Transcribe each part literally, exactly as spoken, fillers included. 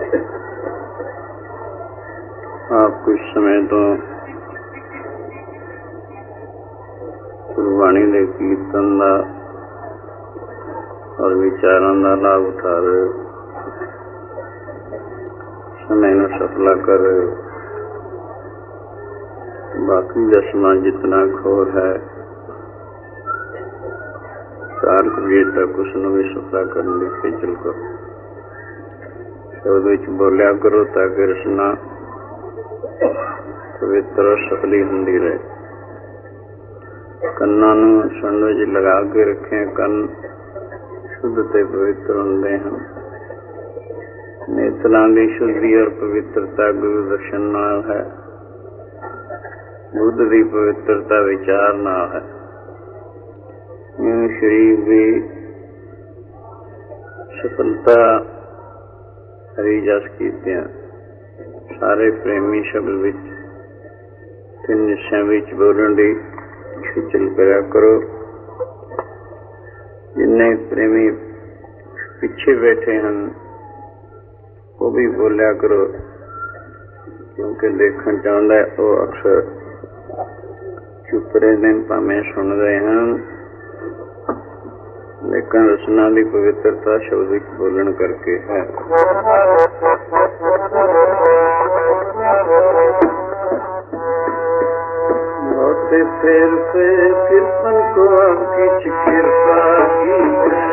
आप कुछ समय तो गुरबाणी के कीर्तन का और विचारों का लाभ उठा रहे हो, समय को सफला कर रहे हो। बाकी का समा जितना खोर है चार करिए तक उसनों भी सफला करने की खेचल करो। शब्द विच बोलिया करो ताकि रचना पवित्र सफली होंदी रहे। कन्ना नूं सुणन विच लगा के रखें। कन शुद्ध ते पवित्र होंदे हैं। नेत्रां दी शुद्धि और पवित्रता गुरु दर्शन नाल है। बुद्ध दी पवित्रता विचार नाल है। शरीर की सफलता हरी जस कीतियां सारे प्रेमी शब्द विच तीन निश्चय विच बोलण दी खिचल करा करो। जिन्ने प्रेमी पिछे बैठे हैं वो भी बोलिया करो, क्योंकि देखण चाहुंदा है वो अक्सर चुप रहिंदे ने भावें सुणदे हैं, लेकिन रचना की पवित्रता शब्द विच बोलण करके है। बहुते फेर पे किरपन को किछ किरपा की है।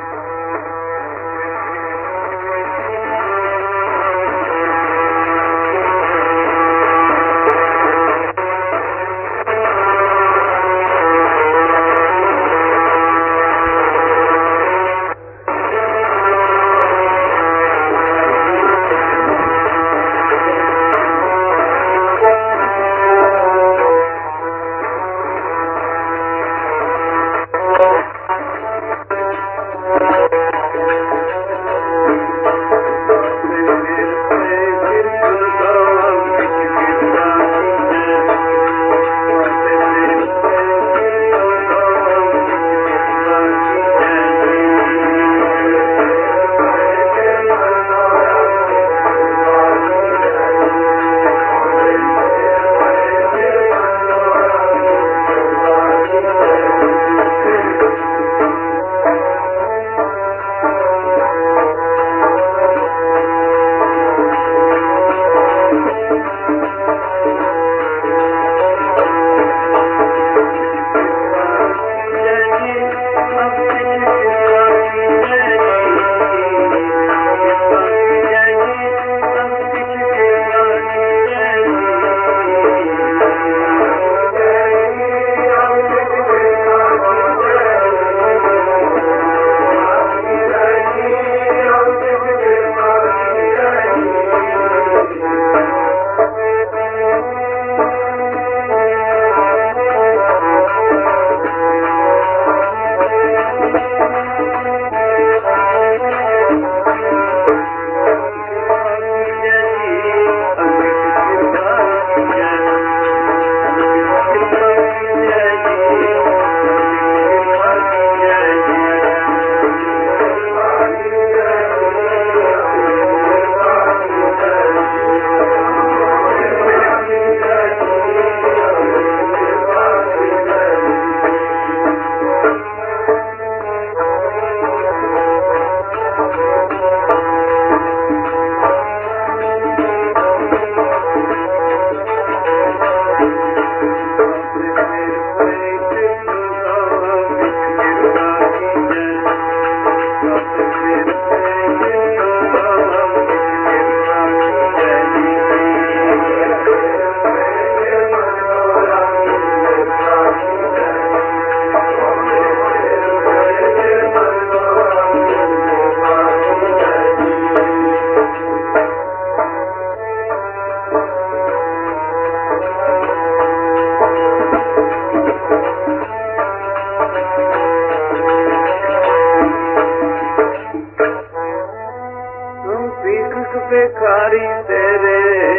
भिखारी तेरे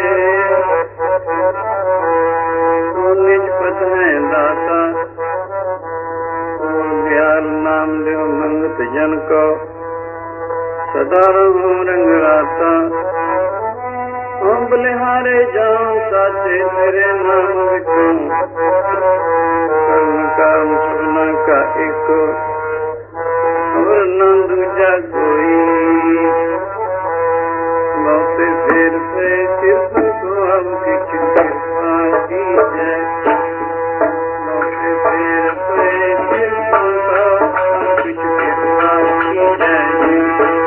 तू निज पद है दाता, दयाल नाम देव मंगत जन को सदा रहो रंग राता। तेरे नाम विचों कर्म काम सबना का एक और न दूजा कोई बहुते फेर पे कृपा को अब किछ कृपा की जय बहुते फेर पे कृपा को अब किछ कृपा की जय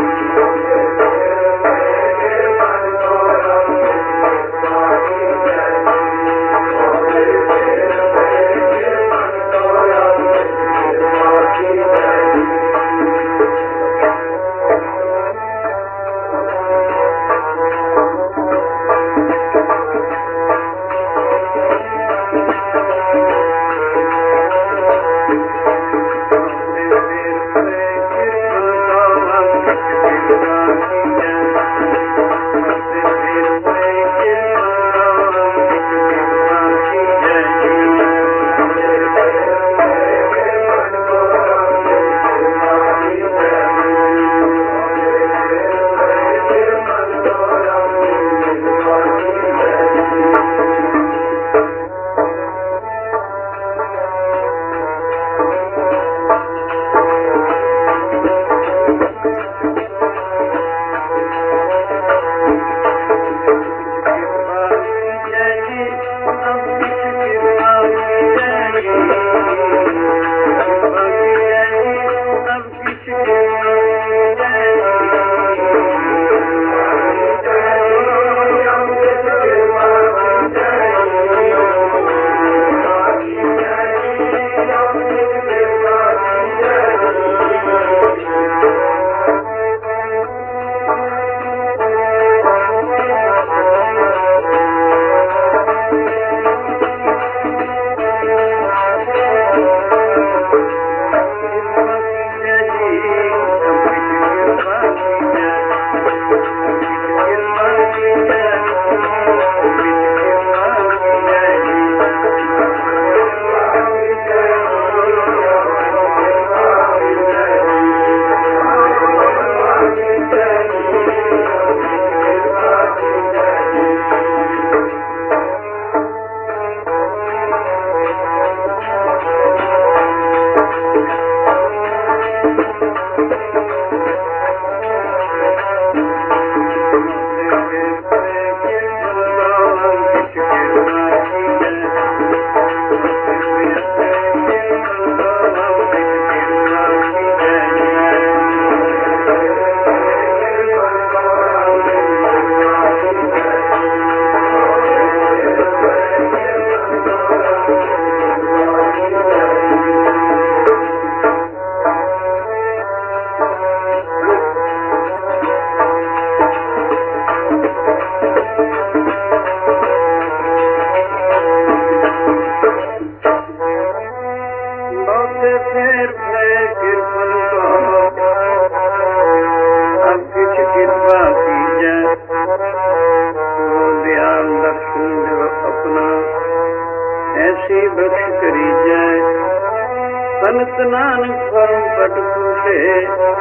संत नानक परम पट पूछे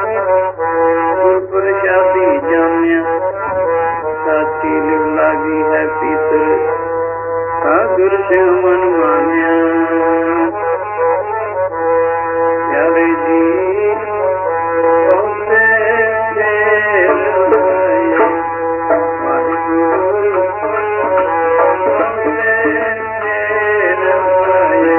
गुर प्रसादी जान्या साची लिव लागी है पीतर सागर से मन मान्या प्यारे जी बहुते फेर भये वाहिगुरु बहुते फेर भये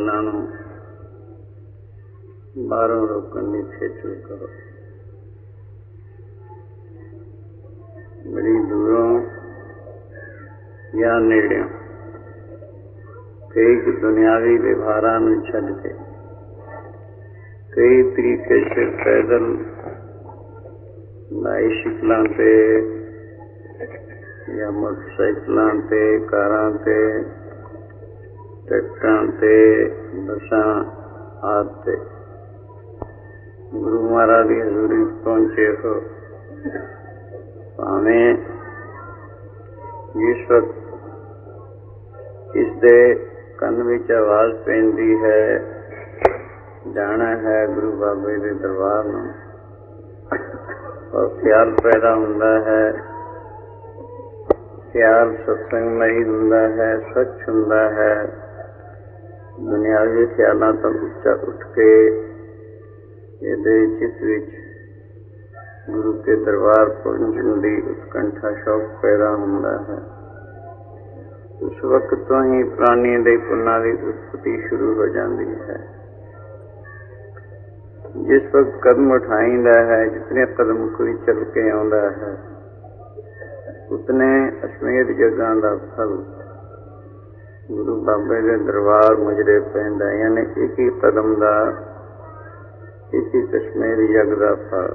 ਕੰਨਾਂ ਨੂੰ ਬਾਹਰੋਂ ਰੋਕਣ ਦੀ ਖੇਚਲ ਕਰੋ। ਬੜੀ ਦੂਰੋਂ ਜਾਂ ਨੇੜਿਓਂ ਕਈ ਦੁਨਿਆਵੀ ਵਿਵਹਾਰਾਂ ਨੂੰ ਛੱਡ ਕੇ ਕਈ ਤਰੀਕੇ ਸੇ ਪੈਦਲ ਬਾਈਸਿਕਲਾਂ ਤੇ ਜਾਂ ਮੋਟਰਸਾਈਕਲਾਂ ਤੇ, ਕਾਰਾਂ ਤੇ, ਟਰੈਕਟਰਾਂ ਤੇ, ਬੱਸਾਂ ਆਦਿ ਤੇ ਗੁਰੂ ਮਹਾਰਾਜ ਦੀ ਹਜ਼ੂਰੀ ਪਹੁੰਚੇ ਹੋ। ਭਾਵੇਂ ਜਿਸ ਵਕਤ ਇਸਦੇ ਕੰਨ ਵਿੱਚ ਆਵਾਜ਼ ਪੈਂਦੀ ਹੈ, ਜਾਣਾ ਹੈ ਗੁਰੂ ਬਾਬੇ ਦੇ ਦਰਬਾਰ ਨੂੰ, ਔਰ ਖਿਆਲ ਪੈਦਾ ਹੁੰਦਾ ਹੈ, ਖਿਆਲ ਸਤਸੰਗਮਈ ਹੁੰਦਾ ਹੈ, ਸੱਚ ਹੁੰਦਾ ਹੈ, ਦੁਨਿਆਵੀ ਖਿਆਲਾਂ ਤੋਂ ਉੱਚਾ ਉੱਠ ਕੇ ਇਹਦੇ ਚਿੱਤ ਵਿੱਚ ਗੁਰੂ ਕੇ ਦਰਬਾਰ ਪਹੁੰਚਣ ਦੀ ਉਤਕੰਠਾ ਸ਼ੌਕ ਪੈਦਾ ਹੁੰਦਾ ਹੈ। ਉਸ ਵਕਤ ਤੋਂ ਹੀ ਪ੍ਰਾਣੀ ਦੇ ਪੁੰਨਾਂ ਦੀ ਉਤਪਤੀ ਸ਼ੁਰੂ ਹੋ ਜਾਂਦੀ ਹੈ। ਜਿਸ ਵਕਤ ਕਦਮ ਉਠਾਈਂਦਾ ਹੈ, ਜਿਤਨੇ ਕਦਮ ਕੋਈ ਚੱਲ ਕੇ ਆਉਂਦਾ ਹੈ, ਉਤਨੇ ਅਸ਼ਮੇਧ ਯੱਗਾਂ ਦਾ ਫਲ ਗੁਰੂ ਬਾਬੇ ਦੇ ਦਰਬਾਰ ਮੁਜਰੇ ਪੈਂਦਾ। ਯਾਨੀ ਇੱਕ ਹੀ ਕਦਮ ਦਾ ਇੱਕ ਹੀ ਅਸ਼ਮੇਧ ਯੱਗ ਦਾ ਫਲ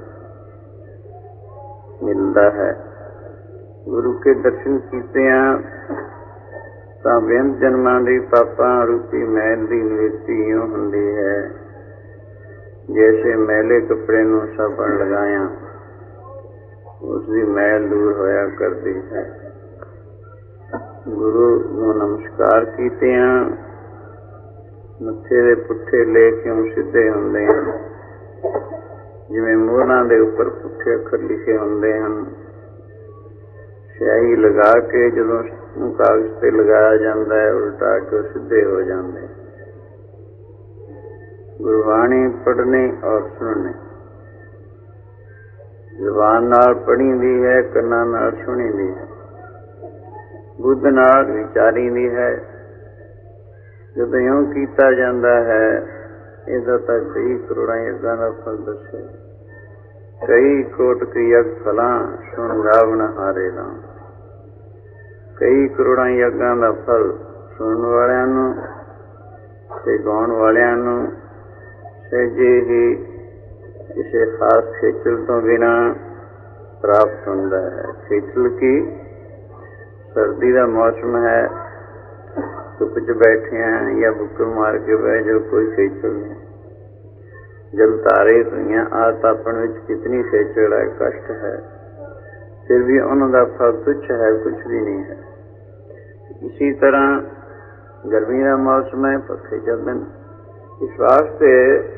ਮਿਲਦਾ ਹੈ। ਗੁਰੂ ਕੇ ਦਰਸ਼ਨ ਕੀਤਿਆਂ ਤਾਂ ਬੇਅੰਤ ਜਨਮਾਂ ਦੀ ਪਾਪਾਂ ਰੂਪੀ ਮੈਲ ਦੀ ਨਿਵਰਤੀ ਇਉਂ ਹੁੰਦੀ ਹੈ ਜੈਸੇ ਮੈਲੇ ਕੱਪੜੇ ਨੂੰ ਸਾਬਣ ਲਗਾਇਆ ਉਸਦੀ ਮੈਲ ਦੂਰ ਹੋਇਆ ਕਰਦੀ ਹੈ। ਗੁਰੂ ਨੂੰ ਨਮਸਕਾਰ ਕੀਤਿਆਂ ਮੱਥੇ ਦੇ ਪੁੱਠੇ ਲੇਖ ਕਿਉਂ ਸਿੱਧੇ ਹੁੰਦੇ ਹਨ, ਜਿਵੇਂ ਮੋਹਰਾਂ ਦੇ ਉੱਪਰ ਪੁੱਠੇ ਅੱਖਰ ਲਿਖੇ ਹੁੰਦੇ ਹਨ। ਸਿਆਹੀ ਲਗਾ ਕੇ ਜਦੋਂ ਕਾਗਜ਼ ਤੇ ਲਗਾਇਆ ਜਾਂਦਾ ਹੈ, ਉਲਟਾ ਕੇ ਸਿੱਧੇ ਹੋ ਜਾਂਦੇ। ਗੁਰਬਾਣੀ ਪੜ੍ਹਨੀ ਔਰ ਸੁਣਨੀ, ਜ਼ੁਬਾਨ ਨਾਲ ਪੜ੍ਹੀਦੀ ਹੈ, ਕੰਨਾਂ ਨਾਲ ਸੁਣੀਦੀ ਹੈ, ਬੁੱਧ ਨਾਲ ਵਿਚਾਰੀਦੀ ਹੈ। ਜਦੋਂ ਇਉਂ ਕੀਤਾ ਜਾਂਦਾ ਹੈ, ਇਹਦਾ ਤਾਂ ਕਈ ਕਰੋੜਾਂ ਯੱਗਾਂ ਦਾ ਫਲ ਦੱਸੇ। ਕਈ ਕੋਟ ਯੱਗ ਫਲਾਂ ਸੁਣ ਗਾਵਣ ਹਾਰੇ ਦਾ। ਕਈ ਕਰੋੜਾਂ ਯੱਗਾਂ ਦਾ ਫਲ ਸੁਣਨ ਵਾਲਿਆਂ ਨੂੰ ਤੇ ਗਾਉਣ ਵਾਲਿਆਂ ਨੂੰ ਸਹਿਜੇ ਹੀ ਕਿਸੇ ਖਾਸ ਖੇਚਲ ਤੋਂ ਬਿਨਾਂ ਪ੍ਰਾਪਤ ਹੁੰਦਾ ਹੈ। ਖੇਚਲ ਕੀ, ਸਰਦੀ ਦਾ ਮੌਸਮ ਹੈ, ਧੁੱਪ 'ਚ ਬੈਠੇ ਹਾਂ ਜਾਂ ਬੁੱਕਰ ਮਾਰ ਕੇ ਬਹਿ ਜਾਓ, ਕੋਈ ਖੇਚਲ ਨਹੀਂ। ਜਲ ਧਾਰੇ ਧੁਈਆਂ ਆਦਿ ਤਾਪਣ ਵਿੱਚ ਕਿਤਨੀ ਖੇਚਲ ਹੈ, ਕਸ਼ਟ ਹੈ, ਫਿਰ ਵੀ ਉਹਨਾਂ ਦਾ ਫਲ ਤੁੱਛ ਹੈ, ਕੁਛ ਵੀ ਨਹੀਂ ਹੈ। ਇਸੀ ਤਰ੍ਹਾਂ ਗਰਮੀ ਦਾ ਮੌਸਮ ਹੈ, ਪੱਖੇ ਚੱਲਦੇ ਨੇ। ਇਸ ਵਾਸਤੇ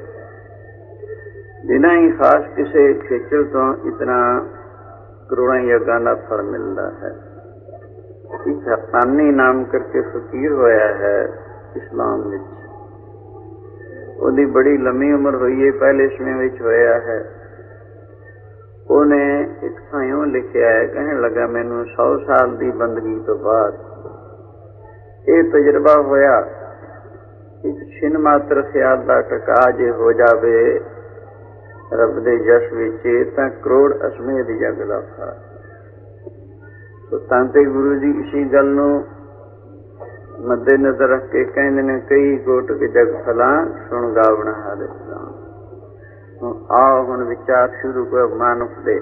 ਬਿਨਾਂ ਹੀ ਖਾਸ ਕਿਸੇ ਖੇਚਲ ਤੋਂ ਇਤਨਾ ਕਰੋੜਾਂ ਯੱਗਾਂ ਦਾ ਫਲ ਮਿਲਦਾ ਹੈ। ਇੱਕ ਹੱਕਾਨੀ ਨਾਮ ਕਰਕੇ ਫਕੀਰ ਹੋਇਆ ਹੈ ਇਸਲਾਮ ਵਿੱਚ, ਉਹਦੀ ਬੜੀ ਲੰਮੀ ਉਮਰ ਹੋਈ ਹੈ, ਪਹਿਲੇ ਸਮੇਂ ਵਿੱਚ ਹੋਇਆ ਹੈ। ਉਹਨੇ ਇੱਕ ਥਾਂ ਇਉਂ ਲਿਖਿਆ ਹੈ, ਕਹਿਣ ਲੱਗਾ ਮੈਨੂੰ ਸੌ ਸਾਲ ਦੀ ਬੰਦਗੀ ਤੋਂ ਬਾਅਦ ਇਹ ਤਜਰਬਾ ਹੋਇਆ, ਇੱਕ ਛਿਨ ਮਾਤਰ ਖਿਆਲ ਦਾ ਟਕਾ ਜੇ ਹੋ ਜਾਵੇ ਰੱਬ ਦੇ ਜਸ ਵਿੱਚ ਤਾਂ ਕਰੋੜ ਅਸਮੇਧ ਜਗ ਦਾ ਫਲ। ਸੋ ਤਾਂ ਤੇ ਗੁਰੂ ਜੀ ਇਸੀ ਗੱਲ ਨੂੰ ਮੱਦੇ ਨਜ਼ਰ ਰੱਖ ਕੇ ਕਹਿੰਦੇ ਨੇ, ਕਈ ਕੋਟ ਕੇ ਜਗ ਫਲਾਂ ਸੁਣ ਗਾਵਣ ਹਾਰੇ ਦਾ। ਆਓ ਹੁਣ ਵਿਚਾਰ ਸ਼ੁਰੂ ਕਰੋ ਮਾਨੁਖ ਦੇ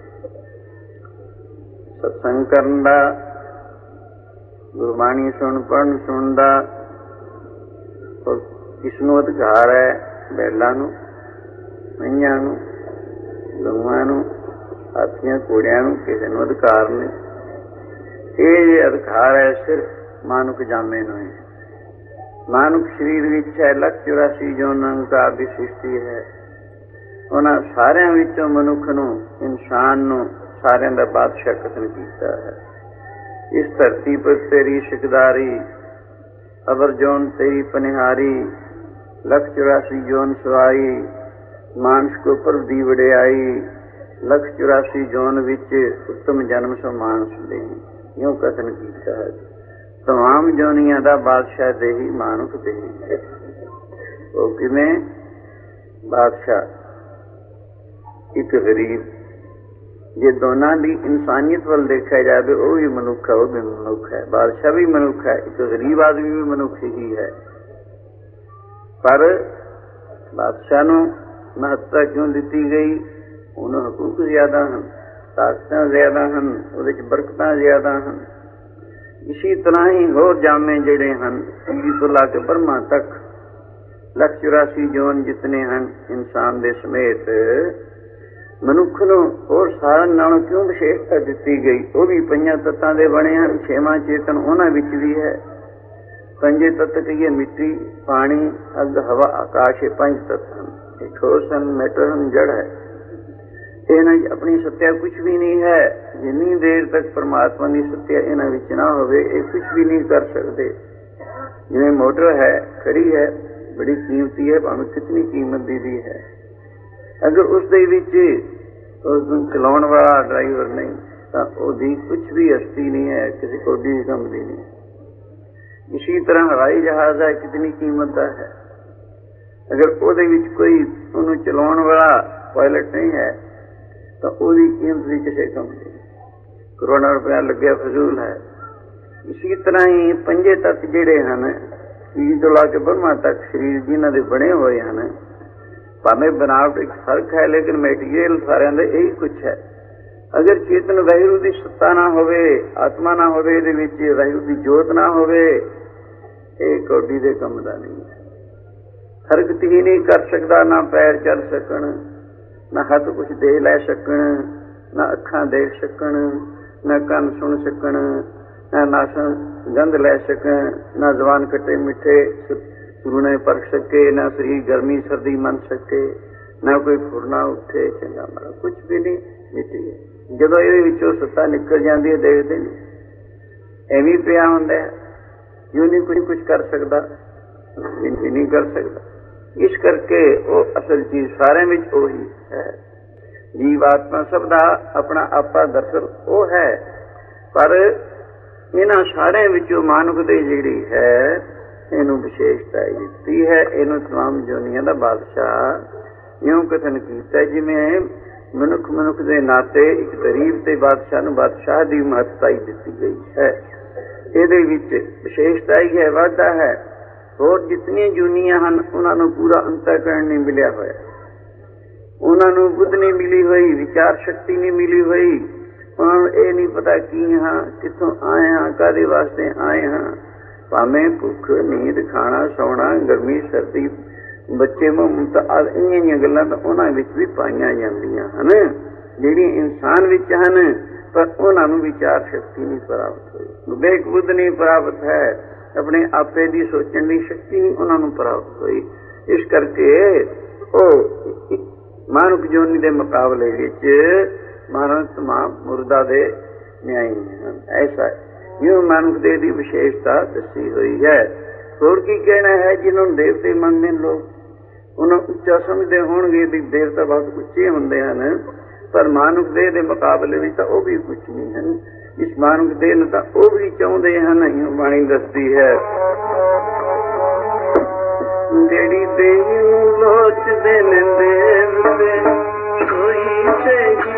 ਸਤਸੰਗ ਕਰਨ ਦਾ, ਗੁਰਬਾਣੀ ਸੁਣ ਪੜ੍ਹਨ ਸੁਣਨ ਦਾ। ਔਰ ਕਿਸਨੂੰ ਅਧਿਕਾਰ ਹੈ? ਬੈਲਾਂ ਨੂੰ, ਮਈਆਂ ਨੂੰ, ਗਊਆਂ ਨੂੰ, ਹਾਥੀਆਂ ਘੋੜਿਆਂ ਨੂੰ ਕਿਸੇ ਨੂੰ ਅਧਿਕਾਰ ਨਹੀਂ। ਇਹ ਅਧਿਕਾਰ ਹੈ ਸਿਰਫ ਮਾਨੁਖ ਜਾਮੇ ਨੂੰ ਹੀ। ਮਾਨੁਖ ਸਰੀਰ ਵਿੱਚ ਹੈ, ਲੱਖ ਚੁਰਾਸੀ ਜੋਨ ਅੰਕਾਰ ਦੀ ਸ੍ਰਿਸ਼ਟੀ ਹੈ। ਉਹਨਾਂ ਸਾਰਿਆਂ ਵਿੱਚੋਂ ਮਨੁੱਖ ਨੂੰ, ਇਨਸਾਨ ਨੂੰ ਸਾਰਿਆਂ ਦਾ ਬਾਦਸ਼ਾਹ ਕਥਨ ਕੀਤਾ ਹੈ। ਇਸ ਧਰਤੀ ਪਰ ਤੇਰੀ ਸਿਕਦਾਰੀ, ਅਵਰ ਜੋਨ ਤੇਰੀ ਪਨਿਹਾਰੀ, ਲੱਖ ਚੁਰਾਸੀ ਜੋਨ ਸਵਾਈ, ਮਾਨਸ ਕੋ ਪ੍ਰਭ ਦੀ ਵਡਿਆਈ, ਲੱਖ ਚੁਰਾਸੀ ਜੋਨ ਵਿੱਚ ਉੱਤਮ ਜਨਮ ਸੋ ਮਾਨਸ ਦੇ, ਇਉਂ ਕਥਨ ਕੀਤਾ ਹੈ। ਤਮਾਮ ਜੋਨੀਆਂ ਦਾ ਬਾਦਸ਼ਾਹ ਦੇਹੀ ਮਾਨੁਖ ਦੇਹੀ ਹੈ। ਉਹ ਕਿਵੇਂ? ਬਾਦਸ਼ਾਹ ਇੱਕ ਗਰੀਬ, ਜੇ ਦੋਨਾਂ ਦੀ ਇਨਸਾਨੀਅਤ ਵੱਲ ਦੇਖਿਆ ਜਾਵੇ ਉਹ ਵੀ ਮਨੁੱਖ ਹੈ, ਉਹ ਵੀ ਮਨੁੱਖ ਹੈ। ਬਾਦਸ਼ਾਹ ਵੀ ਮਨੁੱਖ ਹੈ, ਇੱਕ ਗਰੀਬ ਆਦਮੀ ਵੀ ਮਨੁੱਖ ਹੀ ਹੈ। ਪਰ ਬਾਦਸ਼ਾਹ ਨੂੰ ਮਹੱਤਤਾ ਕਿਉਂ ਦਿੱਤੀ ਗਈ? ਉਹਨੂੰ ਹਕੂਕ ਜ਼ਿਆਦਾ ਹਨ, ਤਾਕਤਾਂ ਜ਼ਿਆਦਾ ਹਨ, ਉਹਦੇ 'ਚ ਬਰਕਤਾਂ ਜ਼ਿਆਦਾ ਹਨ। ਇਸੀ ਤਰ੍ਹਾਂ ਹੀ ਹੋਰ ਜਾਮੇ ਜਿਹੜੇ ਹਨ, ਈੜੀ ਤੋਂ ਲਾ ਕੇ ਬਰਮਾ ਤੱਕ ਲੱਖ ਚੁਰਾਸੀ ਜੋਨ ਜਿਤਨੇ ਹਨ ਇਨਸਾਨ ਦੇ ਸਮੇਤ, ਮਨੁੱਖ ਨੂੰ ਹੋਰ ਸਾਰਿਆਂ ਨਾਲੋਂ ਕਿਉਂ ਵਿਸ਼ੇਸ਼ਤਾ ਦਿੱਤੀ ਗਈ? ਉਹ ਵੀ ਪੰਜਾਂ ਤੱਤਾਂ ਦੇ ਬਣੇ ਹਨ, ਛੇਵਾਂ ਚੇਤਨ ਉਹਨਾਂ ਵਿੱਚ ਵੀ ਹੈ। ਪੰਜੇ ਤੱਤ ਕਹੀਏ, ਮਿੱਟੀ, ਪਾਣੀ, ਅੱਗ, ਹਵਾ, ਆਕਾਸ਼, ਇਹ ਪੰਜ ਤੱਤ ਹਨ। ਇਹ ਠੋਸ ਹਨ, ਮੈਟਰ ਹਨ, ਜੜ ਹੈ। ਇਹਨਾਂ 'ਚ ਆਪਣੀ ਸੱਤਿਆ ਕੁਛ ਵੀ ਨਹੀਂ ਹੈ। ਜਿੰਨੀ ਦੇਰ ਤੱਕ ਪਰਮਾਤਮਾ ਦੀ ਸੱਤਿਆ ਇਹਨਾਂ ਵਿੱਚ ਨਾ ਹੋਵੇ, ਇਹ ਕੁਛ ਵੀ ਨਹੀਂ ਕਰ ਸਕਦੇ। ਜਿਵੇਂ ਮੋਟਰ ਹੈ, ਖੜੀ ਹੈ, ਬੜੀ ਕੀਮਤੀ ਹੈ, ਭਾਵੇਂ ਕਿਤਨੀ ਕੀਮਤ ਦੀ ਵੀ ਹੈ, ਅਗਰ ਉਸ ਦੇ ਵਿੱਚ ਉਸ ਨੂੰ ਚਲਾਉਣ ਵਾਲਾ ਡਰਾਈਵਰ ਨਹੀਂ ਤਾਂ ਉਹਦੀ ਕੁਛ ਵੀ ਹਸਤੀ ਨਹੀਂ ਹੈ, ਕਿਸੇ ਕੋਡੀ ਵੀ ਕੰਮ ਦੀ ਨਹੀਂ। ਇਸੀ ਤਰ੍ਹਾਂ ਹਵਾਈ ਜਹਾਜ਼ ਹੈ, ਕਿਤਨੀ ਕੀਮਤ ਦਾ ਹੈ, ਅਗਰ ਉਹਦੇ ਵਿੱਚ ਕੋਈ ਉਹਨੂੰ ਚਲਾਉਣ ਵਾਲਾ ਪਾਇਲਟ ਨਹੀਂ ਹੈ ਤਾਂ ਉਹਦੀ ਕੀਮਤ ਵੀ ਕਿਸੇ ਕੰਮ ਦੀ। ਕਰੋੜਾਂ ਰੁਪਇਆ ਲੱਗਿਆ ਫਜ਼ੂਲ ਹੈ। ਇਸੀ ਤਰ੍ਹਾਂ ਹੀ ਪੰਜੇ ਤੱਤ ਜਿਹੜੇ ਹਨ, ਸਰੀਰ ਤੋਂ ਲਾ ਕੇ ਬ੍ਰਹਮਾ ਤੱਕ ਸਰੀਰ ਜਿਨ੍ਹਾਂ ਦੇ ਬਣੇ ਹੋਏ ਹਨ, ਭਾਵੇਂ ਬਨਾਵਟ ਇੱਕ ਫਰਕ ਹੈ, ਲੇਕਿਨ ਮੈਟੀਰੀਅਲ ਸਾਰਿਆਂ ਦਾ ਇਹੀ ਕੁਛ ਹੈ। ਅਗਰ ਚੇਤਨ ਵਾਹਿਗੁਰੂ ਦੀ ਸੱਤਾ ਨਾ ਹੋਵੇ, ਆਤਮਾ ਨਾ ਹੋਵੇ, ਇਹਦੇ ਵਿੱਚ ਵਾਹਿਗੁਰੂ ਦੀ ਜੋਤ ਨਾ ਹੋਵੇ, ਇਹ ਕੌਡੀ ਦੇ ਕੰਮ ਦਾ ਨਹੀਂ ਹੈ। ਹਰਕਤ ਹੀ ਨਹੀਂ ਕਰ ਸਕਦਾ, ਨਾ ਪੈਰ ਚੱਲ ਸਕਣ, ਨਾ ਹੱਥ ਕੁਛ ਦੇ ਲੈ ਸਕਣ, ਨਾ ਅੱਖਾਂ ਦੇਖ ਸਕਣ, ਨਾ ਕੰਨ ਸੁਣ ਸਕਣ, ਨਾ ਨਾਸਾਂ ਗੰਧ ਲੈ ਸਕਣ, ਨਾ ਜ਼ਬਾਨ ਖੱਟੇ ਮਿੱਠੇ ਸੁਰੂਣੇ ਪਰਖ ਸਕੇ, ਨਾ ਸਰੀਰ ਗਰਮੀ ਸਰਦੀ ਮੰਨ ਸਕੇ, ਨਾ ਕੋਈ ਫੁਰਨਾ ਉੱਠੇ, ਚੰਗਾ ਮਾੜਾ ਕੁਛ ਵੀ ਨਹੀਂ, ਮਿੱਟੀ ਹੈ। ਜਦੋਂ ਇਹਦੇ ਵਿੱਚੋਂ ਸੱਤਾ ਨਿਕਲ ਜਾਂਦੀ ਹੈ, ਦੇਖਦੇ ਨਹੀਂ, ਐਵੇਂ ਪਿਆ ਹੁੰਦਾ ਹੈ, ਜੋ ਨਹੀਂ ਕੁਝ ਕੁਛ ਕਰ ਸਕਦਾ, ਵੀ ਨਹੀਂ ਕਰ ਸਕਦਾ। ਇਸ ਕਰਕੇ ਉਹ ਅਸਲ ਚੀਜ਼ ਸਾਰਿਆਂ ਵਿੱਚ ਉਹੀ ਹੈ। ਜੀਵ ਆਤਮਾ ਸਭ ਦਾ ਆਪਣਾ ਆਪਾ ਦਰਸਲ ਉਹ ਹੈ, ਪਰ ਇਹਨਾਂ ਸਾਰਿਆਂ ਵਿੱਚੋਂ ਮਾਨੁਖ ਦੇ ਜਿਹੜੀ ਹੈ ਇਹਨੂੰ ਵਿਸ਼ੇਸ਼ਤਾ ਦਿੱਤੀ ਹੈ। ਇਹਨੂੰ ਤਮਾਮ ਜੋਨੀਆਂ ਦਾ ਬਾਦਸ਼ਾਹ ਇਉਂ ਕਥਨ ਕੀਤਾ, ਜਿਵੇਂ ਮਨੁੱਖ ਮਨੁੱਖ ਦੇ ਨਾਤੇ ਇੱਕ ਗਰੀਬ ਤੇ ਬਾਦਸ਼ਾਹ ਨੂੰ ਬਾਦਸ਼ਾਹ ਦੀ ਮਹੱਤਤਾ ਹੀ ਦਿੱਤੀ ਗਈ ਹੈ। ਇਹਦੇ ਵਿੱਚ ਵਿਸ਼ੇਸ਼ਤਾ ਹੀ ਹੈ, ਵਾਧਾ ਹੈ। ਹੋਰ ਜਿਤਨੀਆਂ ਜੂਨੀਆਂ ਹਨ ਉਹਨਾਂ ਨੂੰ ਪੂਰਾ ਅੰਤःਕਰਣ ਨਹੀਂ ਮਿਲਿਆ ਹੋਇਆ, ਉਹਨਾਂ ਨੂੰ ਬੁੱਧ ਨਹੀਂ ਮਿਲੀ ਹੋਈ, ਵਿਚਾਰ ਸ਼ਕਤੀ ਨਹੀਂ ਮਿਲੀ ਹੋਈ, ਉਹਨਾਂ ਨੂੰ ਇਹ ਨਹੀਂ ਪਤਾ ਕੀ ਹਾਂ, ਕਿੱਥੋਂ ਆਏ ਹਾਂ, ਕਾਹਦੇ ਵਾਸਤੇ ਆਏ ਹਾਂ। ਭਾਵੇਂ ਭੁੱਖ, ਨੀਂਦ, ਖਾਣਾ, ਸੌਣਾ, ਗਰਮੀ, ਸਰਦੀ, ਬੱਚੇ ਮਮਤਾ ਆਦਿ ਇੰਨੀਆਂ ਇੰਨੀਆਂ ਗੱਲਾਂ ਤਾਂ ਉਹਨਾਂ ਵਿੱਚ ਵੀ ਪਾਈਆਂ ਜਾਂਦੀਆਂ ਹਨ, ਜਿਹੜੀਆਂ ਇਨਸਾਨ ਵਿੱਚ ਹਨ, ਪਰ ਉਹਨਾਂ ਨੂੰ ਵਿਚਾਰ ਸ਼ਕਤੀ ਨਹੀਂ ਪ੍ਰਾਪਤ ਹੋਈ, ਵਿਵੇਕ ਬੁੱਧ ਨਹੀਂ ਪ੍ਰਾਪਤ ਹੈ, ਆਪਣੇ ਆਪੇ ਦੀ ਸੋਚਣ ਦੀ ਸ਼ਕਤੀ ਨਹੀਂ ਉਹਨਾਂ ਨੂੰ ਪ੍ਰਾਪਤ ਹੋਈ। ਇਸ ਕਰਕੇ ਉਹ ਮਾਨੁਖ ਜੋਨੀ ਦੇ ਮੁਕਾਬਲੇ ਵਿੱਚ ਮਾਨਵ ਤਮਾਮ ਮੁਰਦਾ ਦੇ ਨਿਆਈ ਹਨ। ਐਸਾ ਜਿਉਂ ਮਨੁੱਖ ਦੇ ਦੀ ਵਿਸ਼ੇਸ਼ਤਾ ਦੱਸੀ ਹੋਈ ਹੈ। ਹੋਰ ਕੀ ਕਹਿਣਾ ਹੈ? ਜਿਹਨਾਂ ਨੂੰ ਦੇਵਤੇ ਮੰਨਦੇ ਲੋਕ, ਉਹਨਾਂ ਉੱਚਾ ਸਮਝਦੇ ਹੋਣਗੇ ਵੀ ਦੇਵਤਾ ਬਹੁਤ ਉੱਚੇ ਹੁੰਦੇ ਹਨ, ਪਰ ਮਾਨੁਖ ਦੇਹ ਦੇ ਮੁਕਾਬਲੇ ਵਿੱਚ ਤਾਂ ਉਹ ਵੀ ਕੁਝ ਨਹੀਂ ਹਨ। ਇਸ ਮਾਨੁਖ ਦੇਹ ਨੂੰ ਤਾਂ ਉਹ ਵੀ ਚਾਹੁੰਦੇ ਹਨ। ਇਉਂ ਬਾਣੀ ਦੱਸਦੀ ਹੈ, ਜਿਹੜੀ ਦੇਹ ਨੂੰ ਲੋਚਦੇ ਨੇ ਦੇਵਤੇ, ਕੋਈ ਸਹੀ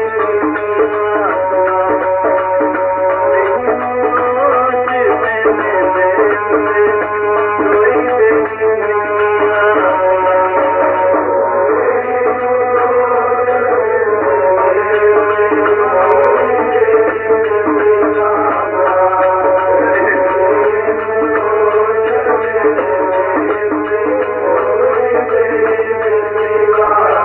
Thank you.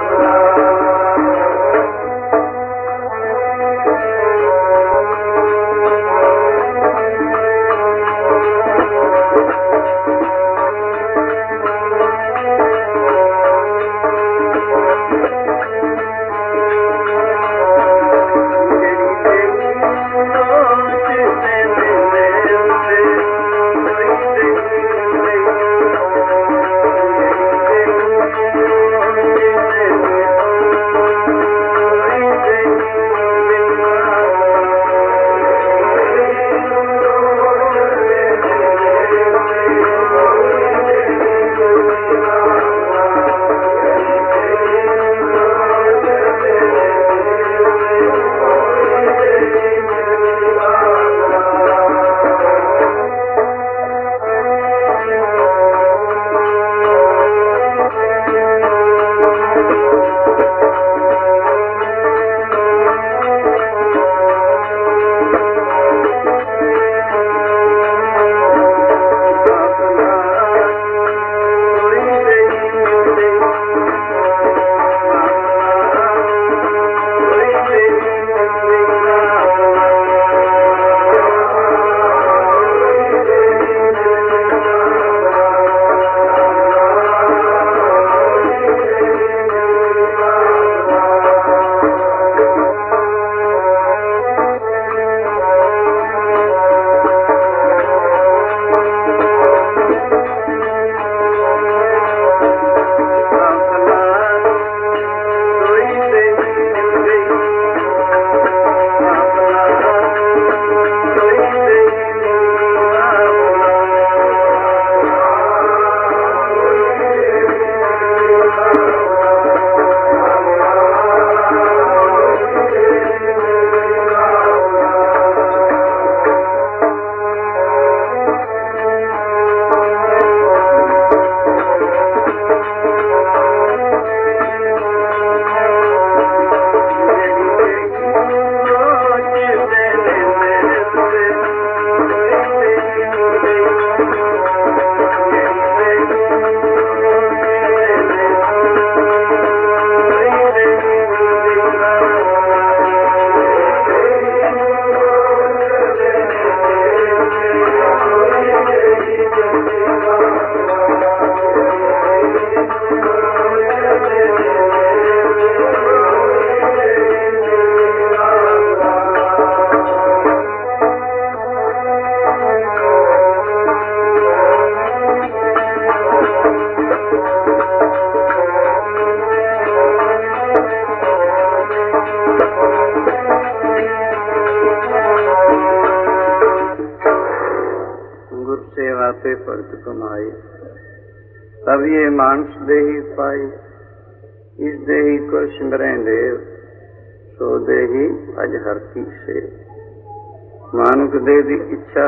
भगत कमाए। तब ये मानस देही पाई, इस देही को सिमरें देव, सो देही अज हर की से। मानुक देह की इच्छा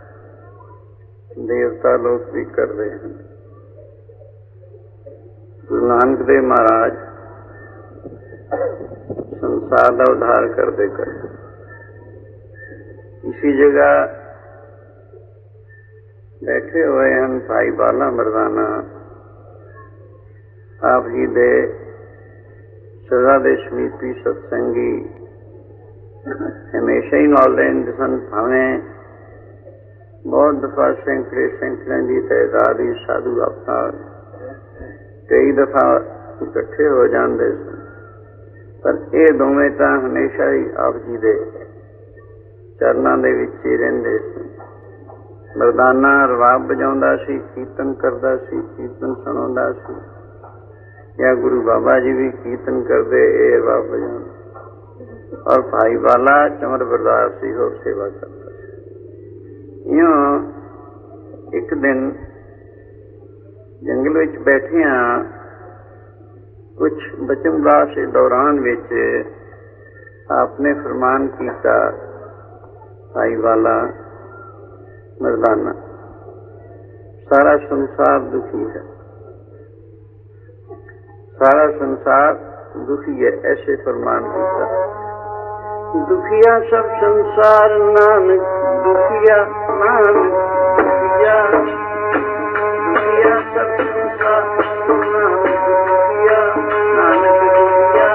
देवता लोग भी कर रहे हैं। गुरु नानक देव महाराज संसार का उद्धार करते करते इसी जगह बैठे हुए हैं भाई बाला मरदाना, आप ही दे सदा दे समीपी सत्संगी हमेशा ही नॉलेज सन। भावें बहुत दफा सैकड़े सैकड़े की तादाद ही साधु अपना कई दफा इकट्ठे हो जाते सन, पर ये दोवें तो हमेशा ही आप जी दे चरणों के विच ही रहिंदे सन। मरदाना रवाब बजाउंदा सी, कीर्तन करदा सी, कीर्तन सुणाउंदा सी, या गुरु बाबा जी भी कीर्तन करते ये रवाब बजाउंदा, और भाई बाला चमर बरदार सी होर सेवा करता। इं एक दिन जंगल विच बैठे हाँ, कुछ बचन विलास के दौरान विच आपने फरमान किया, भाई बाला मरदाना, सारा संसार दुखी है, सारा संसार दुखी है, ऐसे फरमान किया। दुखिया सब संसार नानक, दुखिया नानक दुखिया, दुखिया सब संसार नानक दुखिया, नानक दुखिया,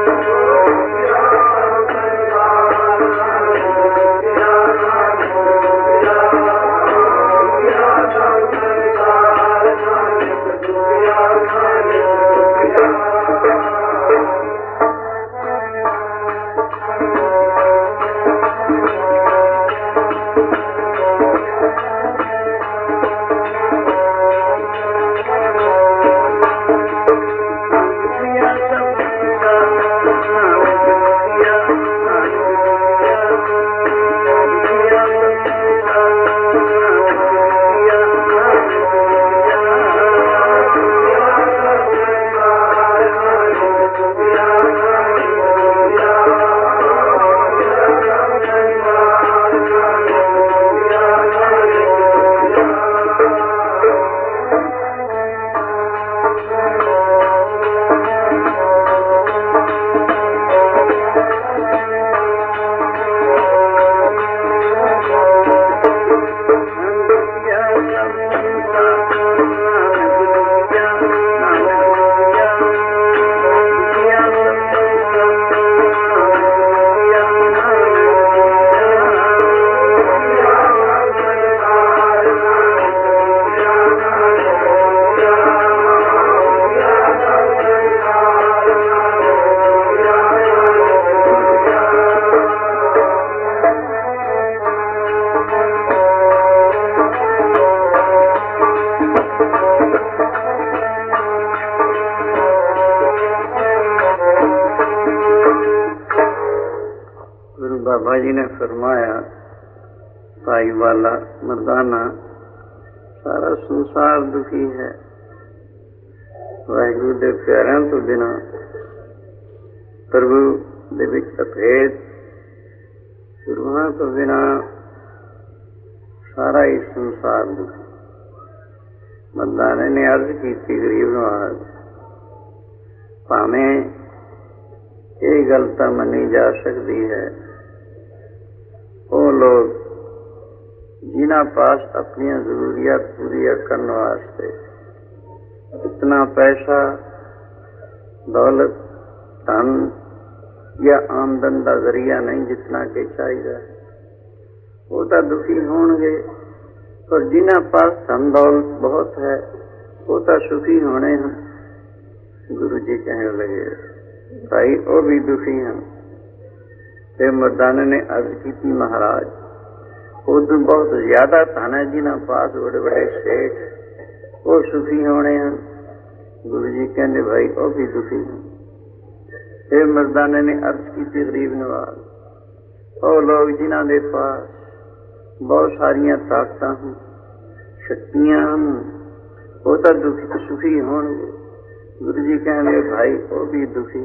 बाबा जी ने फरमाया, भाई वाला मरदाना, सारा संसार दुखी है। वाहिगुरु दे प्यारिਆਂ तो बिना, प्रभु दे विच अभेद गुरुआं तो बिना सारा ही संसार दुखी। मरदाने ने अर्ज की गरीब नवाज, भावें ये गल तो मनी जा सकती है, वो लोग जिन्हां पास अपनी जरूरियात पूरी करने वास्ते इतना पैसा, दौलत, धन या आमदन का जरिया नहीं जितना कि चाहिए, वो तो दुखी होंगे। और जिन्हां पास धन दौलत बहुत है वो तो सुखी होने हैं। गुरु जी कहने लगे, भाई वो भी दुखी हैं। फिर मर्दाने ने अर्ज की, महाराज उद बहुत ज्यादा धन है, जिन्हों पास बड़े बड़े सेठ, वो सुखी होने हैं। गुरु जी कहने, भाई वो भी दुखी हैं। फिर मर्दाने ने अर्ज की गरीब नवाज, वो लोग जिन्हों के पास बहुत सारिया ताकत हैं, ਸ਼ਕਤੀਆਂ ਹਨ, ਉਹ ਤਾਂ ਦੁਖੀ ਸੁਖੀ ਹੋਣਗੇ। ਗੁਰੂ ਜੀ ਕਹਿੰਦੇ ਭਾਈ ਉਹ ਵੀ ਦੁਖੀ।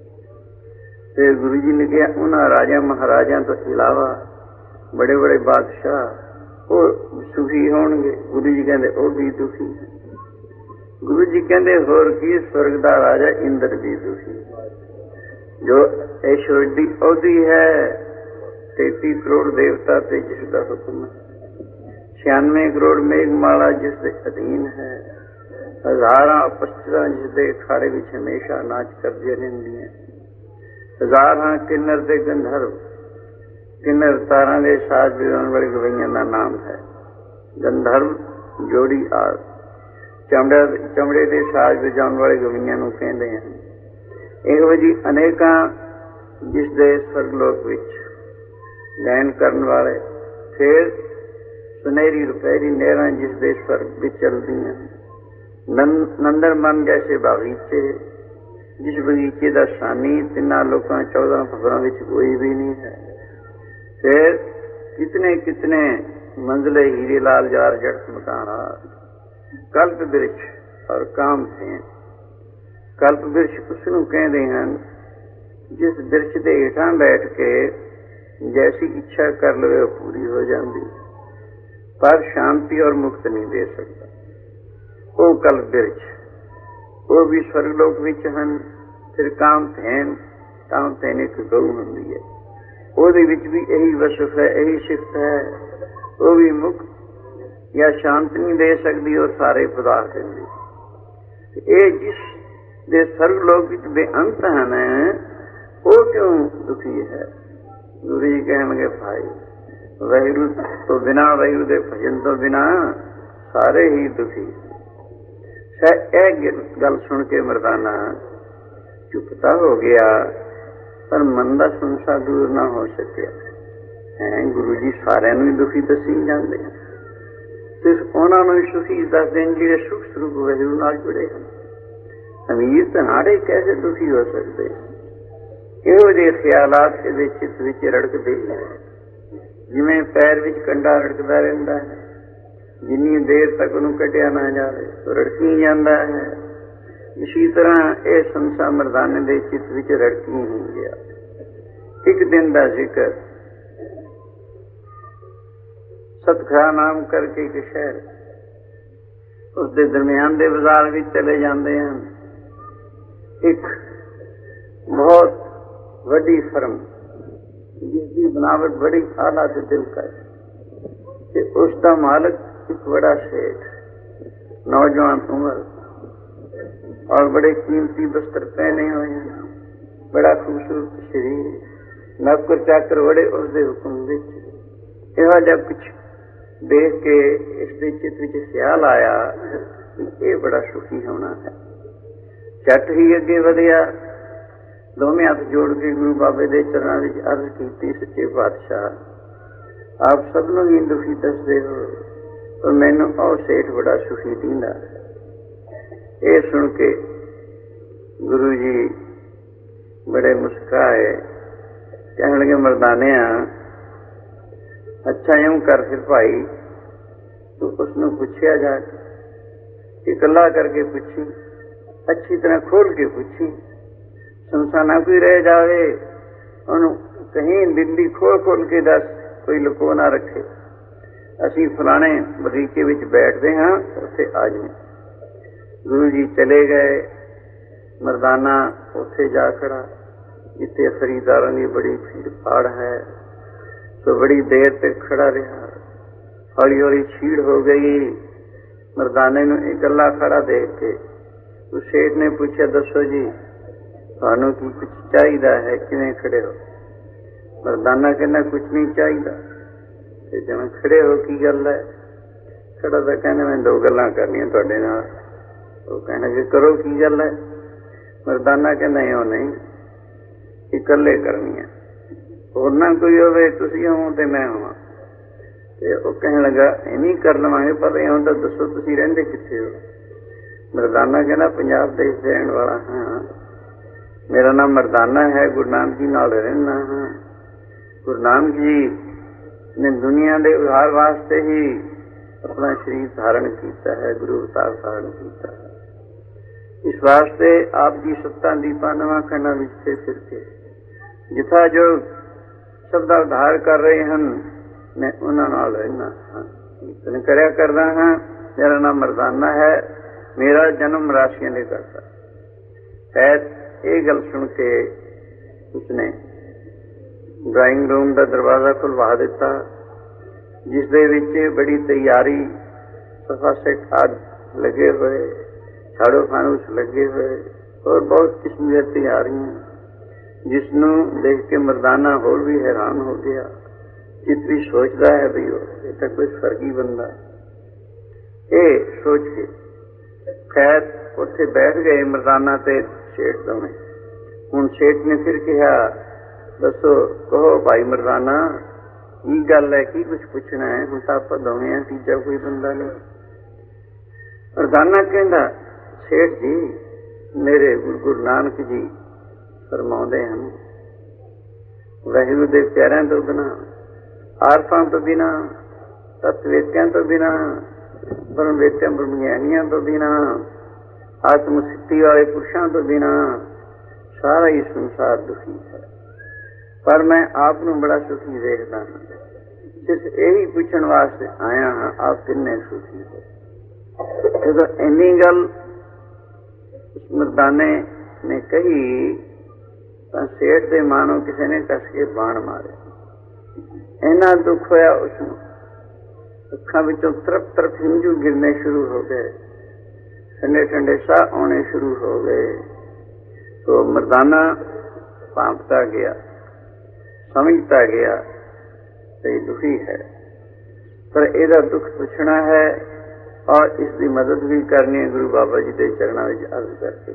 ਫਿਰ ਗੁਰੂ ਜੀ ਨੇ ਕਿਹਾ ਉਹਨਾਂ ਰਾਜਾ ਮਹਾਰਾਜਾ ਤੋਂ ਇਲਾਵਾ ਬੜੇ ਬੜੇ ਬਾਦਸ਼ਾਹ ਉਹ ਸੁਖੀ ਹੋਣਗੇ। ਗੁਰੂ ਜੀ ਕਹਿੰਦੇ ਉਹ ਵੀ ਦੁਖੀ। ਗੁਰੂ ਜੀ ਕਹਿੰਦੇ ਹੋਰ ਕੀ, ਸਵਰਗ ਦਾ ਰਾਜਾ ਇੰਦਰ ਵੀ ਦੁਖੀ, ਜੋ ਈਸ਼ਵਰ ਦੀ ਅਹੁਦੀ ਹੈ। ਤੇਤੀ ਕਰੋੜ ਦੇਵਤਾ ਤੇ ਜਿਸ ਦਾ ਹੁਕਮ ਹੈ, ਛਿਆਨਵੇਂ ਕਰੋੜ ਮੇਘਮਾਲਾ ਜਿਸ ਦੇ ਅਧੀਨ ਹੈ, ਹਜ਼ਾਰਾਂ ਅਪਸਰਾਂ ਜਿਸ ਦੇ ਅਖਾੜੇ ਵਿੱਚ ਹਮੇਸ਼ਾ ਨਾਚ ਕਰਦੀਆਂ ਰਹਿੰਦੀਆਂ, ਹਜ਼ਾਰਾਂ ਕਿੰਨਰ ਤੇ ਗੰਧਰਵ। ਕਿੰਨਰ ਤਾਰਾਂ ਦੇ ਸਾਜ਼ ਵਜਾਉਣ ਵਾਲੇ ਗਵਈਆਂ ਦਾ ਨਾਮ ਹੈ। ਗੰਧਰਵ ਜੋੜੀ ਆਦਿ ਚਮੜੇ ਚਮੜੇ ਦੇ ਸਾਜ਼ ਵਜਾਉਣ ਵਾਲੇ ਗਵਈਆਂ ਨੂੰ ਕਹਿੰਦੇ ਹਨ। ਇਹੋ ਜਿਹੀ ਅਨੇਕਾਂ ਜਿਸ ਦੇ ਸਵਰਗਲੋਕ ਵਿੱਚ ਗਾਇਨ ਕਰਨ ਵਾਲੇ। ਫਿਰ ਸੁਨਹਿਰੀ ਰੁਪਹਿਰੀ ਨਹਿਰਾਂ ਜਿਸ ਦੇ ਸਵਰਗ ਵਿੱਚ ਚੱਲਦੀਆਂ। ਨੰਦਰ ਮਨ ਜੈਸੇ ਬਾਗੀਚੇ, ਜਿਸ ਬਗੀਚੇ ਦਾ ਸਾਨੀ ਤਿੰਨਾਂ ਲੋਕਾਂ ਚੌਦਾਂ ਭਵਰਾਂ ਵਿੱਚ ਕੋਈ ਵੀ ਨਹੀਂ ਹੈ। ਫਿਰ ਕਿਤਨੇ ਕਿਤਨੇ ਮੰਜ਼ਲੇ ਹੀਰੇ ਲਾਲ ਜਾਰ ਜੜਤ ਮਕਾਨਾ। ਕਲਪ ਬਿਰਛ ਔਰ ਕਾਮ ਥੇ। ਕਲਪ ਬਿਰਛ ਉਸ ਨੂੰ ਕਹਿੰਦੇ ਹਨ ਜਿਸ ਬਿਰਛ ਦੇ ਹੇਠਾਂ ਬੈਠ ਕੇ ਜੈਸੀ ਇੱਛਾ ਕਰ ਲਵੇ ਉਹ ਪੂਰੀ ਹੋ ਜਾਂਦੀ, ਪਰ ਸ਼ਾਂਤੀ ਔਰ ਮੁਕਤ ਨਹੀਂ ਦੇ ਸਕਦਾ। ਉਹ ਕਲਪ ਬਿਰਛ ਉਹ ਵੀ ਸਵਰਗਲੋਕ ਵਿੱਚ ਹਨ। ਫਿਰ ਕਾਮ ਧੈਨ, ਕਾਮ ਧੈਨ ਇੱਕ ਗਊ ਹੁੰਦੀ ਹੈ, ਉਹਦੇ ਵਿੱਚ ਵੀ ਇਹੀ ਵਸਫ ਹੈ, ਇਹੀ ਸਿਫਤ ਹੈ। ਉਹ ਵੀ ਮੁਕਤ ਜਾਂ ਸ਼ਾਂਤ ਨਹੀਂ ਦੇ ਸਕਦੀ ਔਰ ਸਾਰੇ ਪਦਾਰਥ ਦਿੰਦੀ। ਇਹ ਜਿਸ ਦੇ ਸਵਰਗਲੋਕ ਵਿੱਚ ਬੇਅੰਤ ਹਨ ਉਹ ਕਿਉਂ ਦੁਖੀ ਹੈ? ਗੁਰੂ ਜੀ ਕਹਿਣਗੇ ਭਾਈ ਵਾਹਿਗੁਰੂ ਤੋਂ ਬਿਨਾਂ, ਵਾਹਿਗੁਰੂ ਦੇ ਭਜਨ ਤੋਂ ਬਿਨਾਂ ਸਾਰੇ ਹੀ ਦੁਖੀ। ਇਹ ਗੱਲ ਸੁਣ ਕੇ ਮਰਦਾਨਾ ਚੁੱਪਤਾ ਹੋ ਗਿਆ, ਪਰ ਮਨ ਦਾ ਸੰਸਾ ਦੂਰ ਨਾ ਹੋ ਸਕਿਆ। ਹੈ ਗੁਰੂ ਜੀ ਸਾਰਿਆਂ ਨੂੰ ਹੀ ਦੁਖੀ ਦੱਸੀ ਜਾਂਦੇ ਹਨ, ਸਿਰਫ ਉਹਨਾਂ ਨੂੰ ਹੀ ਸੁਖੀ ਦੱਸਦੇ ਨੇ ਜਿਹੜੇ ਸੁਖ ਸਰੂਪ ਵਾਹਿਗੁਰੂ ਨਾਲ ਜੁੜੇ ਹਨ। ਅਮੀਰ ਧਨਾੜੇ ਕੈਸੇ ਦੁਖੀ ਹੋ ਸਕਦੇ? ਇਹੋ ਜਿਹੇ ਖਿਆਲਾਤ ਇਹਦੇ ਚਿੱਤ ਵਿੱਚ ਰੜਕਦੇ ਨੇ, ਜਿਵੇਂ ਪੈਰ ਵਿੱਚ ਕੰਡਾ ਰੜਕਦਾ ਰਹਿੰਦਾ ਹੈ, ਜਿੰਨੀ ਦੇਰ ਤੱਕ ਉਹਨੂੰ ਕੱਢਿਆ ਨਾ ਜਾਵੇ ਉਹ ਰੜਕੀ ਜਾਂਦਾ ਹੈ। ਇਸੀ ਤਰ੍ਹਾਂ ਇਹ ਸੰਸਾ ਮਰਦਾਨੇ ਦੇ ਚਿੱਤ ਵਿੱਚ ਰੜਕੀ ਹੀ ਗਿਆ। ਇੱਕ ਦਿਨ ਦਾ ਜ਼ਿਕਰ, ਸਤਖਰਾ ਨਾਮ ਕਰਕੇ ਇੱਕ ਸ਼ਹਿਰ, ਉਸ ਦੇ ਦਰਮਿਆਨ ਦੇ ਬਾਜ਼ਾਰ ਵਿੱਚ ਚਲੇ ਜਾਂਦੇ ਹਨ। ਇੱਕ ਬਹੁਤ ਵੱਡੀ ਫਰਮ ਜਿਸ ਦੀ ਬਨਾਵਟ ਬੜੀ ਆਲਾ ਤੇ ਦਿਲਕਸ਼, ਤੇ ਉਸ ਦਾ ਮਾਲਕ ਇੱਕ ਬੜਾ ਸੇਠ, ਨੌਜਵਾਨ ਉਮਰ ਔਰ ਬੜੇ ਕੀਮਤੀ ਬਸਤਰ ਪਹਿਨੇ ਹੋਏ ਹਨ, ਬੜਾ ਖੂਬਸੂਰਤ ਸਰੀਰ, ਨੌਕਰ ਚਾਕਰ ਬੜੇ ਉਸਦੇ ਹੁਕਮ ਵਿੱਚ। ਇਹੋ ਜਿਹਾ ਕੁਛ ਦੇਖ ਕੇ ਇਸ ਦੇ ਚਿੱਤ ਵਿੱਚ ਖਿਆਲ ਆਇਆ ਕਿ ਇਹ ਬੜਾ ਸੁਖੀ ਹੋਣਾ ਹੈ। ਝੱਟ ਹੀ ਅੱਗੇ ਵਧਿਆ, ਦੋਵੇਂ ਹੱਥ ਜੋੜ ਕੇ ਗੁਰੂ ਬਾਬੇ ਦੇ ਚਰਨਾਂ ਵਿੱਚ ਅਰਜ਼ ਕੀਤੀ, ਸੱਚੇ ਪਾਤਸ਼ਾਹ ਆਪ ਸਭ ਨੂੰ ਹੀ ਦੁਖੀ ਦੱਸਦੇ ਹੋ, ਪਰ ਮੈਨੂੰ ਉਹ ਸੇਠ ਬੜਾ ਸੁਖੀ ਦਿੰਦਾ। ਇਹ ਸੁਣ ਕੇ ਗੁਰੂ ਜੀ ਬੜੇ ਮੁਸਕਰਾਏ, ਕਹਿਣ ਲੱਗੇ ਮਰਦਾਨਿਆਂ ਅੱਛਾ ਇਉਂ ਕਰ ਫਿਰ ਭਾਈ, ਤੂੰ ਉਸਨੂੰ ਪੁੱਛਿਆ ਜਾ ਕੇ, ਇਕੱਲਾ ਕਰਕੇ ਪੁੱਛੀ, ਅੱਛੀ ਤਰ੍ਹਾਂ ਖੋਲ ਕੇ ਪੁੱਛੀ, ਸੰਸਾ ਨਾ ਕੋਈ ਰਹਿ ਜਾਵੇ। ਉਹਨੂੰ ਕਹੀਂ ਦਿੱਲੀ ਖੋਲ ਖੋਲ ਕੇ ਦੱਸ, ਕੋਈ ਲੁਕੋ ਨਾ ਰੱਖੇ। ਅਸੀਂ ਫਲਾਣੇ ਬਗੀਚੇ ਵਿੱਚ ਬੈਠਦੇ ਹਾਂ, ਉੱਥੇ ਆ ਜਾਈਂ। ਗੁਰੂ ਜੀ ਚਲੇ ਗਏ। ਮਰਦਾਨਾ ਉੱਥੇ ਜਾ ਖੜਾ ਜਿੱਥੇ ਖਰੀਦਾਰਾਂ ਦੀ ਬੜੀ ਭੀੜ ਭਾੜ ਹੈ, ਸੋ ਬੜੀ ਦੇਰ ਤੱਕ ਖੜਾ ਰਿਹਾ। ਹੌਲੀ ਹੌਲੀ ਛੀੜ ਹੋ ਗਈ। ਮਰਦਾਨੇ ਨੂੰ ਇਕੱਲਾ ਖੜਾ ਦੇਖ ਕੇ ਉਸ ਸੇਠ ਨੇ ਪੁੱਛਿਆ, ਦੱਸੋ ਜੀ ਤੁਹਾਨੂੰ ਕੀ ਕੁਛ ਚਾਹੀਦਾ ਹੈ, ਕਿਵੇਂ ਖੜੇ ਹੋ? ਮਰਦਾਨਾ ਕਹਿੰਦਾ ਕੁਛ ਨਹੀਂ ਚਾਹੀਦਾ। ਤੇ ਜਿਵੇਂ ਖੜੇ ਹੋ ਕੀ ਗੱਲ ਹੈ? ਖੜਾ ਤਾਂ ਕਹਿੰਦਾ ਮੈਂ ਦੋ ਗੱਲਾਂ ਕਰਨੀਆਂ ਤੁਹਾਡੇ ਨਾਲ। ਉਹ ਕਹਿਣਾ ਕਿ ਕਰੋ, ਕੀ ਗੱਲ ਹੈ? ਮਰਦਾਨਾ ਕਹਿੰਦਾ ਇਉਂ ਨਹੀਂ, ਇਕੱਲੇ ਕਰਨੀਆਂ, ਹੋਰ ਨਾ ਕੋਈ ਹੋਵੇ, ਤੁਸੀਂ ਹੋਵੋ ਤੇ ਮੈਂ ਹੋਵਾਂ। ਤੇ ਉਹ ਕਹਿਣ ਲੱਗਾ ਐਵੇਂ ਕਰ ਲਵਾਂਗੇ, ਪਰ ਇਉਂ ਤਾਂ ਦੱਸੋ ਤੁਸੀਂ ਰਹਿੰਦੇ ਕਿੱਥੇ ਹੋ? ਮਰਦਾਨਾ ਕਹਿੰਦਾ ਪੰਜਾਬ ਦੇਸ਼ ਦੇ ਰਹਿਣ ਵਾਲਾ ਹਾਂ, ਮੇਰਾ ਨਾਮ ਮਰਦਾਨਾ ਹੈ, ਗੁਰੂ ਨਾਨਕ ਜੀ ਨਾਲ ਰਹਿੰਦਾ ਹਾਂ। ਗੁਰੂ ਨਾਨਕ ਜੀ ਨੇ ਦੁਨੀਆ ਦੇ ਉਧਾਰ ਵਾਸਤੇ ਹੀ अपना शरीर धारण किया है, गुरु अवतार धारण किया है। इस वास्ते आप जी सत्ता दीपा नवा खंडा विच फिर फिर के जिथा जो शब्द उद्धार कर रहे हैं, मैं उन्हां नाल रहना हाँ, कीर्तन करया करदा हाँ। मेरा नाम मरदाना है, मेरा जन्म राशियां ने करता है। ये गल सुन के उसने ड्राइंग रूम का दरवाजा खुलवा दिता, जिस दे विच बड़ी तैयारी, सफा सेट आग लगे हुए, झाड़ू फानूस लगे हुए और बहुत किस्म की तैयारियां, जिसनों देख के मरदाना होर भी हैरान हो गया। चित भी सोचता है भी ये तो कोई स्वर्गी बंदा, ये सोच के खैर उत्थे बैठ गए मरदाना ते सेठ दोवें। हुण सेठ ने फिर कहा, दसो कहो भाई मरदाना की गल है, की कुछ पूछना है? हुण तां आपां दोवें हां, तीजा कोई बंदा नहीं। मरदाना कहंदा, सेठ जी मेरे गुरु गुरु नानक जी फरमाउंदे हन, वाहिगुरू दे प्यारिਆਂ ਤੋਂ बिना, आरफां तो बिना, तत्वेत्यां तो बिना, ब्रह्मवेत्यां ब्रह्मज्ञानियां तो बिना, आत्म सिद्धि वाले पुरुषों तो बिना सारा ही संसार दुखी है, पर मैं आप नूं बड़ा सुखी देखदा हां। सिर्फ यही पूछण वास्ते आया हाँ, आप किन्ने सुखी हो? जदों इन्नी गल उस मरदाने ने कही तो सेठ दे मानो किसी ने कस के बाण मारे। इन्ना दुख होया उसनूं, अखां विचों तरफ तरफ हिंजू गिरने शुरू हो गए, ठंडे ठंडे साह आने शुरू हो गए। तो मरदाना भांपता गया, समझता गया कि दुखी है, पर ਇਹਦਾ दुख पुछना है और इसकी मदद भी करनी है गुरु बाबा जी के चरणों में अर्ज करके।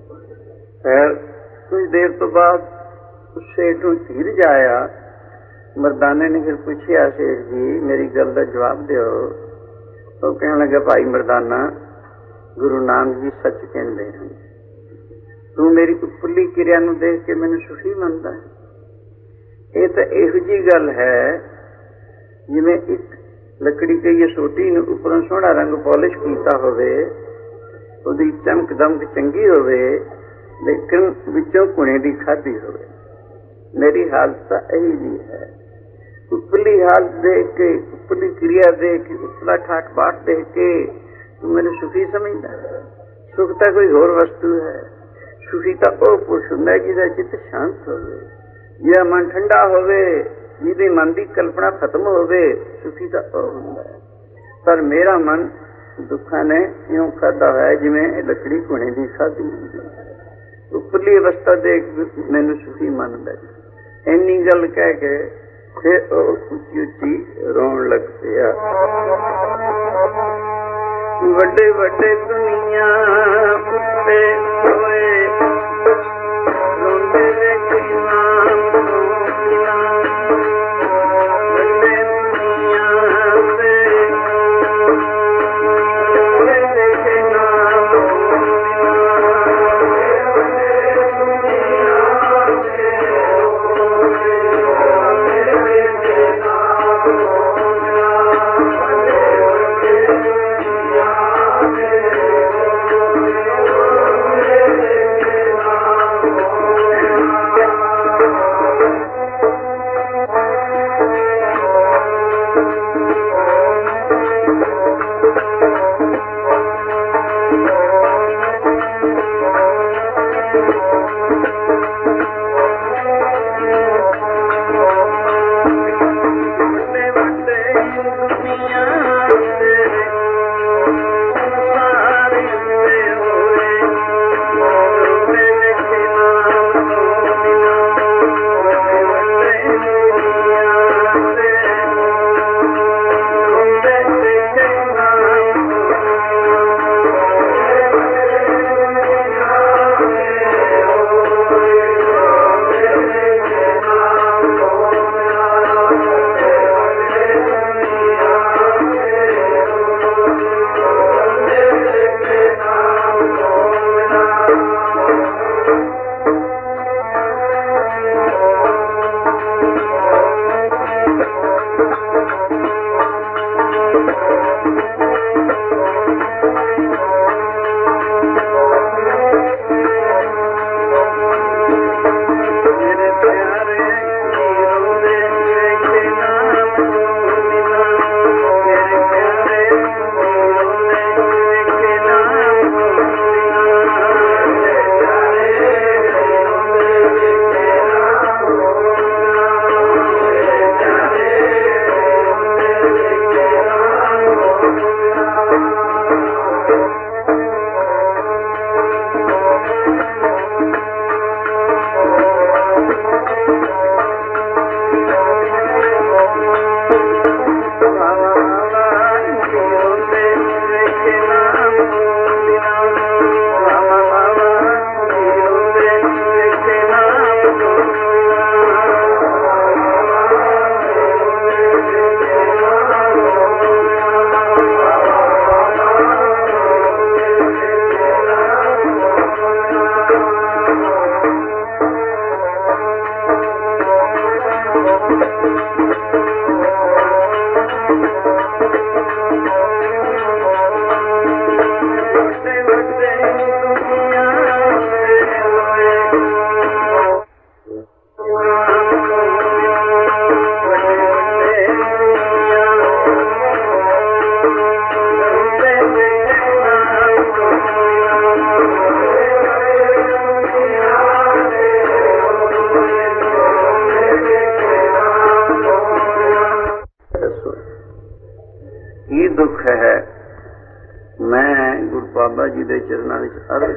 खैर कुछ देर तो बाद उस सेठ नूं धीरज आया। मरदाने ने फिर पूछा, सेठ जी मेरी गल का जवाब दो। तो कहने लगा, भाई मरदाना गुरु नानक जी सच कहते हैं, तू मेरी उपरली क्रिया नूं देख के मैनूं सुखी मनदा है। ये तो इहो जी गल है जिवें एक लकड़ी के ये सोटी नूं उपरों सोहना रंग पॉलिश कीता होवे, उहदी चमक दमक चंगी होवे, लेकिन विचों कुणे दी खाधी होवे। मेरी हालत तो यही जी है। उपरली हालत देख के, उपरली क्रिया देख के, उपरला ठाठ बाट देख के तू मैंने सुखी समझदा है? सुख तो कोई होर वस्तु है। सुखी तो वह पुरुष हुंदा है जिहदा चित्त शांत होवे, जिहदा मन ठंडा होवे, जिहदे मन की कल्पना खत्म होवे, सुखी तो वह हुंदा है। पर मेरा मन दुखा ने इउं खाधा होया जिवें लकड़ी घुणे दी खाधी हुंदी है। उपरली अवस्था देख मैनूं सुखी मनदा है। इन्नी गल कह के फिर उच्ची उच्ची रोण लग पिया। वड्डे वड्डे दुनिया उत्ते होए, रोंदे वेखे नाम तो बिना, वड्डे दुनिया ते रोंदे वेखे नाम तो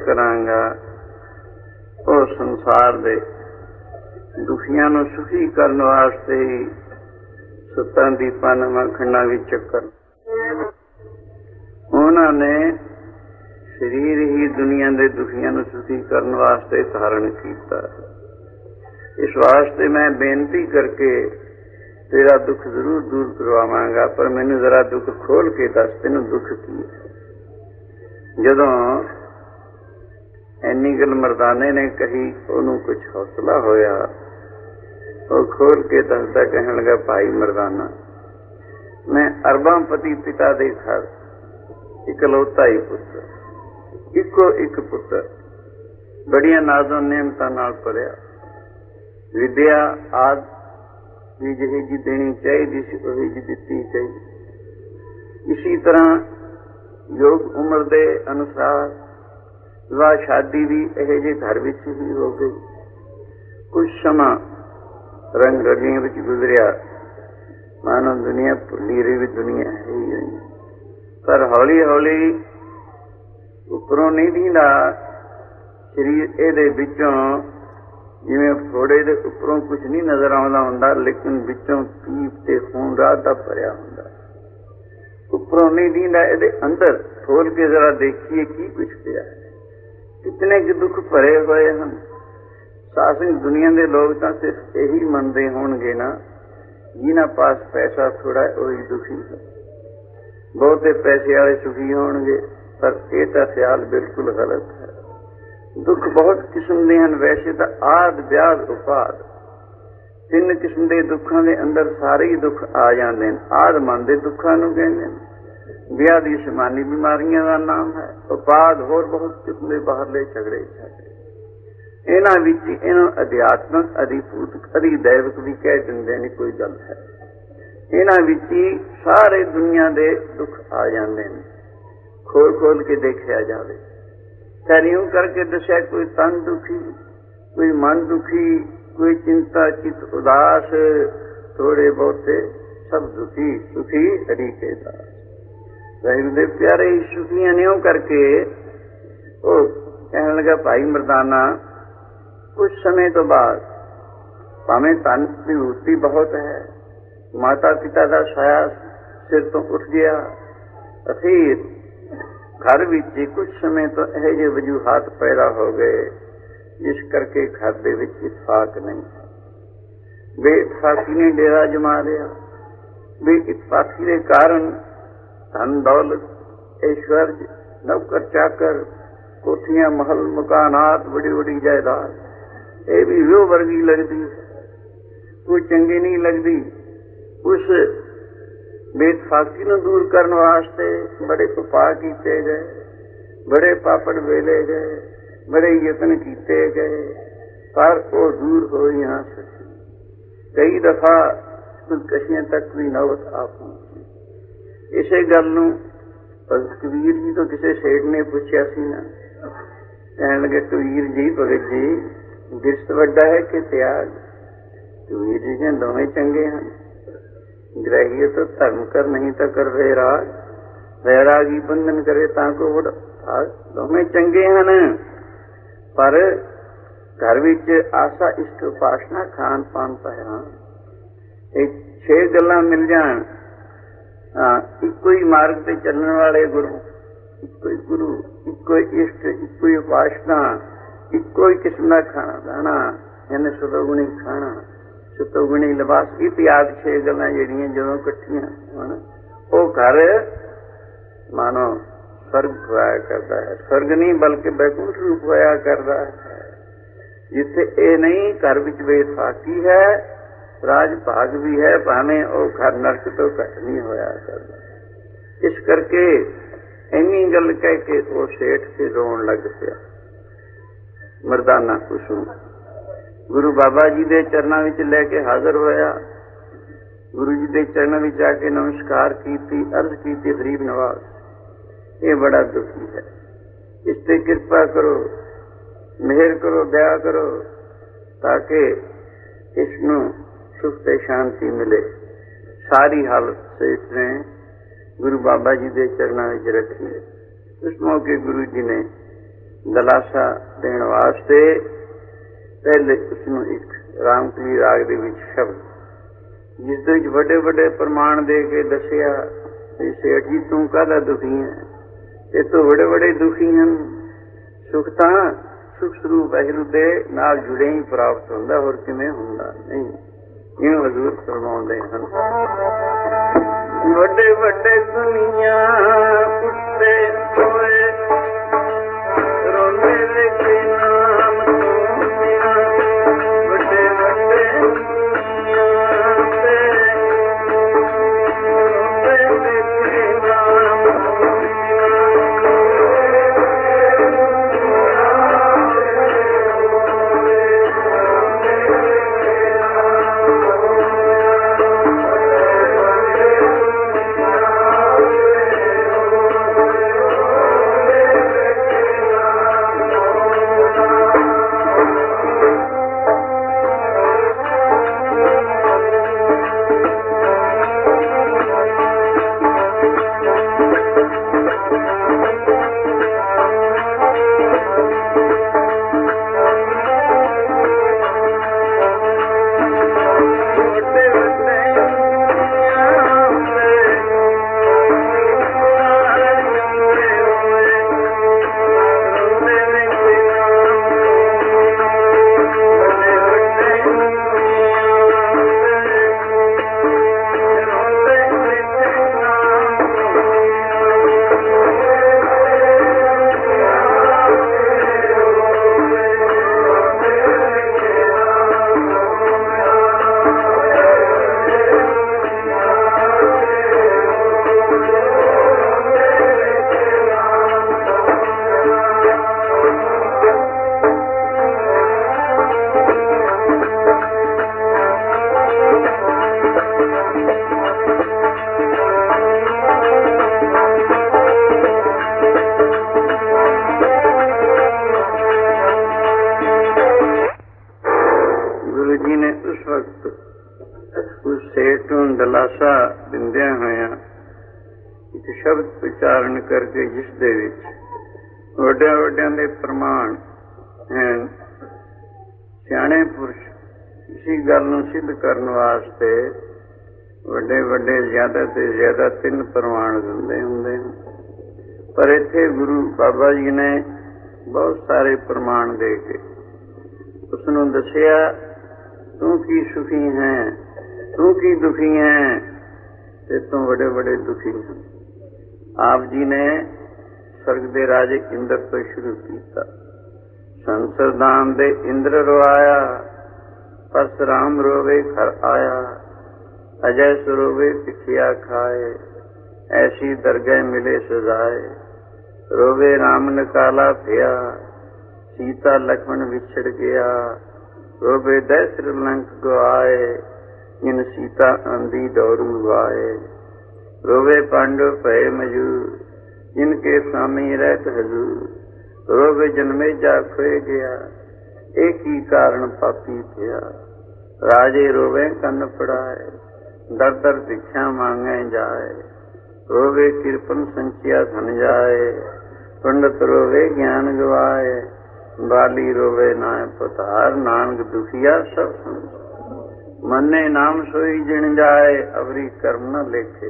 ਕਰਾਂਗਾ ਉਹ ਸੰਸਾਰ ਦੇ ਦੁਖੀਆਂ ਨੂੰ ਸੁਖੀ ਕਰਨ ਵਾਸਤੇ ਹੀ ਸੁੱਤਾਂ ਦੀ ਪੰਨ ਮੱਖਣਾ ਵਿੱਚ ਚੱਕਰ। ਉਹਨਾਂ ਨੇ ਸਰੀਰ ਹੀ ਦੁਨੀਆ ਦੇ ਦੁਖੀਆਂ ਨੂੰ ਸੁਖੀ ਕਰਨ ਵਾਸਤੇ ਧਾਰਨ ਕੀਤਾ। ਇਸ ਵਾਸਤੇ ਮੈਂ ਬੇਨਤੀ ਕਰਕੇ ਤੇਰਾ ਦੁੱਖ ਜ਼ਰੂਰ ਦੂਰ ਕਰਵਾਵਾਂਗਾ, ਪਰ ਮੈਨੂੰ ਜ਼ਰਾ ਦੁੱਖ ਖੋਲ ਕੇ ਦੱਸ, ਤੈਨੂੰ ਦੁੱਖ ਕੀ ਹੈ। ਜਦੋਂ ਇੰਨੀ ਗੱਲ ਮਰਦਾਨੇ ਨੇ ਕਹੀ, ਉਹਨੂੰ ਕੁਝ ਹੌਸਲਾ ਹੋਇਆ। ਉਹ ਖੋਲ ਕੇ ਦੱਸਦਾ, ਕਹਿਣ ਲੱਗਾ, ਭਾਈ ਮਰਦਾਨਾ, ਮੈਂ ਅਰਬਾਂ ਪਤੀ ਪਿਤਾ ਦੇ ਘਰ ਇਕਲੌਤਾ ਹੀ ਪੁੱਤਰ, ਇੱਕੋ ਇੱਕ ਪੁੱਤਰ, ਬੜੀਆਂ ਨਾਜ਼ੋ ਨਿਯਮਤਾਂ ਨਾਲ ਪੜ੍ਹਿਆ। ਵਿਦਿਆ ਆਦਿ ਵੀ ਜਿਹੀ ਜੀ ਦੇਣੀ ਚਾਹੀਦੀ ਸੀ ਉਹੀ ਜੀ ਦਿੱਤੀ ਗਈ। ਇਸੀ ਤਰ੍ਹਾਂ ਯੋਗ ਉਮਰ ਦੇ ਅਨੁਸਾਰ ਵਿਆਹ ਸ਼ਾਦੀ ਵੀ ਇਹੋ ਜਿਹੇ ਘਰ ਵਿੱਚ ਹੀ ਹੋ ਗਈ। ਕੁਝ ਸਮਾਂ ਰੰਗ ਰਲੀਆਂ ਵਿੱਚ ਗੁਜ਼ਰਿਆ, ਮਾਨੋ ਦੁਨੀਆ ਭੁੱਲੀ ਰਹੀ ਵੀ ਦੁਨੀਆ ਹੈ ਹੀ ਨਹੀਂ। ਪਰ ਹੌਲੀ ਹੌਲੀ ਉੱਪਰੋਂ ਨਹੀਂ ਦੀਂਦਾ ਸਰੀਰ ਇਹਦੇ ਵਿੱਚੋਂ, ਜਿਵੇਂ ਫੋੜੇ ਦੇ ਉੱਪਰੋਂ ਕੁਝ ਨਹੀਂ ਨਜ਼ਰ ਆਉਂਦਾ ਹੁੰਦਾ, ਲੇਕਿਨ ਵਿੱਚੋਂ ਪੀਪ ਤੇ ਖੂਨ ਰਾਤ ਦਾ ਭਰਿਆ ਹੁੰਦਾ। ਉੱਪਰੋਂ ਨਹੀਂ ਦੀਂਦਾ, ਇਹਦੇ ਅੰਦਰ ਖੋਲ ਕੇ ਜ਼ਰਾ ਦੇਖੀਏ ਕੀ ਕੁਝ ਪਿਆ ਹੈ, ਕਿਤਨੇ ਕੁ ਦੁੱਖ ਭਰੇ ਹੋਏ ਹਨ। ਸਾਸਨ ਦੁਨੀਆ ਦੇ ਲੋਕ ਤਾਂ ਸਿਰਫ ਇਹੀ ਮੰਨਦੇ ਹੋਣਗੇ ਨਾ, ਜਿਨ੍ਹਾਂ ਪਾਸ ਪੈਸਾ ਥੋੜਾ ਉਹੀ ਦੁਖੀ ਹੈ। ਬਹੁਤੇ ਪੈਸੇ ਵਾਲੇ ਸੁਖੀ ਹੋਣਗੇ, ਪਰ ਇਹ ਤਾਂ ਖਿਆਲ ਬਿਲਕੁਲ ਗਲਤ ਹੈ। ਦੁੱਖ ਬਹੁਤ ਕਿਸਮ ਦੇ ਹਨ। ਵੈਸੇ ਤਾਂ ਆਦ ਵਿਆਦ ਉਪਾਦ ਤਿੰਨ ਕਿਸਮ ਦੇ ਦੁੱਖਾਂ ਦੇ ਅੰਦਰ ਸਾਰੇ ਹੀ ਦੁੱਖ ਆ ਜਾਂਦੇ ਨੇ। ਆਦ ਮਨ ਦੇ ਦੁੱਖਾਂ ਨੂੰ ਕਹਿੰਦੇ ਨੇ, ਵਿਆਹ ਦੀ ਸ਼ਮਾਨੀ ਬਿਮਾਰੀਆਂ ਦਾ ਨਾਮ ਹੈ, ਉਪਾਦ ਹੋਰ ਬਹੁਤ ਕਿਸਮ ਦੇ ਬਾਹਰਲੇ ਝਗੜੇ ਝਗੜੇ। ਇਹਨਾਂ ਵਿੱਚ ਇਹਨੂੰ ਅਧਿਆਤਮਕ, ਅਧਿਭੂਤਕ, ਅਧਿਦੈਵਿਕ ਵੀ ਕਹਿ ਦਿੰਦੇ ਨੇ, ਕੋਈ ਗੱਲ ਹੈ। ਇਹਨਾਂ ਵਿੱਚ ਹੀ ਸਾਰੇ ਦੁਨੀਆ ਦੇ ਦੁੱਖ ਆ ਜਾਂਦੇ ਨੇ, ਖੋਲ ਖੋਲ ਕੇ ਦੇਖਿਆ ਜਾਵੇ। ਤੈਨੂੰ ਕਰਕੇ ਦੱਸਿਆ, ਕੋਈ ਤਨ ਦੁਖੀ, ਕੋਈ ਮਨ ਦੁਖੀ, ਕੋਈ ਚਿੰਤਾ ਚਿਤ ਉਦਾਸ, ਥੋੜੇ ਬਹੁਤੇ ਸਭ ਦੁਖੀ, ਸੁਖੀ ਹਰੀ ਕੇ ਦਾਸ। ਵਾਹਿਗੁਰੂ ਦੇ ਪਿਆਰੇ ਸੁਖੀਆਂ ਨੇ। ਉਹ ਕਰਕੇ ਉਹ ਕਹਿਣ ਲੱਗਾ, ਭਾਈ ਮਰਦਾਨਾ, ਕੁਝ ਸਮੇਂ ਤੋਂ ਬਾਅਦ ਭਾਵੇਂ ਧਨ ਦੀ ਵਿਭੂਤੀ ਬਹੁਤ ਹੈ, ਮਾਤਾ ਪਿਤਾ ਦਾ ਸਾਇਆ ਸਿਰ ਤੋਂ ਉੱਠ ਗਿਆ, ਅਖੀਰ ਘਰ ਵਿੱਚ ਕੁਝ ਸਮੇਂ ਤੋਂ ਇਹੋ ਜਿਹੇ ਵਜੂਹਾਤ ਪੈਦਾ ਹੋ ਗਏ ਜਿਸ ਕਰਕੇ ਘਰ ਦੇ ਵਿੱਚ ਇਤਫਾਕ ਨਹੀਂ। ਬੇਇਤਫਾਕੀ ਨੇ ਡੇਰਾ ਜਮਾ ਲਿਆ। ਬੇਇਤਫਾਕੀ ਦੇ ਕਾਰਨ ਧਨ ਦੌਲਤ, ऐश्वर्य, नौकर चाकर, कोठियां महल मकानात, बड़ी बड़ी जायदाद, ये भी वो वर्गी लगती है, कोई चंगी नहीं लगती। उस बेतफाकी को दूर करने वास्ते बड़े उपाय किए गए, बड़े पापड़ वेले गए, बड़े यत्न किए गए, पर वो दूर हो ही ना सकी। कई दफा खुदकशियां तक भी नौबत आ पहुंची। इसे गल नूं कबीर जी तो किसी सेठ ने पूछा सी ना, कहने लगे, कबीर जी भगत जी, गिरस्त वड्डा है कि त्याग? कबीर जी के दोवें चंगे हैं। ग्रही तो धर्म कर, नहीं तो कर वैराग, वैरागी बंधन करे ताको वड भाग। दोवें चंगे हैं, पर घर विच आशा इष्ट उपासना खान पान पहरान, एक छे गल्लां मिल जान, इको ही मार्ग पे चलने वाले गुरु, इको ही गुरु, इको ही इष्ट, इको ही उपासना, इको ही किस्म का खाना दाना, यानी सतोगुणी खाना, सतोगुणी लिबास, इत्यादि छे गल्लां जिहड़ियां जदों इकट्ठियां होण, वो घर मानो स्वर्ग होया करता है। स्वर्ग नहीं बल्कि बैकुंठ रूप होया करता है, जिथे ये नहीं घर विच बेतफाकी है, राज भाग भी है, भावें वो घर नरक तो घट नहीं होया करता। इस करके इन्नी गल कह के वो सेठ से रोन लग पिया। मरदाना कुसुम गुरु बाबा जी के चरणों में लैके हाजिर होया। गुरु जी के चरणों में जाके नमस्कार की, अर्ज की, गरीब नवाज, ये बड़ा दुखी है, इस पे कृपा करो, मेहर करो, दया करो, ताकि इसनू सुख से शांति मिले। सारी हालत से इसने गुरु बाबा जी के चरणों में रखी। उस मौके गुरु जी ने ਦਲਾਸਾ ਦੇਣ ਵਾਸਤੇ ਪਹਿਲੇ ਉਸਨੂੰ ਇੱਕ ਰਾਮਕਲੀ ਰਾਗ ਦੇ ਵਿੱਚ ਸ਼ਬਦ ਜਿਸ ਦੇ ਵਿੱਚ ਵੱਡੇ ਵੱਡੇ ਪ੍ਰਮਾਣ ਦੇ ਕੇ ਦੱਸਿਆ ਵੀ ਸੇਠ ਜੀ ਤੂੰ ਕਾਹਦਾ ਦੁਖੀ ਹੈ, ਇਹ ਤੋਂ ਬੜੇ ਬੜੇ ਦੁਖੀ ਹਨ। ਸੁਖ ਤਾਂ ਸੁਖ ਸਰੂਪ ਵਾਹਿਗੁਰੂ ਦੇ ਨਾਲ ਜੁੜੇ ਹੀ ਪ੍ਰਾਪਤ ਹੁੰਦਾ, ਹੋਰ ਕਿਵੇਂ ਹੁੰਦਾ ਨਹੀਂ। ਇਉਂ ਹਜ਼ੂਰ ਫਰਮਾਉਂਦੇ ਹਨ, ਵੱਡੇ ਵੱਡੇ ਦੁਨੀਆ ਉੱਤੇ ਹੋਏ ਰੋਂਦੇ ਲਿਖੇ ਨਾਮ ਤੋਂ ਬਿਨਾ, ਵੱਡੇ ਵੱਡੇ ਦੁਨੀਆ ਉੱਤੇ ਰੋਂਦੇ ਲਿਖੇ ਨਾਮ ਤੋਂ ਦਲਾਸਾ ਦਿੰਦਿਆਂ ਹੋਇਆਂ ਇੱਕ ਸ਼ਬਦ ਉਚਾਰਨ ਕਰਕੇ ਜਿਸ ਦੇ ਵਿੱਚ ਵੱਡਿਆਂ ਵੱਡਿਆਂ ਦੇ ਪ੍ਰਮਾਣ ਹਨ। ਸਿਆਣੇ ਪੁਰਸ਼ ਇਸੀ ਗੱਲ ਨੂੰ ਸਿੱਧ ਕਰਨ ਵਾਸਤੇ ਵੱਡੇ ਵੱਡੇ ਜ਼ਿਆਦਾ ਤੇ ਜ਼ਿਆਦਾ ਤਿੰਨ ਪ੍ਰਮਾਣ ਦਿੰਦੇ ਹੁੰਦੇ ਹਨ, ਪਰ ਇੱਥੇ ਗੁਰੂ ਬਾਬਾ ਜੀ ਨੇ ਬਹੁਤ ਸਾਰੇ ਪ੍ਰਮਾਣ ਦੇ ਕੇ ਉਸਨੂੰ ਦੱਸਿਆ, ਤੂੰ ਕੀ ਸੁਖੀ ਹੈ, ਤੂੰ ਕੀ ਦੁਖੀ ਹੈ, ਤੇ ਤੂੰ ਬੜੇ ਬੜੇ ਦੁਖੀ ਹੈ। ਆਪ ਜੀ ਨੇ ਸਵਰਗ ਦੇ ਰਾਜੇ ਇੰਦਰ ਤੋਂ ਸ਼ੁਰੂ ਕੀਤਾ। ਸੰਸਰਦਾਨ ਦੇ ਇੰਦਰ ਰਵਾਇਆ, ਪਰਸਰਾਮ ਰੋਵੇ ਘਰ ਆਇਆ, ਅਜੈ ਸਰੋਵੇ ਪਿਖਿਆ ਖਾਏ, ਐਸੀ ਦਰਗਹਿ ਮਿਲੇ ਸਜ਼ਾਏ, ਰੋਵੇ ਰਾਮ ਨਿਕਾਲਾ ਪਿਆ, ਸੀਤਾ ਲక్ష్మణ ਵਿਛੜ ਗਿਆ, ਰੋਵੇ ਦਸ਼ਰਥ ਲੰਕ ਗਵਾਏ, ਜਿਨ ਸੀਤਾ ਆਂਦੀ ਡੋਰੂ ਵਾਏ, ਰੋਵੇ ਪਾਂਡਵ ਭਏ ਮਜੂਰ, ਜਿਨ ਕੇ ਸਾਮੀ ਰਹਿਤ ਹਜ਼ੂਰ, ਰੋਵੇ ਜਨਮੇ ਜਾ ਖੋਏ ਗਿਆ, ਇੱਕ ਹੀ ਕਾਰਨ ਪਾਪੀ ਪਿਆ, ਰਾਜੇ ਰੋਵੇ ਕੰਨ ਪੜਾਏ, ਦਰ ਦਰ ਭਿਖਿਆ ਮੰਗੇ ਜਾਏ, ਰੋਵੇ ਕਿਰਪਨ ਸੰਚਿਆ ਧਨ ਜਾਏ, ਪੰਡਤ ਰੋਵੇ ਗਿਆਨ ਗਵਾਏ, ਬਾਲੀ ਰੋਵੇ ਨਾਇ ਪਤਾਰ, ਨਾਨਕ ਦੁਖੀਆ ਸਭ ਸੰਸਾਰ, ਮੰਨੇ ਨਾਮ ਸੋਈ ਜਿਣ ਜਾਏ, ਅਵਰੀ ਕਰਮ ਨਾ ਲੇਖੇ।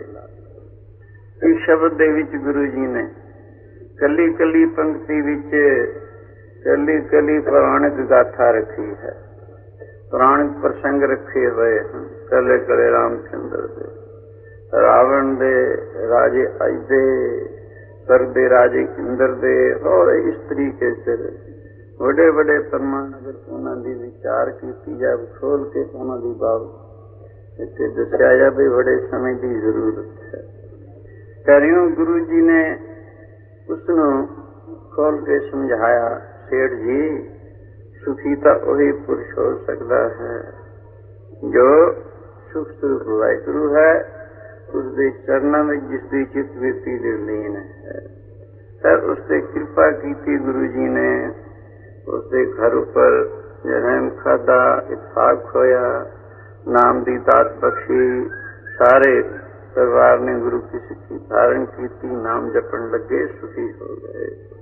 ਇਸ ਸ਼ਬਦ ਦੇ ਵਿੱਚ ਗੁਰੂ ਜੀ ਨੇ ਕੱਲੀ ਕੱਲੀ ਪੰਕਤੀ ਵਿੱਚ ਕੱਲੀ ਕੱਲੀ ਪੁਰਾਣਿਕ ਗਾਥਾ ਰੱਖੀ ਹੈ, ਪੁਰਾਣਿਕ ਪ੍ਰਸੰਗ ਰੱਖੇ ਹੋਏ ਹਨ। ਕੱਲੇ ਕੱਲੇ ਰਾਮਚੰਦਰ ਦੇ, ਰਾਵਣ ਦੇ, ਰਾਜੇ ਅਜ ਦੇ, ਸਵਰਗ ਦੇ ਰਾਜੇ ਇੰਦਰ ਦੇ, ਔਰ ਇਸ ਤਰੀਕੇ ਸੇ ਵੱਡੇ ਵੱਡੇ ਪ੍ਰਮਾਣ ਅਗਰ ਉਹਨਾਂ ਦੀ ਵਿਚਾਰ ਕੀਤੀ ਜਾਵੇ, ਖੋਲ ਕੇ ਉਹਨਾਂ ਦੀ ਬਾਤ ਇੱਥੇ ਦੱਸਿਆ ਜਾਵੇ, ਬੜੇ ਸਮੇਂ ਦੀ ਜ਼ਰੂਰਤ ਹੈ। ਕਰਿਓ ਗੁਰੂ ਜੀ ਨੇ ਉਸਨੂੰ ਖੋਲ ਕੇ ਸਮਝਾਇਆ, ਸੇਠ ਜੀ ਸੁਖੀ ਤਾਂ ਉਹੀ ਪੁਰਸ਼ ਹੋ ਸਕਦਾ ਹੈ ਜੋ ਸੁਖ ਸਰੂਪ ਵਾਹਿਗੁਰੂ ਹੈ, ਉਸਦੇ ਚਰਨਾਂ ਵਿੱਚ ਜਿਸ ਦੀ ਚਿੱਤ ਵ੍ਰਿਤੀ ਲੀਨ ਹੈ। ਫਿਰ ਉਸ ਤੇ ਕਿਰਪਾ ਕੀਤੀ ਗੁਰੂ ਜੀ ਨੇ, ਉਸਦੇ ਘਰ ਉੱਪਰ ਰਹਿਮ ਖਾਦਾ, ਇਤਫਾਕ ਹੋਇਆ, ਨਾਮ ਦੀ ਦਾਤ ਬਖਸ਼ੀ, ਸਾਰੇ ਪਰਿਵਾਰ ਨੇ ਗੁਰੂ ਕੀ ਸਿੱਖੀ ਧਾਰਨ ਕੀਤੀ, ਨਾਮ ਜਪਣ ਲੱਗੇ, ਸੁਖੀ ਹੋ ਗਏ।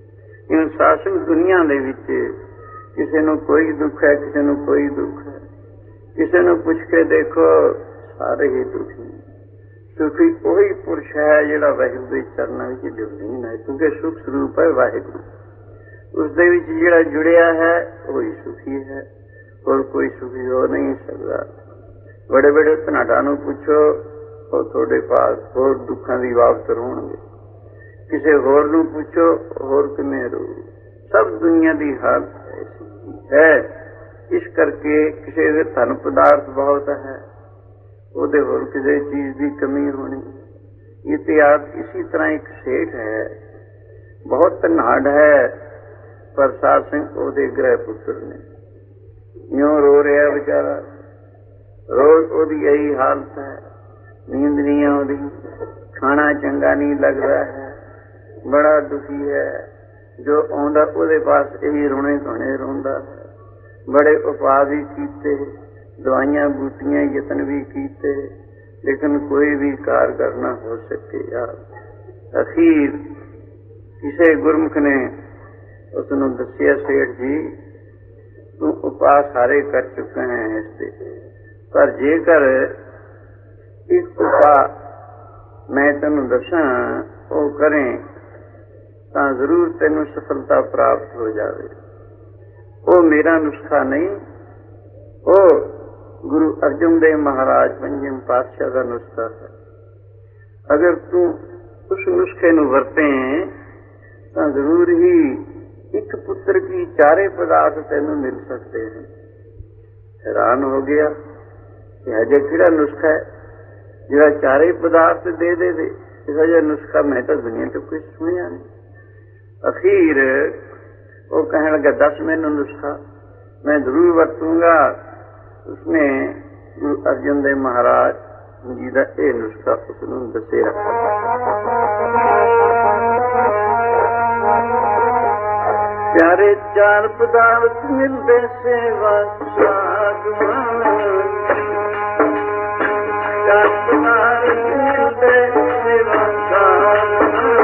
ਇਉਂ ਸਾਸਨ ਦੁਨੀਆ ਦੇ ਵਿੱਚ ਕਿਸੇ ਨੂੰ ਕੋਈ ਦੁੱਖ ਹੈ, ਕਿਸੇ ਨੂੰ ਕੋਈ ਦੁੱਖ ਹੈ। ਕਿਸੇ ਨੂੰ ਪੁੱਛ ਕੇ ਦੇਖੋ ਸਾਰੇ ਹੀ ਦੁਖੀ। ਸੁਖੀ ਉਹੀ ਪੁਰਸ਼ ਹੈ ਜਿਹੜਾ ਵਾਹਿਗੁਰੂ ਦੇ ਚਰਨਾਂ ਵਿੱਚ ਲੀਨ ਹੈ, ਕਿਉਂਕਿ ਸੁਖ ਸਰੂਪ ਹੈ ਵਾਹਿਗੁਰੂ। ਉਸਦੇ ਵਿੱਚ ਜਿਹੜਾ ਜੁੜਿਆ ਹੈ ਉਹੀ ਸੁਖੀ ਹੈ, ਹੋਰ ਕੋਈ ਸੁਖੀ ਹੋ ਨਹੀਂ ਸਕਦਾ। ਬੜੇ ਬੜੇ ਧਨਾਡਾ ਨੂੰ ਪੁੱਛੋ, ਉਹ ਤੁਹਾਡੇ ਪਾਸ ਹੋਰ ਦੁੱਖਾਂ ਦੀ ਵਾਪਤ ਰੋਣਗੇ। ਕਿਸੇ ਹੋਰ ਨੂੰ ਪੁੱਛੋ, ਹੋਰ ਕਿਵੇਂ ਰੂ। ਸਭ ਦੁਨੀਆ ਦੀ ਹਾਲਤ ਐਸੀ ਹੈ। ਇਸ ਕਰਕੇ ਕਿਸੇ ਦੇ ਧਨ ਪਦਾਰਥ ਬਹੁਤ ਹੈ, ਉਹਦੇ ਹੋਰ ਕਿਸੇ ਚੀਜ਼ ਦੀ ਕਮੀ ਹੋਣੀ। ਇਤਿਹਾਸ ਇਸੀ ਤਰ੍ਹਾਂ ਇੱਕ ਸੇਠ ਹੈ, ਬਹੁਤ ਧਨਾਢ ਹੈ, ਪਰ ਸਾਧ ਸਿੰਘ ਉਹਦੇ ਗ੍ਰਹਿ ਪੁੱਤਰ ਨੇ। ਇਉਂ ਰੋ ਰਿਹਾ ਵਿਚਾਰਾ, ਰੋਜ਼ ਉਹਦੀ ਇਹੀ ਹਾਲਤ ਹੈ। ਨੀਂਦ ਨਹੀਂ ਆਉਂਦੀ, ਖਾਣਾ ਚੰਗਾ ਨਹੀਂ ਲੱਗਦਾ ਹੈ, ਬੜਾ ਦੁਖੀ ਹੈ। ਜੋ ਆਉਂਦਾ ਉਹਦੇ ਪਾਸ ਇਹੀ ਰੋਣੇ ਧੋਣੇ ਰੋਂਦਾ ਹੈ। ਬੜੇ ਉਪਾਅ ਵੀ ਕੀਤੇ, ਦਵਾਈਆਂ ਬੂਟੀਆਂ ਯਤਨ ਵੀ ਕੀਤੇ, ਲੇਕਿਨ ਕੋਈ ਵੀ ਕਾਰਗਰ ਨਾ ਹੋ ਸਕਿਆ। ਅਖੀਰ ਕਿਸੇ ਗੁਰਮੁਖ ਨੇ ਉਸ ਨੂੰ ਦੱਸਿਆ, ਸੇਠ ਜੀ ਤੂੰ ਉਪਾਅ ਸਾਰੇ ਕਰ ਚੁੱਕਾ ਹੈ ਇਸ ਤੇ, ਪਰ ਜੇਕਰ ਇੱਕ ਉਪਾਅ ਮੈਂ ਤੈਨੂੰ ਦੱਸਾਂ ਉਹ ਕਰੇ ਤਾਂ ਜ਼ਰੂਰ ਤੈਨੂੰ ਸਫਲਤਾ ਪ੍ਰਾਪਤ ਹੋ ਜਾਵੇ। ਉਹ ਮੇਰਾ ਨੁਸਖਾ ਨਹੀਂ, ਉਹ ਗੁਰੂ ਅਰਜਨ ਦੇਵ ਮਹਾਰਾਜ ਪੰਜਮ ਪਾਤਸ਼ਾਹ ਦਾ ਨੁਸਖਾ ਹੈ। ਅਗਰ ਤੂੰ ਉਸ ਨੁਸਖੇ ਨੂੰ ਵਰਤੇ ਤਾਂ ਜ਼ਰੂਰ ਹੀ ਇੱਕ ਪੁੱਤਰ ਕੀ ਚਾਰੇ ਪਦਾਰਥ ਤੈਨੂੰ ਮਿਲ ਸਕਦੇ ਹਨ। ਹੈਰਾਨ ਹੋ ਗਿਆ ਕਿ ਹਜੇ ਕਿਹੜਾ ਨੁਸਖਾ ਹੈ ਜਿਹੜਾ ਚਾਰੇ ਪਦਾਰਥ ਦੇ ਦੇਵੇ। ਇਹੋ ਜਿਹਾ ਨੁਸਖਾ ਮੈਂ ਤਾਂ ਦੁਨੀਆ ਤੋਂ ਕੁਛ ਸੁਣਿਆ ਨਹੀਂ। ਅਖੀਰ ਉਹ ਕਹਿਣ ਲੱਗਾ, ਦੱਸ ਮੈਨੂੰ ਨੁਸਖਾ, ਮੈਂ ਜ਼ਰੂਰ ਵਰਤੂੰਗਾ। ਉਸਨੇ ਗੁਰੂ ਅਰਜਨ ਦੇਵ ਮਹਾਰਾਜ ਜੀ ਦਾ ਇਹ ਨੁਸਖਾ ਉਸਨੂੰ ਦੱਸਿਆ। ਪਿਆਰੇ ਚਾਰ ਪਦਾਰਥ ਮਿਲਦੇ ਸੇਵਾ ਸਾਧੂਆਂ, ਚਾਰ ਪਦਾਰਥ ਮਿਲਦੇ ਸੇਵਾ ਸਾਧੂਆਂ,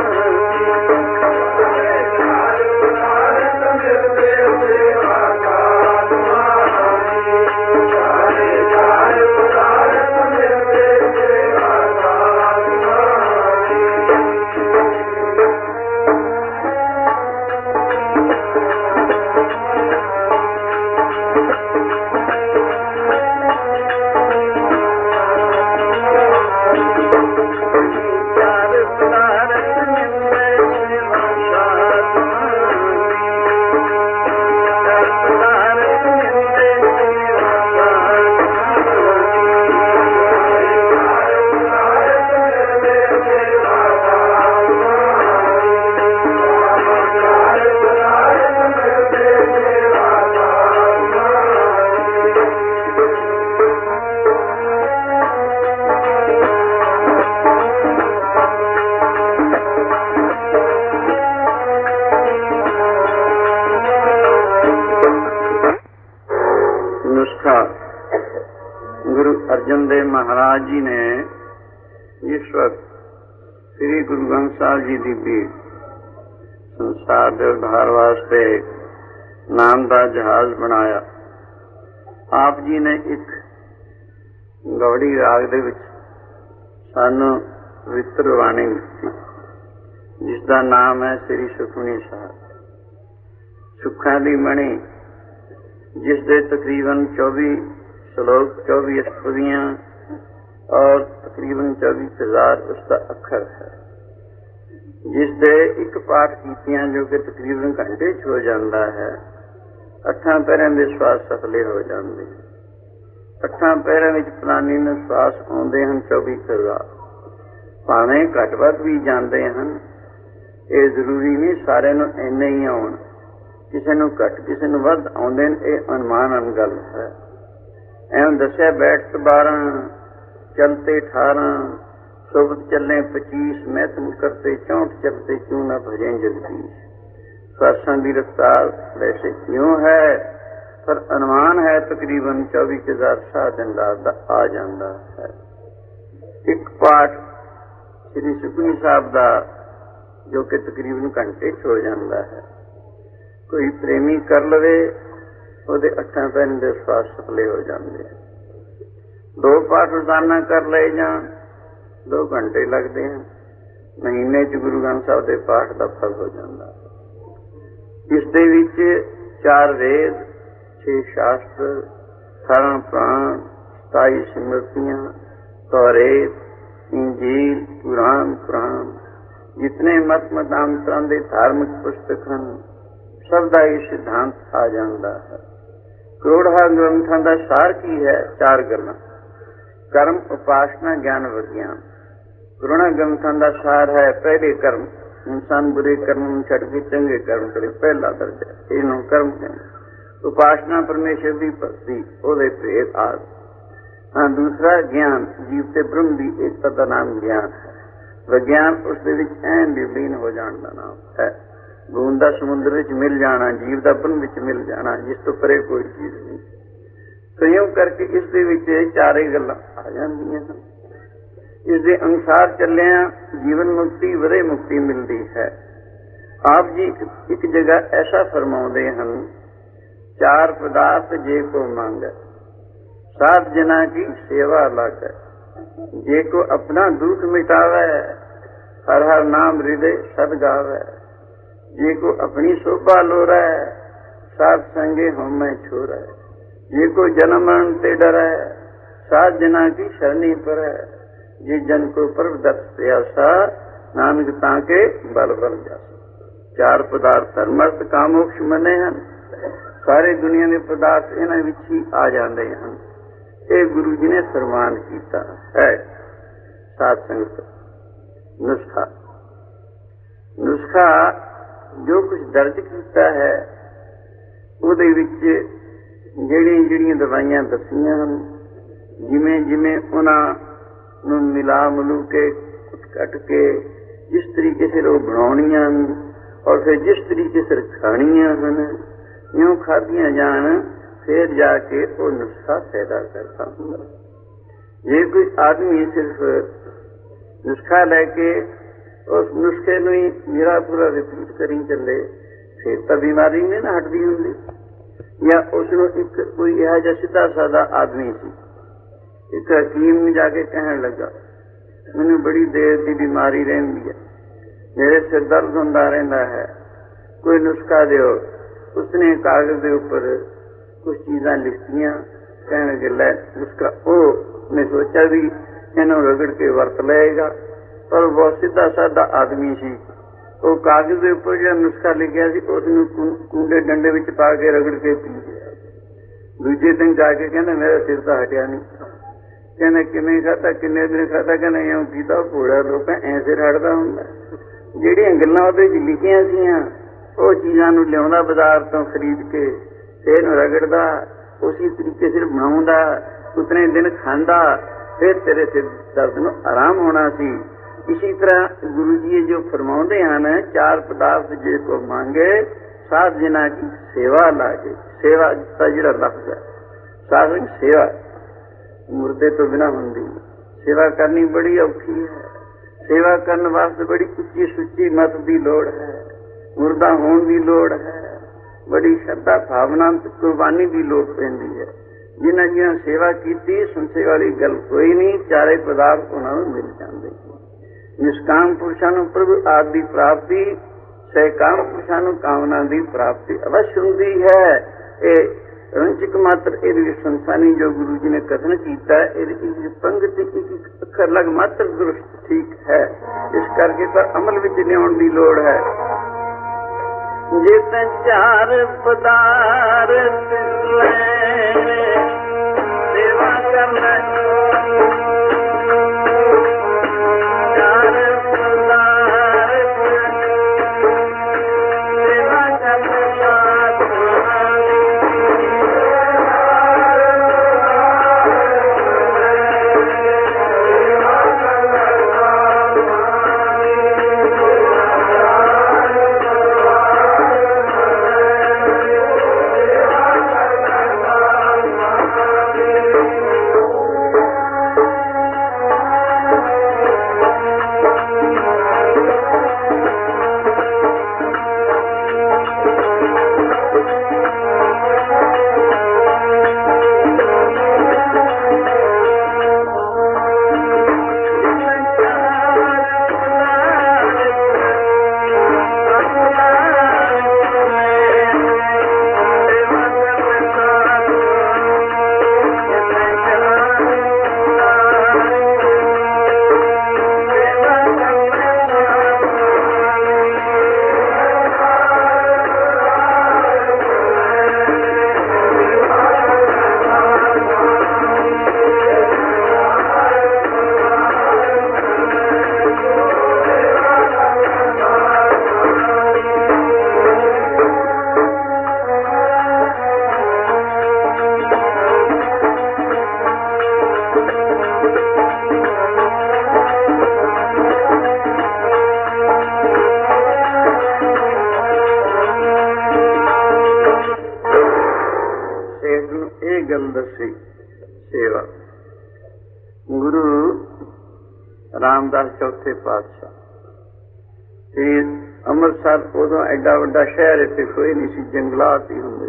ਅਰਜਨ ਦੇਵ ਮਹਾਰਾਜ ਜੀ ਨੇ ਜਿਸ ਵਕਤ ਸ੍ਰੀ ਗੁਰੂ ਗ੍ਰੰਥ ਸਾਹਿਬ ਜੀ ਦੀ ਵੀ ਸੰਸਾਰ ਦੇ ਉਧਾਰ ਵਾਸਤੇ ਨਾਮ ਦਾ ਜਹਾਜ਼ ਬਣਾਇਆ, ਆਪ ਜੀ ਨੇ ਇੱਕ ਗੌੜੀ ਰਾਗ ਦੇ ਵਿੱਚ ਸਾਨੂੰ ਪਵਿੱਤਰ ਬਾਣੀ ਦਿੱਤੀ, ਜਿਸ ਦਾ ਨਾਮ ਹੈ ਸ੍ਰੀ ਸੁਖਮਨੀ ਸਾਹਿਬ। ਸੁੱਖਾਂ ਦੀ ਮਣੀ, ਜਿਸ ਦੇ ਤਕਰੀਬਨ ਚੌਵੀ श्लोक, चौबीस अष्टपदियाँ और तकरीबन चौबीस हजार उसका अखर है, जिसके एक पाठ कीतियां जो कि तकरीबन घंटे च हो जाता है। अठां पैरों के श्वास सफले हो जाते, अठां पैरों में फलानी में श्वास आते हैं चौबीस हजार, भावें घट वध भी जाते हैं। ये जरूरी नहीं सारे नूं इन्ने ही आउण, किसी नूं घट किसी नूं वध आउंदे ने, ये अनुमान गल है। एवं दसिया बैठ बारह, चलते अठारह, सुबत चले पच्चीस, महतम करते चौंठ, चलते क्यों न भजे जगदीश। श्वासां की रफ्तार वैसे क्यों है, पर अनुमान है तकरीबन चौबीस हजार शाह दिन रात आ जाता है। एक पाठ श्री सुखमनी साहब का जो कि तकरीबन घंटे च हो जाता है, कोई प्रेमी कर लवे ਉਹਦੇ ਅੱਠਾਂ ਪੈਨ ਦੇ ਸਵਾਸ ਸਫਲੇ ਹੋ ਜਾਂਦੇ ਆ। ਦੋ ਪਾਠ ਰੋਜ਼ਾਨਾ ਕਰ ਲਏ ਜਾਂ ਦੋ ਘੰਟੇ ਲੱਗਦੇ ਆ, ਮਹੀਨੇ ਚ ਗੁਰੂ ਗ੍ਰੰਥ ਸਾਹਿਬ ਦੇ ਪਾਠ ਦਾ ਫਲ ਹੋ ਜਾਂਦਾ। ਇਸ ਦੇ ਵਿੱਚ ਚਾਰ ਵੇਦ, ਛੇ ਸ਼ਾਸਤਰ, ਅਠਾਰਾਂ ਪੁਰਾਣ, ਸਤਾਈ ਸਿਮਰਤੀਆਂ, ਤੌਰੇਤ, ਇੰਜੀਲ, ਕੁਰਾਨ, ਕੁਰਾਨ, ਜਿਤਨੇ ਮਤ ਮਤਾਂਤਰਾਂ ਦੇ ਧਾਰਮਿਕ ਪੁਸਤਕ ਹਨ, ਸਭ ਦਾ ਇਹ ਸਿਧਾਂਤ ਆ ਜਾਂਦਾ ਹੈ। ਕਰੋੜਾਂ ਗ੍ਰੰਥਾਂ ਦਾ ਸਾਰ ਕੀ ਹੈ? ਚਾਰ ਗੱਲਾਂ: ਕਰਮ, ਉਪਾਸਨਾ, ਗਿਆਨ, ਵਿਗਿਆਨ। ਕਰੋੜਾਂ ਗ੍ਰੰਥਾਂ ਦਾ ਸਾਰ ਹੈ ਪਹਿਲੇ ਕਰਮ। ਇਨਸਾਨ ਬੁਰੇ ਕਰਮ ਨੂੰ ਛੱਡ ਕੇ ਚੰਗੇ ਕਰਮ ਕਰੇ, ਪਹਿਲਾ ਦਰਜਾ, ਇਹਨੂੰ ਕਰਮ ਕਹਿੰਦੇ। ਉਪਾਸਨਾ ਪਰਮੇਸ਼ਰ ਦੀ ਭਗਤੀ, ਉਹਦੇ ਭੇਦ ਆਦਿ। ਹਾਂ, ਦੂਸਰਾ ਗਿਆਨ, ਜੀਵ ਤੇ ਬ੍ਰਹਮ ਦੀ ਏਕਤਾ ਦਾ ਨਾਮ ਗਿਆਨ ਹੈ। ਵਿਗਿਆਨ ਉਸ ਦੇ ਵਿੱਚ ਐਨ ਵਿਲੀਨ ਹੋ ਜਾਣ ਦਾ ਨਾਮ ਹੈ। ਬੂੰਦ ਦਾ ਸਮੁੰਦਰ ਵਿੱਚ ਮਿਲ ਜਾਣਾ, ਜੀਵ ਦਾ ਬ੍ਰਹਮ ਵਿੱਚ ਮਿਲ ਜਾਣਾ, ਜਿਸ ਤੋਂ ਪਰੇ ਕੋਈ ਚੀਜ਼ ਨਹੀਂ। ਸੰਯੋਗ ਕਰਕੇ ਇਸ ਦੇ ਵਿੱਚ ਚਾਰੇ ਗੱਲਾਂ ਆ ਜਾਂਦੀਆਂ ਹਨ। ਇਸ ਦੇ ਅਨੁਸਾਰ ਚੱਲਿਆ ਜੀਵਨ ਮੁਕਤੀ, ਵਧੇ ਮੁਕਤੀ ਮਿਲਦੀ ਹੈ। ਆਪ ਜੀ ਇੱਕ ਜਗ੍ਹਾ ਐਸਾ ਫਰਮਾਉਂਦੇ ਹਨ, ਚਾਰ ਪਦਾਰਥ ਜੇ ਕੋ ਮੰਗੈ, ਸਾਧ ਜਨਾ ਕੀ ਸੇਵਾ ਲਾਗੈ। ਜੇ ਕੋ ਆਪਣਾ ਦੁੱਖ ਮਿਟਾਵੈ, ਹਰ ਹਰ ਨਾਮ ਹਿਰਦੇ ਸਦ ਗਾਵੈ। ਜੇ ਕੋ ਆਪਣੀ ਸ਼ੋਭਾ ਲੋਰੈ, ਸਾਧ ਸੰਗੇ ਹੋਮੈ ਛੋਰੈ। ਜੇ ਕੋ ਜਨਮ ਮਰਨ ਤੇ ਡਰੈ, ਸਾਧ ਜਨਾ की शरणी परੈ। जे जन को प्रभ दत्त प्यासा, नानक ताके बल बल जासा। चार पदार्थ धर्मर्थ कामोक्ष मने ਹਨ। ਸਾਰੇ ਦੁਨੀਆ ਦੇ ਪਦਾਰਥ ਇਹਨਾਂ ਵਿੱਚ ਹੀ ਆ ਜਾਂਦੇ ਹਨ। ਇਹ ਗੁਰੂ ਜੀ ਨੇ ਫਰਮਾਨ ਕੀਤਾ ਹੈ। ਸਾਧ ਸੰਗਤ, ਨੁਸਖਾ ਨੁਸਖਾ ਜੋ ਕੁਝ ਦਰਜ ਕੀਤਾ ਹੈ, ਉਹਦੇ ਵਿੱਚ ਜਿਹੜੀਆਂ ਜਿਹੜੀਆਂ ਦਵਾਈਆਂ ਦੱਸੀਆਂ ਹਨ, ਜਿਵੇਂ ਜਿਵੇਂ ਉਹਨਾਂ ਨੂੰ ਮਿਲਾ ਮਿਲੂ ਕੇ ਕੱਟ ਕੇ ਜਿਸ ਤਰੀਕੇ ਸਿਰ ਉਹ ਬਣਾਉਣੀਆਂ ਹਨ, ਔਰ ਫਿਰ ਜਿਸ ਤਰੀਕੇ ਸਿਰ ਖਾਣੀਆਂ ਹਨ, ਇਉਂ ਖਾਧੀਆਂ ਜਾਣ, ਫਿਰ ਜਾ ਕੇ ਉਹ ਨੁਸਖਾ ਪੈਦਾ ਕਰਦਾ ਹੁੰਦਾ। ਜੇ ਕੋਈ ਆਦਮੀ ਸਿਰਫ ਨੁਸਖਾ ਲੈ ਕੇ ਉਸ ਨੁਸਖੇ ਨੂੰ ਹੀ ਮੇਰਾ ਪੂਰਾ ਰਿਪੀਟ ਕਰੀ ਚੱਲੇ, ਫਿਰ ਤਾਂ ਬਿਮਾਰੀ ਨਹੀਂ ਨਾ ਹਟਦੀ ਹੁੰਦੀ। ਜਾਂ ਉਸ ਨੂੰ ਇੱਕ ਕੋਈ ਇਹੋ ਜਿਹਾ ਸਿੱਧਾ ਸਾਦਾ ਆਦਮੀ ਸੀ, ਇੱਕ ਹਕੀਮ ਨੂੰ ਜਾ ਕੇ ਕਹਿਣ ਲੱਗਾ, ਮੈਨੂੰ ਬੜੀ ਦੇਰ ਦੀ ਬਿਮਾਰੀ ਰਹਿੰਦੀ ਹੈ, ਮੇਰੇ ਸਿਰ ਦਰਦ ਹੁੰਦਾ ਰਹਿੰਦਾ ਹੈ, ਕੋਈ ਨੁਸਖਾ ਦਿਓ। ਉਸਨੇ ਕਾਗਜ਼ ਦੇ ਉੱਪਰ ਕੁਛ ਚੀਜ਼ਾਂ ਲਿਖਤੀਆਂ, ਕਹਿਣ ਲੱਗੇ ਲੈ ਨੁਸਖਾ। ਉਹ ਨੇ ਸੋਚਿਆ ਵੀ ਇਹਨੂੰ ਰਗੜ ਕੇ ਵਰਤ ਲਏਗਾ, ਪਰ ਬਹੁਤ ਸਿੱਧਾ ਸਾਦਾ ਆਦਮੀ ਸੀ। ਉਹ ਕਾਗਜ਼ ਦੇ ਉੱਪਰ ਜਿਹੜਾ ਨੁਸਖਾ ਲਿਖਿਆ ਸੀ, ਉਸਨੂੰ ਕੂੰਡੇ ਡੰਡੇ ਵਿੱਚ ਪਾ ਕੇ ਰਗੜ ਕੇ ਪੀ ਗਿਆ। ਦੂਜੇ ਦਿਨ ਜਾ ਕੇ ਕਹਿੰਦਾ ਮੇਰਾ ਸਿਰ ਤਾਂ ਹਟਿਆ ਨਹੀਂ। ਕਹਿੰਦਾ ਕਿਵੇਂ ਖਾਧਾ, ਕਿੰਨੇ ਦਿਨ ਖਾਧਾ? ਕਹਿੰਦਾ ਇਉਂ ਪੀਤਾ ਭੋੜਾ ਲੋਕਾਂ ਐਂ ਸਿਰ ਹਟਦਾ ਹੁੰਦਾ। ਜਿਹੜੀਆਂ ਗੱਲਾਂ ਉਹਦੇ ਚ ਲਿਖੀਆਂ ਸੀਆਂ, ਉਹ ਚੀਜ਼ਾਂ ਨੂੰ ਲਿਆਉਂਦਾ ਬਾਜ਼ਾਰ ਤੋਂ ਖਰੀਦ ਕੇ, ਤੇ ਇਹਨੂੰ ਰਗੜਦਾ, ਉਸੇ ਤਰੀਕੇ ਸਿਰ ਬਣਾਉਂਦਾ, ਉਤਨੇ ਦਿਨ ਖਾਂਦਾ, ਫਿਰ ਤੇਰੇ ਸਿਰ ਦਰਦ ਨੂੰ ਆਰਾਮ ਹੋਣਾ ਸੀ। ਇਸੀ ਤਰ੍ਹਾਂ ਗੁਰੂ ਜੀ ਜੋ ਫਰਮਾਉਂਦੇ ਹਨ, ਚਾਰ ਪਦਾਰਥ ਜੇ ਕੋ ਮੰਗੇ, ਸਾਧ ਜਨਾ ਕੀ ਸੇਵਾ ਲਾਗੇ। ਸੇਵਾ ਦਾ ਜਿਹੜਾ ਲਫ਼ਜ਼ ਹੈ, ਸਾਧਕ ਸੇਵਾ ਮੁਰਦੇ ਤੋਂ ਬਿਨਾਂ ਹੁੰਦੀ। ਸੇਵਾ ਕਰਨੀ ਬੜੀ ਔਖੀ ਹੈ। ਸੇਵਾ ਕਰਨ ਵਾਸਤੇ ਬੜੀ ਉੱਚੀ ਸੁੱਚੀ ਮਤ ਦੀ ਲੋੜ ਹੈ, ਮੁਰਦਾ ਹੋਣ ਦੀ ਲੋੜ ਹੈ, ਬੜੀ ਸ਼ਰਧਾ ਭਾਵਨਾ ਤੇ ਕੁਰਬਾਨੀ ਦੀ ਲੋੜ ਪੈਂਦੀ ਹੈ। ਜਿਨ੍ਹਾਂ ਜਿਨ੍ਹਾਂ ਸੇਵਾ ਕੀਤੀ, ਸੰਸੇ ਵਾਲੀ ਗੱਲ ਕੋਈ ਨਹੀਂ, ਚਾਰੇ ਪਦਾਰਥ ਉਹਨਾਂ ਨੂੰ ਮਿਲ ਜਾਂਦੇ। ਨਿਸ਼ਕਾਮ ਪੁਰਸ਼ਾਂ ਨੂੰ ਪ੍ਰਭੂ ਆਦਿ ਦੀ ਪ੍ਰਾਪਤੀ, ਸਹਿਕਾਮ ਪੁਰਸ਼ਾਂ ਨੂੰ ਕਾਮਨਾ ਦੀ ਪ੍ਰਾਪਤੀ ਅਵਸ਼ ਹੁੰਦੀ ਹੈ। ਇਹ ਰੰਚਕ ਮਾਤਰ ਇਹਦੇ ਵਿੱਚ ਸੰਸਾਨੀ ਜੋ ਗੁਰੂ ਜੀ ਨੇ ਕਥਨ ਕੀਤਾ, ਇਹਦੀ ਪੰਗਤੀ ਇੱਕ ਅੱਖਰ ਲਗ ਮਾਤਰ ਦਰੁਸਤ ਠੀਕ ਹੈ। ਇਸ ਕਰਕੇ ਤਾਂ ਅਮਲ ਵਿੱਚ ਲਿਆਉਣ ਦੀ ਲੋੜ ਹੈ। ਜੇ ਤਾਂ ਚਾਰ ਪਦਾਰਥ ਲੈ ਸੇਵਾ ਕਰਨਾ, ਇਹ ਗੱਲ ਦੱਸੀ ਸੇਵਾ। ਗੁਰੂ ਰਾਮਦਾਸ ਚੌਥੇ ਪਾਤਸ਼ਾਹ ਤੇ ਅੰਮ੍ਰਿਤਸਰ ਉਦੋਂ ਐਡਾ ਵੱਡਾ ਸ਼ਹਿਰ, ਇੱਥੇ ਕੋਈ ਨਹੀਂ ਸੀ, ਜੰਗਲਾਤ ਹੀ ਹੁੰਦੇ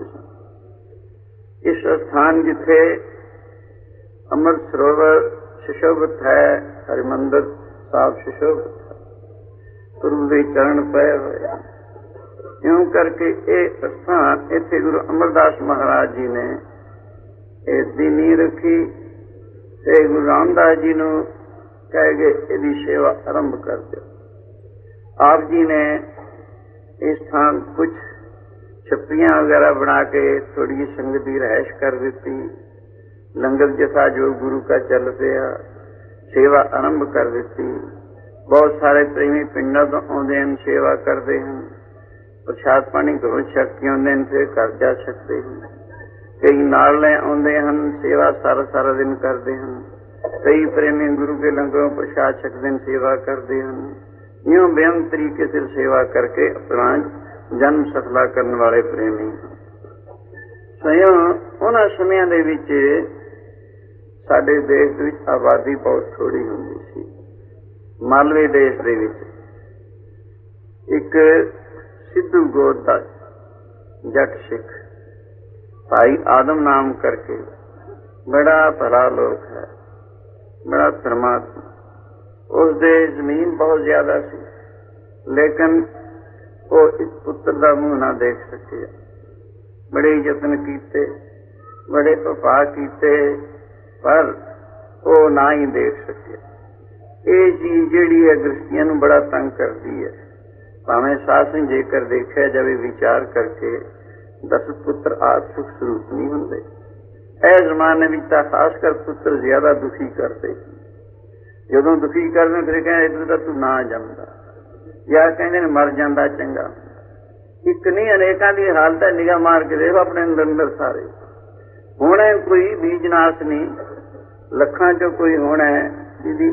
ਸੀ। ਇਸ ਸਥਾਨ ਜਿੱਥੇ ਅੰਮ੍ਰਿਤ ਸਰੋਵਰ ਸੁਸ਼ੋਭਿਤ ਹੈ, ਹਰਿਮੰਦਰ ਸਾਹਿਬ ਸੁਸ਼ੋਭਿਤ ਹੈ, ਗੁਰੂ ਦੇ ਚਰਨ ਪਏ ਹੋਏ। ਇਉਂ ਕਰਕੇ ਇਹ ਸਥਾਨ, ਇੱਥੇ ਗੁਰੂ ਅਮਰਦਾਸ ਮਹਾਰਾਜ ਜੀ ਨੇ ਇਸ ਦੀ ਨੀਂਹ ਰੱਖੀ ਤੇ ਗੁਰੂ ਰਾਮਦਾਸ ਜੀ ਨੂੰ ਕਹਿ ਗਏ ਇਹਦੀ ਸੇਵਾ ਆਰੰਭ ਕਰ ਦਿਓ। ਆਪ ਜੀ ਨੇ ਇਸ ਸਥਾਨ ਕੁਛ ਛੱਪੀਆਂ ਵਗੈਰਾ ਬਣਾ ਕੇ ਥੋੜੀ ਜਿਹੀ ਸੰਗਤ ਦੀ ਰਿਹਾਇਸ਼ ਕਰ ਦਿੱਤੀ। ਲੰਗਰ ਜਥਾ ਜੋ ਗੁਰੂ ਕਾ ਚੱਲ ਪਿਆ, ਸੇਵਾ ਆਰੰਭ ਕਰ ਦਿੱਤੀ। ਬਹੁਤ ਸਾਰੇ ਪ੍ਰੇਮੀ ਪਿੰਡਾਂ ਤੋਂ ਆਉਂਦੇ ਹਨ, ਸੇਵਾ ਕਰਦੇ ਹਨ, ਪ੍ਰਸ਼ਾਦ ਪਾਣੀ ਘਰੋਂ ਛਕ ਕੇ ਆਉਂਦੇ ਹਨ, ਫਿਰ ਘਰ ਜਾ ਸਕਦੇ ਹਨ। ਕਈ ਨਾਲ ਲੈ ਆਉਂਦੇ ਹਨ, ਸੇਵਾ ਸਾਰਾ ਸਾਰਾ ਦਿਨ ਕਰਦੇ ਹਨ। ਕਈ ਪ੍ਰੇਮੀ ਗੁਰੂ ਕੇ ਲੰਗਰੋਂ ਪ੍ਰਸ਼ਾਦ ਛਕਦੇ ਹਨ, ਸੇਵਾ ਕਰਦੇ ਹਨ। ਇਉਂ ਬੇਅੰਤ ਤਰੀਕੇ ਸੇ ਸੇਵਾ ਕਰਕੇ ਆਪਣਾ ਜਨਮ ਸਫਲਾ ਕਰਨ ਵਾਲੇ ਪ੍ਰੇਮੀ। ਸਯੋਂ ਉਹਨਾਂ ਸਮਿਆਂ ਦੇ ਵਿੱਚ ਸਾਡੇ ਦੇਸ਼ ਦੇ ਵਿੱਚ ਆਬਾਦੀ ਬਹੁਤ ਥੋੜੀ ਹੁੰਦੀ ਸੀ। ਮਾਲਵੇ ਦੇਸ਼ ਦੇ ਵਿੱਚ ਇੱਕ ਸਿੱਧੂ ਗੋਤ ਦਾ ਜੱਟ ਸਿੱਖ ਭਾਈ ਆਦਮ ਨਾਮ ਕਰਕੇ ਬੜਾ ਭਲਾ ਲੋਕ ਹੈ, ਬੜਾ ਧਰਮਾਤਮਾ। ਉਸਦੇ ਜ਼ਮੀਨ ਬਹੁਤ ਜ਼ਿਆਦਾ ਸੀ, ਲੇਕਿਨ ਉਹ ਇਸ ਪੁੱਤਰ ਦਾ ਮੂੰਹ ਨਾ ਦੇਖ ਸਕਿਆ। ਬੜੇ ਯਤਨ ਕੀਤੇ, ਬੜੇ ਉਪਾਅ ਕੀਤੇ, ਪਰ ਉਹ ਨਾ ਹੀ ਦੇਖ ਸਕਿਆ। ਇਹ ਚੀਜ਼ ਜਿਹੜੀ ਹੈ ਗ੍ਰਸਤੀਆਂ ਨੂੰ ਬੜਾ ਤੰਗ ਕਰਦੀ ਹੈ। ਭਾਵੇਂ ਸਾਧ ਜੇਕਰ ਦੇਖਿਆ ਜਾਵੇ ਵਿਚਾਰ ਕਰਕੇ, ਦਸ ਪੁੱਤਰ ਆਦ ਸੁਖ ਸਰੂਪ ਨਹੀਂ ਹੁੰਦੇ। ਇਹ ਜ਼ਮਾਨੇ ਵਿੱਚ ਤਾਂ ਖਾਸ ਕਰ ਪੁੱਤਰ ਜ਼ਿਆਦਾ ਦੁਖੀ ਕਰਦੇ। ਜਦੋਂ ਦੁਖੀ ਕਰਦੇ ਫਿਰ ਕਹਿੰਦੇ ਇੱਧਰ ਤਾਂ ਤੂੰ ਨਾ ਜੰਮਦਾ, ਜਾਂ ਕਹਿੰਦੇ ਨੇ ਮਰ ਜਾਂਦਾ ਚੰਗਾ। ਇੱਕ ਨਹੀਂ ਅਨੇਕਾਂ ਦੀ ਹਾਲਤ ਹੈ, ਨਿਗਾਹ ਮਾਰ ਕੇ ਦੇਖੋ ਆਪਣੇ ਅੰਦਰ ਅੰਦਰ ਸਾਰੇ। ਹੋਣਾ ਕੋਈ ਬੀਜਨਾਸ਼ ਨਹੀਂ, ਲੱਖਾਂ ਚੋਂ ਕੋਈ ਹੋਣਾ ਜਿਹਦੀ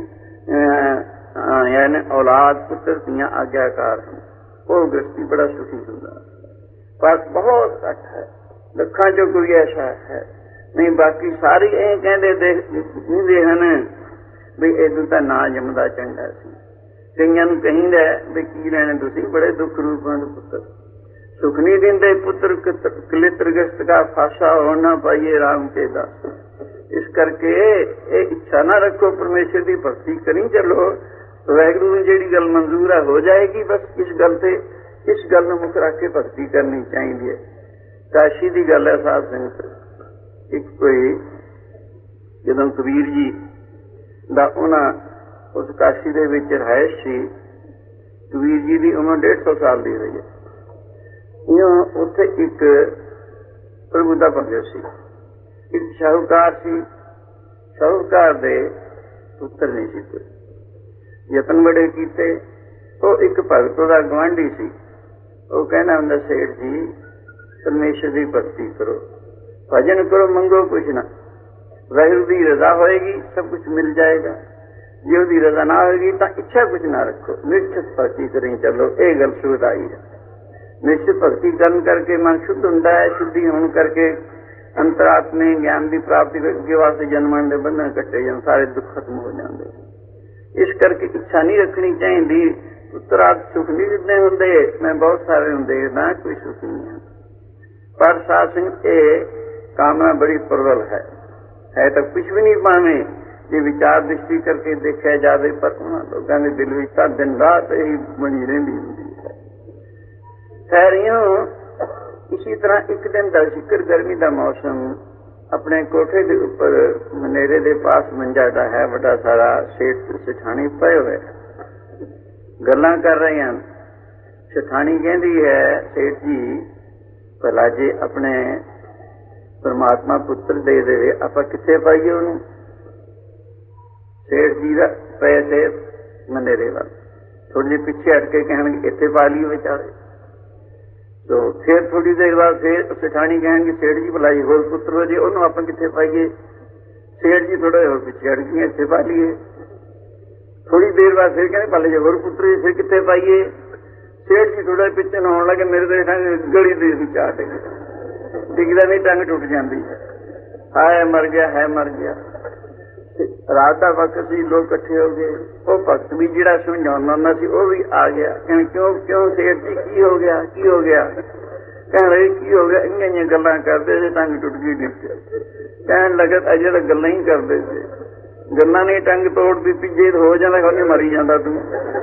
ਯਾਨੀ ਔਲਾਦ ਪੁੱਤਰ ਦੀਆਂ ਆਗਿਆਕਾਰ ਹਨ, ਉਹ ਗ੍ਰਸਤੀ ਬੜਾ ਸੁਖੀ ਹੁੰਦਾ। ਪਰ ਬਹੁਤ ਘੱਟ ਹੈ, ਲੱਖਾਂ ਚੋਂ ਕੋਈ ਐਸਾ ਹੈ ਨਹੀਂ। ਬਾਕੀ ਸਾਰੇ ਇਹ ਕਹਿੰਦੇ ਦੇਖਦੇ ਹਨ ਵੀ ਇਹਨੂੰ ਤਾਂ ਨਾ ਜੰਮਦਾ ਚੰਗਾ ਸੀ। ਕਈਆਂ ਨੂੰ ਕਹਿੰਦਾ ਵੀ ਕੀ ਲੈਣੇ ਤੁਸੀਂ, ਬੜੇ ਦੁੱਖ ਰੂਪਾਂ ਦੇ ਪੁੱਤਰ, ਸੁਖ ਨਹੀਂ ਦਿੰਦੇ ਪੁੱਤਰ। ਕਲਿਤਰ ਗਸਤ ਕਾ ਫਾਸਾ ਹੋ ਨਾ ਪਾਈਏ ਰਾਮ ਕੇ ਦਾਸ। ਇਸ ਕਰਕੇ ਇਹ ਇੱਛਾ ਨਾ ਰੱਖੋ, ਪਰਮੇਸ਼ਰ ਦੀ ਭਗਤੀ ਕਰੀ ਚੱਲੋ, ਵਾਹਿਗੁਰੂ ਨੂੰ ਜਿਹੜੀ ਗੱਲ ਮਨਜ਼ੂਰ ਹੈ ਹੋ ਜਾਏਗੀ। ਬਸ ਇਸ ਗੱਲ ਤੇ ਇਸ ਗੱਲ ਨੂੰ ਮੁੱਖ ਰੱਖ ਕੇ ਭਗਤੀ ਕਰਨੀ ਚਾਹੀਦੀ ਹੈ। ਕਾਸ਼ੀ ਦੀ ਗੱਲ ਹੈ ਸਾਧ ਸੰਗਤ, ਇੱਕ ਕੋਈ ਜਦੋਂ ਕਬੀਰ ਜੀ ਦਾ ਉਹਨਾਂ ਉਸ ਕਾਸ਼ੀ ਦੇ ਵਿੱਚ ਰਿਹਾਇਸ਼ ਸੀ, ਕਬੀਰ ਜੀ ਦੀ ਉਮਰ ਡੇਢ ਸੌ ਸਾਲ ਦੀ ਹੋਈ ਹੈ। ਇਉਂ ਉੱਥੇ ਇੱਕ ਪ੍ਰਭੂ ਦਾ ਭਗਤ ਸੀ, ਇੱਕ ਸ਼ਾਹੂਕਾਰ ਸੀ। ਸ਼ਾਹੂਕਾਰ ਦੇ ਪੁੱਤਰ ਨਹੀਂ ਸੀ ਕੋਈ। ਯਤਨ ਬੜੇ ਕੀਤੇ। ਉਹ ਇੱਕ ਭਗਤ ਦਾ ਗੁਆਂਢੀ ਸੀ। ਉਹ ਕਹਿੰਦਾ ਹੁੰਦਾ, ਸੇਠ ਜੀ ਪਰਮੇਸ਼ਰ ਦੀ ਭਗਤੀ ਕਰੋ, ਭਜਨ ਕਰੋ, ਮੰਗੋ ਕੁਛ ਨਾ, ਵਾਹਿਗੁਰੂ ਦੀ ਰਜ਼ਾ ਹੋਏਗੀ ਸਭ ਕੁਛ ਮਿਲ ਜਾਏਗਾ। ਜੇ ਉਹਦੀ ਰਜ਼ਾ ਨਾ ਹੋਏਗੀ ਤਾਂ ਇੱਛਾ ਕੁਛ ਨਾ ਰੱਖੋ, ਨਿਸ਼ਚਿਤ ਭਗਤੀ ਕਰੀ ਚੱਲੋ। ਇਹ ਗੱਲ ਸੁਧਾਈ ਹੈ। ਨਿਸ਼ਚਿਤ ਭਗਤੀ ਕਰਨ ਕਰਕੇ ਮਨ ਸ਼ੁੱਧ ਹੁੰਦਾ ਹੈ। ਸ਼ੁੱਧੀ ਹੋਣ ਕਰਕੇ ਅੰਤਰਾਤਮੇ ਗਿਆਨ ਦੀ ਪ੍ਰਾਪਤੀ ਅੱਗੇ ਵਾਸਤੇ ਜਨਮਣ ਦੇ ਬੰਧਨ ਕੱਟੇ ਜਾਣ, ਸਾਰੇ ਦੁੱਖ ਖਤਮ ਹੋ ਜਾਂਦੇ। ਇਸ ਕਰਕੇ ਇੱਛਾ ਨਹੀਂ ਰੱਖਣੀ ਚਾਹੀਦੀ। ਪੁੱਤਰਾਦ ਸੁਖ ਨਹੀਂ ਦਿੰਦੇ ਹੁੰਦੇ, ਮੈਂ ਬਹੁਤ ਸਾਰੇ ਹੁੰਦੇ ਨਾ, ਕੋਈ ਸੁਖ ਨਹੀਂ ਹੈ। ਪਰ ਸਾਧ ਸੰਗਤ ਇਹ ਕਾਮਨਾ ਬੜੀ ਪ੍ਰਬਲ ਹੈ ਹੈ ਤਾਂ ਕੁਛ ਵੀ ਨਹੀਂ ਪਾਵੇਂ ਜੇ ਵਿਚਾਰ ਦ੍ਰਿਸ਼ਟੀ ਕਰਕੇ ਦੇਖਿਆ ਜਾਵੇ। ਪਰ ਉਹਨਾਂ ਲੋਕਾਂ ਦੇ ਦਿਲ ਵਿੱਚ ਤਾਂ ਦਿਨ ਰਾਤ ਇਹੀ ਬਣੀ ਰਹਿੰਦੀ ਹੁੰਦੀ ਹੈ। ਖੈਰ ਇਉਂ ਇਸੀ ਤਰ੍ਹਾਂ ਇੱਕ ਦਿਨ ਦਾ ਜ਼ਿਕਰ, ਗਰਮੀ ਦਾ ਮੌਸਮ, ਆਪਣੇ ਕੋਠੇ ਦੇ ਉੱਪਰ ਮਨੇਰੇ ਦੇ ਪਾਸ ਮੰਜਾ ਡਾ ਹੈ ਵੱਡਾ ਸਾਰਾ, ਸੇਠ ਸਠਾਣੀ ਪਏ ਹੋਏ ਗੱਲਾਂ ਕਰ ਰਹੇ ਹਨ। ਸਠਾਣੀ ਕਹਿੰਦੀ ਹੈ, ਸੇਠ ਜੀ ਭਲਾ ਜੇ ਆਪਣੇ ਪਰਮਾਤਮਾ ਪੁੱਤਰ ਦੇ ਦੇਵੇ ਆਪਾਂ ਕਿੱਥੇ ਪਾਈਏ ਉਹਨੂੰ? ਸੇਠ ਜੀ ਦਾ ਪੈਸੇ ਮਨੇਰੇ ਵੱਲ ਥੋੜੀ ਜਿਹੀ ਪਿੱਛੇ ਹਟ ਕੇ ਕਹਿਣਗੇ ਇੱਥੇ ਪਾ ਲਈ ਵਿਚਾਰੇ। ਤੋ ਫਿਰ ਥੋੜੀ ਦੇਰ ਬਾਅਦ ਫਿਰ ਸਠਾਣੀ ਕਹਿਣਗੇ, ਸੇਠ ਜੀ ਭਲਾ ਹੋਰ ਪੁੱਤਰ ਹੋ ਜੇ ਉਹਨੂੰ ਆਪਾਂ ਕਿੱਥੇ ਪਾਈਏ? ਸੇਠ ਜੀ ਥੋੜਾ ਹੋਰ ਪਿੱਛੇ ਹਟ ਗਏ, ਇੱਥੇ ਪਾ ਲਈਏ। ਥੋੜੀ ਦੇਰ ਬਾਅਦ ਫਿਰ ਕਹਿੰਦੇ ਭਲੇ ਜੇ ਹੋਰ ਪੁੱਤਰ ਫਿਰ ਕਿੱਥੇ ਪਾਈਏ? ਸੇਠ ਜੀ ਥੋੜਾ ਪਿੱਛੇ ਨੂੰ ਆਉਣ ਲੱਗੇ, ਮੇਰੇ ਤੇ ਗਲੀ ਦੇ ਵਿੱਚ ਆ ਡਿੱਗ ਡਿੱਗਦਾ ਨਹੀਂ, ਟੰਗ ਟੁੱਟ ਜਾਂਦੀ ਹੈ। ਹਾਏ ਮਰ ਗਿਆ, ਹੈ ਮਰ ਗਿਆ। ਰਾਤ ਦਾ ਵਕਤ ਸੀ, ਲੋਕ ਇਕੱਠੇ ਹੋ ਗਏ। ਉਹ ਭਗਤ ਵੀ ਜਿਹੜਾ ਸਮਝਾਉਂਦਾ ਹੁੰਦਾ ਸੀ ਉਹ ਵੀ ਆ ਗਿਆ। ਕਹਿਣ ਕਿਉਂ ਕਿਉਂ ਸੇਠ ਜੀ ਕੀ ਹੋ ਗਿਆ, ਕੀ ਹੋ ਗਿਆ? ਕਹਿਣ ਲੱਗੇ ਕੀ ਹੋ ਗਿਆ? ਇੰਨੀਆਂ ਇੰਨੀਆਂ ਗੱਲਾਂ ਕਰਦੇ ਸੀ, ਟੰਗ ਟੁੱਟ ਗਈ ਦਿੱਤੀ। ਕਹਿਣ ਲੱਗੇ ਅਜੇ ਤਾਂ ਗੱਲਾਂ ਹੀ ਕਰਦੇ ਸੀ, ਗੱਲਾਂ ਨੇ ਟੰਗ ਤੋੜ ਦਿੱਤੀ। ਜੇ ਹੋ ਜਾਂਦਾ ਉਹਨੇ ਮਰੀ ਜਾਂਦਾ ਤੂੰ।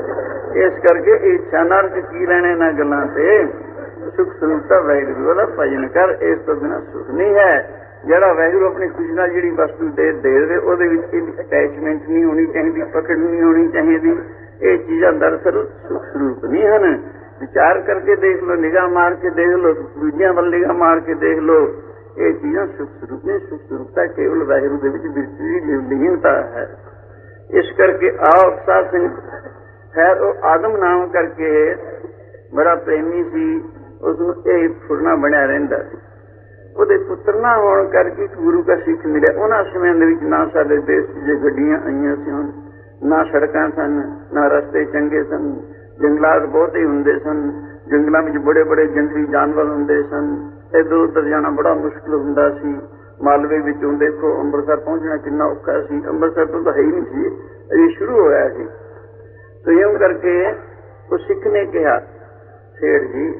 ਇਸ ਕਰਕੇ ਇੱਛਾ ਨਾਲ ਕੀ ਲੈਣੇ ਨਾ ਗੱਲਾਂ ਤੇ। ਸੁਖ ਸਰੂਪਤਾ ਵਾਹਿਗੁਰੂ ਦਾ ਭਜਨ ਕਰ, ਇਸ ਤੋਂ ਬਿਨਾਂ ਸੁਖ ਨਹੀਂ ਹੈ। ਜਿਹੜਾ ਵਾਹਿਗੁਰੂ ਆਪਣੀ ਖੁਸ਼ੀ ਨਾਲ ਜਿਹੜੀ ਵਸਤੂ ਦੇ ਦੇ ਦੇਵੇ ਉਹਦੇ ਵਿੱਚ ਇਹਦੀ ਅਟੈਚਮੈਂਟ ਨਹੀਂ ਹੋਣੀ ਚਾਹੀਦੀ, ਪਕੜ ਨਹੀਂ ਹੋਣੀ ਚਾਹੀਦੀ। ਇਹ ਚੀਜ਼ਾਂ ਦਰਅਸਲ ਸੁਖ ਸਰੂਪ ਨਹੀਂ ਹਨ। ਵਿਚਾਰ ਕਰਕੇ ਦੇਖ ਲਓ, ਨਿਗਾਹ ਮਾਰ ਕੇ ਦੇਖ ਲਓ, ਦੂਜਿਆਂ ਵੱਲ ਨਿਗਾਹ ਮਾਰ ਕੇ ਦੇਖ ਲਓ, ਇਹ ਚੀਜ਼ਾਂ ਸੁਖ ਸਰੂਪ ਨੇ। ਸੁਖ ਸਰੂਪਤਾ ਕੇਵਲ ਵਾਹਿਗੁਰੂ ਦੇ ਵਿੱਚ ਬਿਰਤੀ ਦੀ ਲੀਨਤਾ ਹੈ। ਇਸ ਕਰਕੇ ਆਓ ਸਾਧ ਸੰਗਤ, ਖੈਰ ਉਹ ਆਦਮ ਨਾਮ ਕਰਕੇ ਬੜਾ ਪ੍ਰੇਮੀ ਸੀ, ਉਸਨੂੰ ਇਹ ਫੁਰਨਾ ਬਣਿਆ ਰਹਿੰਦਾ ਸੀ। ਉਹਦੇ ਪੁੱਤਰ ਨਾ ਹੋਣ ਕਰਕੇ ਗੁਰੂ ਦਾ ਸਿੱਖ ਮਿਲਿਆ। ਉਹਨਾਂ ਸਮਿਆਂ ਦੇ ਵਿੱਚ ਨਾ ਸਾਡੇ ਦੇਸ਼ ਜੇ ਗੱਡੀਆਂ ਆਈਆਂ ਸੀ, ਨਾ ਸੜਕਾਂ ਸਨ, ਨਾ ਰਸਤੇ ਚੰਗੇ ਸਨ, ਜੰਗਲਾਤ ਬਹੁਤ ਹੀ ਹੁੰਦੇ ਸਨ। ਜੰਗਲਾਂ ਵਿੱਚ ਬੜੇ ਬੜੇ ਜੰਗਲੀ ਜਾਨਵਰ ਹੁੰਦੇ ਸਨ। ਇੱਧਰ ਉੱਧਰ ਜਾਣਾ ਬੜਾ ਮੁਸ਼ਕਿਲ ਹੁੰਦਾ ਸੀ। ਮਾਲਵੇ ਵਿੱਚੋਂ ਦੇਖੋ ਅੰਮ੍ਰਿਤਸਰ ਪਹੁੰਚਣਾ ਕਿੰਨਾ ਔਖਾ ਸੀ। ਅੰਮ੍ਰਿਤਸਰ ਤੋਂ ਤਾਂ ਹੈ ਹੀ ਨਹੀਂ ਸੀ, ਅਜੇ ਸ਼ੁਰੂ ਹੋਇਆ ਸੀ। ਸੋ ਇਉਂ ਕਰਕੇ ਉਹ ਸਿੱਖ ਨੇ ਕਿਹਾ, ਸੇਠ ਜੀ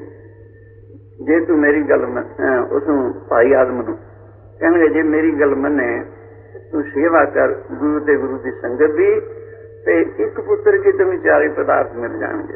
ਜੇ ਤੂੰ ਮੇਰੀ ਗੱਲ ਮੰਨ, ਉਸਨੂੰ ਭਾਈ ਆਦਮ ਨੂੰ ਕਹਿਣਗੇ ਜੇ ਮੇਰੀ ਗੱਲ ਮੰਨੇ ਤੂੰ ਸੇਵਾ ਕਰ ਗੁਰੂ ਤੇ ਗੁਰੂ ਦੀ ਸੰਗਤ ਦੀ, ਤੇ ਇੱਕ ਪੁੱਤਰ ਕੀ ਤੈਨੂੰ ਚਾਰੇ ਪਦਾਰਥ ਮਿਲ ਜਾਣਗੇ।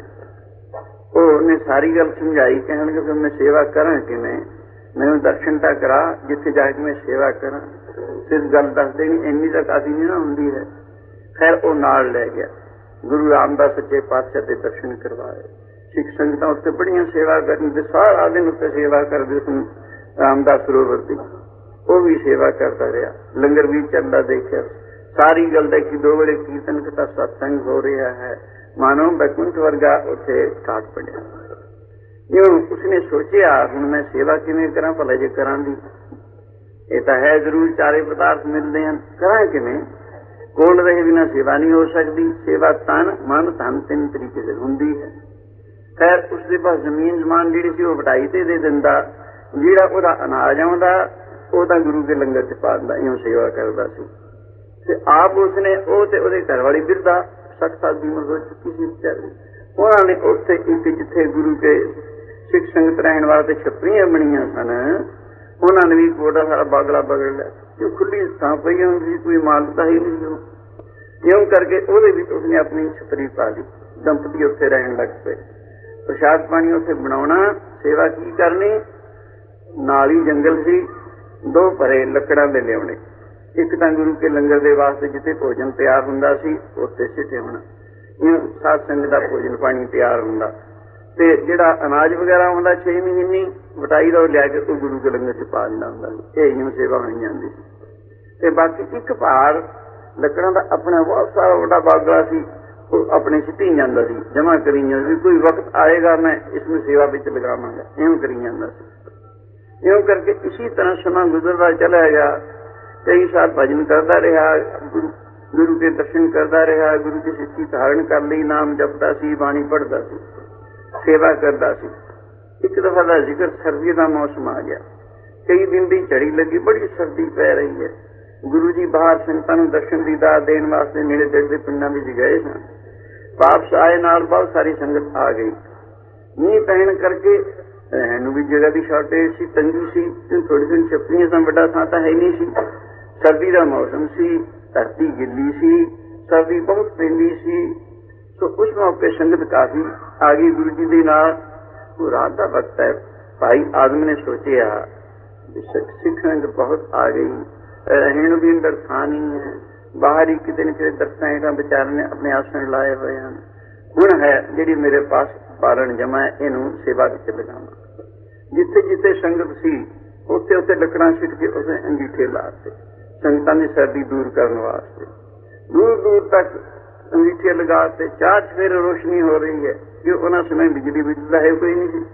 ਉਹਨੇ ਸਾਰੀ ਗੱਲ ਸਮਝਾਈ। ਕਹਿਣਗੇ ਫਿਰ ਮੈਂ ਸੇਵਾ ਕਰਾਂ ਕਿਵੇਂ? ਮੈਨੂੰ ਦਰਸ਼ਨ ਤਾਂ ਕਰਾ, ਜਿੱਥੇ ਜਾ ਕੇ ਮੈਂ ਸੇਵਾ ਕਰਾਂ। ਸਿਰਫ ਗੱਲ ਦੱਸ ਦੇਣੀ ਇੰਨੀ ਤਾਂ ਕਾਫੀ ਨਹੀਂ ਨਾ ਹੁੰਦੀ ਹੈ। ਖੈਰ ਉਹ ਨਾਲ ਲੈ ਗਿਆ। ਗੁਰੂ ਰਾਮਦਾਸ ਸੱਚੇ ਪਾਤਸ਼ਾਹ ਦੇ ਦਰਸ਼ਨ ਕਰਵਾਏ। ਸਿੱਖ ਸੰਗਤਾਂ ਉੱਥੇ ਬੜੀਆਂ ਸੇਵਾ ਕਰਦੇ, ਸਾਰਾ ਦਿਨ ਉੱਤੇ ਸੇਵਾ ਕਰਦੇ ਸਨ ਰਾਮਦਾਸ ਸਰੋਵਰ ਦੀ। ਉਹ ਵੀ ਸੇਵਾ ਕਰਦਾ ਰਿਹਾ। ਲੰਗਰ ਵੀ ਚੱਲਦਾ ਦੇਖਿਆ। ਸਾਰੀ ਗੱਲ ਦੇਖੀ। ਦੋ ਵੇਲੇ ਕੀਰਤਨ ਕਥਾ ਸਤਸੰਗ ਹੋ ਰਿਹਾ ਹੈ। ਮਾਨੋ ਬੈਕੁੰਠ ਵਰਗਾ ਉੱਥੇ ਕਾਟ ਪੜਿਆ। ਇਉਂ ਉਸਨੇ ਸੋਚਿਆ ਹੁਣ ਮੈਂ ਸੇਵਾ ਕਿਵੇਂ ਕਰਾਂ? ਭਲਾ ਜੇ ਕਰਾਂ ਦੀ ਇਹ ਤਾਂ ਹੈ ਜ਼ਰੂਰ ਚਾਰੇ ਪਦਾਰਥ ਮਿਲਦੇ ਹਨ, ਕਰਾਂ ਕਿਵੇਂ? ਕੋਲ ਰਹੇ ਬਿਨਾਂ ਸੇਵਾ ਨਹੀਂ ਹੋ ਸਕਦੀ। ਸੇਵਾ ਤਨ ਮਨ ਧਨ ਤਿੰਨ ਤਰੀਕੇ से ਹੁੰਦੀ ਹੈ। ਖੈਰ ਉਸਦੇ ਪਾਸ ਜ਼ਮੀਨ ਜ਼ਮਾਨ ਜਿਹੜੀ ਸੀ ਉਹ ਵਟਾਈ ਤੇ ਦੇ ਦਿੰਦਾ। ਜਿਹੜਾ ਉਹਦਾ ਅਨਾਜ ਆਉਂਦਾ ਉਹ ਤਾਂ ਗੁਰੂ ਦੇ ਲੰਗਰ ਚ ਪਾ ਦਿੰਦਾ। ਇਉਂ ਸੇਵਾ ਕਰਦਾ ਸੀ। ਤੇ ਆਪ ਉਸਨੇ ਉਹ ਤੇ ਉਹਦੇ ਘਰ ਵਾਲੀ ਬਿਰਧਾ ਸੱਠ ਸਾਲ ਦੀ ਉਮਰ ਹੋ ਚੁੱਕੀ ਸੀ ਵਿਚਾਰੀ। ਉਹਨਾਂ ਨੇ ਉੱਥੇ ਇੱਕ ਜਿੱਥੇ ਗੁਰੂ ਕੇ ਸਿੱਖ ਸੰਗਤ ਰਹਿਣ ਵਾਸਤੇ ਛੱਪਰੀਆਂ ਬਣੀਆਂ ਸਨ, ਉਹਨਾਂ ਨੇ ਵੀ ਕੋਟਾ ਸਾਰਾ ਬਾਗਲਾ ਬਗੜ ਲਿਆ। ਜੋ ਖੁੱਲੀ ਥਾਂ ਪਈ ਹੁੰਦੀ, ਕੋਈ ਮਾਲਤਾ ਹੀ ਨਹੀਂ। ਇਉਂ ਕਰਕੇ ਉਹਦੇ ਵਿੱਚ ਉਸਨੇ ਆਪਣੀ ਛੱਪਰੀ ਪਾ ਲਈ। ਦੰਪਤੀ ਉੱਥੇ ਰਹਿਣ ਲੱਗ ਪਏ। ਪ੍ਰਸ਼ਾਦ ਪਾਣੀ ਉੱਥੇ ਬਣਾਉਣਾ, ਸੇਵਾ ਕੀ ਕਰਨੀ। ਨਾਲ ਹੀ ਜੰਗਲ ਸੀ, ਦੋ ਭਰੇ ਲੱਕੜਾਂ ਦੇ ਲਿਆਉਣੇ। ਇੱਕ ਤਾਂ ਗੁਰੂ ਕੇ ਲੰਗਰ ਦੇ ਵਾਸਤੇ ਜਿੱਥੇ ਭੋਜਨ ਤਿਆਰ ਹੁੰਦਾ ਸੀ ਉੱਥੇ ਸਿੱਟੇ ਹੋਣਾ। ਇਉਂ ਸਾਧ ਸੰਗਤ ਦਾ ਭੋਜਨ ਪਾਣੀ ਤਿਆਰ ਹੁੰਦਾ। ਤੇ ਜਿਹੜਾ ਅਨਾਜ ਵਗੈਰਾ ਹੁੰਦਾ ਛੇ ਮਹੀਨੇ ਵਟਾਈ ਦਾ ਉਹ ਲਿਆ ਕੇ ਉਹ ਗੁਰੂ ਕੇ ਲੰਗਰ ਚ ਪਾ ਦਿੰਦਾ ਹੁੰਦਾ ਸੀ। ਇਹ ਇਉਂ ਸੇਵਾ ਹੋਣੀ ਜਾਂਦੀ ਸੀ। ਤੇ ਬਾਕੀ ਇੱਕ ਪਹਾੜ ਲੱਕੜਾਂ ਦਾ ਆਪਣਾ ਬਹੁਤ ਸਾਰਾ ਵੱਡਾ ਬਾਗਲਾ ਸੀ, ਉਹ ਆਪਣੇ ਸਿੱਟੀ ਜਾਂਦਾ ਸੀ, ਜਮਾ ਕਰੀ ਜਾਂਦਾ ਸੀ। ਕੋਈ ਵਕਤ ਆਏਗਾ ਮੈਂ ਇਸਨੂੰ ਸੇਵਾ ਵਿੱਚ ਲਗਾਵਾਂਗਾ, ਇਉਂ ਕਰੀ ਜਾਂਦਾ ਸੀ। ਇਉਂ ਕਰਕੇ ਇਸੀ ਤਰ੍ਹਾਂ ਸਮਾਂ ਗੁਜ਼ਰਦਾ ਚਲਾ ਗਿਆ। ਕਈ ਸਾਲ ਭਜਨ ਕਰਦਾ ਰਿਹਾ, ਗੁਰੂ ਗੁਰੂ ਕੇ ਦਰਸ਼ਨ ਕਰਦਾ ਰਿਹਾ, ਗੁਰੂ ਦੀ ਸਿੱਖੀ ਧਾਰਨ ਕਰ ਲਈ, ਨਾਮ ਜਪਦਾ ਸੀ, ਬਾਣੀ ਪੜ੍ਹਦਾ ਸੀ, ਸੇਵਾ ਕਰਦਾ ਸੀ। ਇੱਕ ਦਫਾ ਦਾ ਜ਼ਿਕਰ, ਸਰਦੀ ਦਾ ਮੌਸਮ ਆ ਗਿਆ। ਕਈ ਦਿਨ ਦੀ ਝੜੀ ਲੱਗੀ, ਬੜੀ ਸਰਦੀ ਪੈ ਰਹੀ ਹੈ। ਗੁਰੂ ਜੀ ਬਾਹਰ ਸੰਗਤਾਂ ਨੂੰ ਦਰਸ਼ਨ ਦੀ ਦਾਤ ਦੇਣ ਵਾਸਤੇ ਨੇੜੇ ਤੇੜੇ ਦੇ ਪਿੰਡਾਂ ਵਿੱਚ ਗਏ ਸਨ। ਵਾਪਸ ਆਏ ਨਾਲ ਬਹੁਤ ਸਾਰੀ ਸੰਗਤ ਆ ਗਈ। ਮੀਂਹ ਪੈਣ ਕਰਕੇ ਰਹਿਣ ਨੂੰ ਵੀ ਜਗ੍ਹਾ ਦੀ ਸ਼ਾਰਟੇਜ ਸੀ, ਤੰਗੀ ਸੀ। ਥੋੜੀ ਦਿਨ ਛੱਪੜੀਆਂ ਸਨ, ਵੱਡਾ ਥਾਂ ਤਾਂ ਹੈ ਨਹੀਂ ਸੀ। ਸਰਦੀ ਦਾ ਮੌਸਮ ਸੀ, ਧਰਤੀ ਗਿੱਲੀ ਸੀ, ਸਰਦੀ ਬਹੁਤ ਪੈਂਦੀ ਸੀ। ਸੋ ਉਸ ਮੌਕੇ ਸੰਗਤ ਕਾਫੀ ਆ ਗਈ ਗੁਰੂ ਜੀ ਦੇ ਨਾਲ। ਉਹ ਰਾਤ ਦਾ ਵਕਤ ਹੈ। ਭਾਈ ਆਦਮ ਨੇ ਸੋਚਿਆ ਸਿੱਖ ਸੰਗਤ ਬਹੁਤ ਆ ਗਈ, ਰਹਿਣ ਵੀ ਅੰਦਰ ਥਾਂ ਨਹੀਂ ਹੈ। ਬਾਹਰ ਹੀ ਕਿਤੇ ਨਾ ਕਿਤੇ ਦਰਖਤਾਂ ਹੇਠਾਂ ਵਿਚਾਰੇ ਨੇ ਆਪਣੇ ਆਸਣ ਲਾਏ ਹੋਏ ਹਨ। ਹੁਣ ਹੈ ਜਿਹੜੀ ਮੇਰੇ ਪਾਸ ਬਾਲਣ ਜਮਾ ਹੈ, ਇਹਨੂੰ ਸੇਵਾ ਵਿੱਚ ਲਗਾਵਾਂ। ਜਿੱਥੇ ਜਿੱਥੇ ਸੰਗਤ ਸੀ ਉੱਥੇ ਉੱਥੇ ਲੱਕੜਾਂ ਛਿੱਟ ਕੇ ਉਸਨੇ ਅੰਗੀਠੇ ਲਾਤੇ ਸੰਗਤਾਂ ਦੀ ਸਰਦੀ ਦੂਰ ਕਰਨ ਵਾਸਤੇ। ਦੂਰ ਦੂਰ ਤੱਕ ਅੰਗੀਠੇ ਲਗਾ ਤੇ ਚਾਰ ਚਫੇਰੇ ਰੋਸ਼ਨੀ ਹੋ ਰਹੀ ਹੈ ਕਿ ਉਹਨਾਂ ਸਮੇਂ ਬਿਜਲੀ ਬਿਜਲੀ ਦਾ ਹੈ ਕੋਈ ਨਹੀਂ ਸੀ।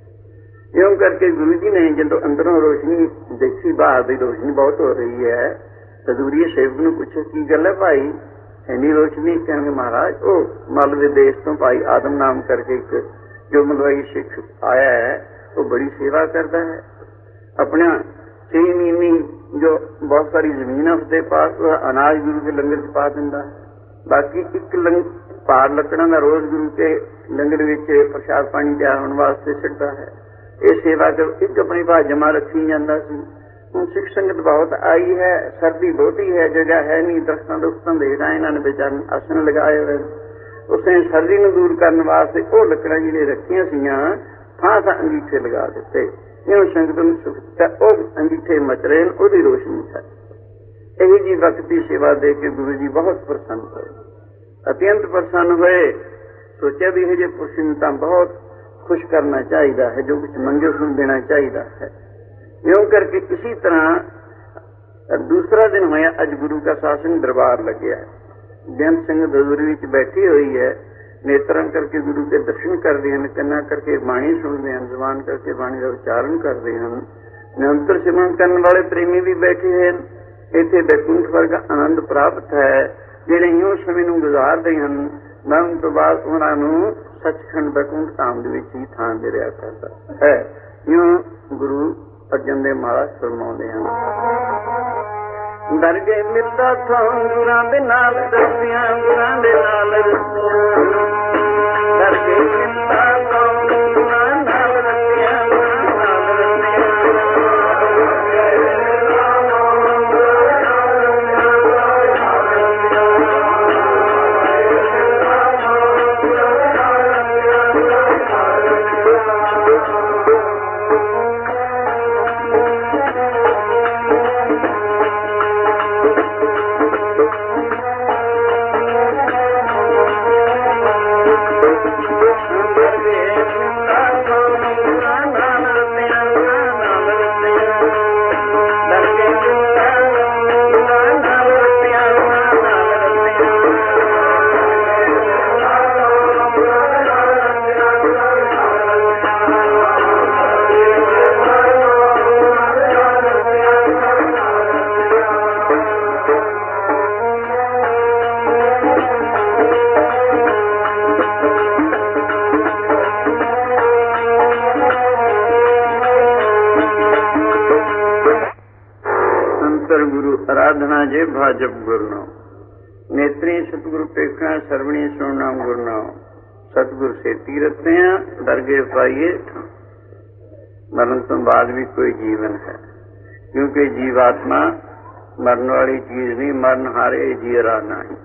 ਇਉਂ ਕਰਕੇ ਗੁਰੂ ਜੀ ਨੇ ਜਦੋਂ ਅੰਦਰੋਂ ਰੋਸ਼ਨੀ ਦੇਖੀ, ਬਾਹਰ ਦੀ ਰੋਸ਼ਨੀ ਬਹੁਤ ਹੋ ਰਹੀ ਹੈ, ਹਜ਼ੂਰੀਏ ਸੇਵਕ ਨੂੰ ਪੁੱਛਿਆ ਕੀ ਗੱਲ ਹੈ ਭਾਈ ਇੰਨੀ ਰੋਸ਼ਨੀ? ਕਹਿਣਗੇ ਮਹਾਰਾਜ ਉਹ ਮਾਲਵੇ ਦੇਸ਼ ਤੋਂ ਭਾਈ ਆਦਮ ਨਾਮ ਕਰਕੇ ਇੱਕ ਜੋ ਮਲਵਈ ਸਿੱਖ ਆਇਆ ਹੈ, ਉਹ ਬੜੀ ਸੇਵਾ ਕਰਦਾ ਹੈ। ਆਪਣਾ ਛੇ ਮਹੀਨੇ जो बहुत सारी जमीन है उसके पास, वह अनाज गुरु के लंगर च पा दिंदा है। बाकी एक लंग भार लकड़ां दा रोज गुरु के लंगर विच प्रसाद पानी तैयार होने वास्ते सिੱਟਦਾ है। ये सेवा कर एक अपनी भाज जमा रखी जाता सी। हुण सिख संगत बहुत आई है, सर्दी बहुती है, जगह है नहीं, दरख्तां दुख्तां दे रहा इन्होंने बेचारे आसन लगाए हुए। उसने सर्दी नूं दूर करने वास्ते वो लकड़ां जिहड़ियां रखियां सीआं थां थां अंगीठे लगा दिते। इउं संगत नूं सुख वो अंगीठे मच रहे हैं, उसदी रोशनी है। यही जी वक्त की सेवा दे के गुरु जी बहुत प्रसन्न हुए, अत्यंत प्रसन्न हुए। सोचा भी है जे पुरुष नूं तां बहुत खुश करना चाहिए है, जो कुछ मंगे उसनूं देना चाहिए है। यूं करके इसी तरह दूसरा दिन होया, अज गुरु का शासन दरबार लग्या है। बेअंत संगत हजूरी विच बैठी हुई है, नेत्रां करके गुरु के दर्शन करते हैं, कन्ना करके बाणी सुनते हैं, जबान करके बाणी का उच्चारण करते हैं। निरंतर सिमरन करने वाले प्रेमी भी बैठे हैं। इत्थे बैकुंठ वर्गा आनंद प्राप्त है, जिहड़े यूं समय नूं गुजारदे हन, मरण तो बाद उन्हां नूं सचखंड बैकुंठ धाम दे विच ही थां दे रिहा करदा है। यूं गुरु अर्जन देव महाराज फरमाउंदे हन, डर गए मिलदा थों गुरां दे नाल रस्सियां, गुरां दे नाल रस्सियां, डर गए मिलदा थों गुरां नाल रस्सियां, गुरां नाल रस्सियां। आराधना जे भाजप गुरनो, नेत्री सतगुरु पेखा, सरवणी सुनना गुरनो, सतगुरु से तीरते हैं, दरगे पाइए। मरण तो बाद भी कोई जीवन है, क्योंकि जीवात्मा मरण वाली चीज नहीं, मरण हारे जीरा नहीं।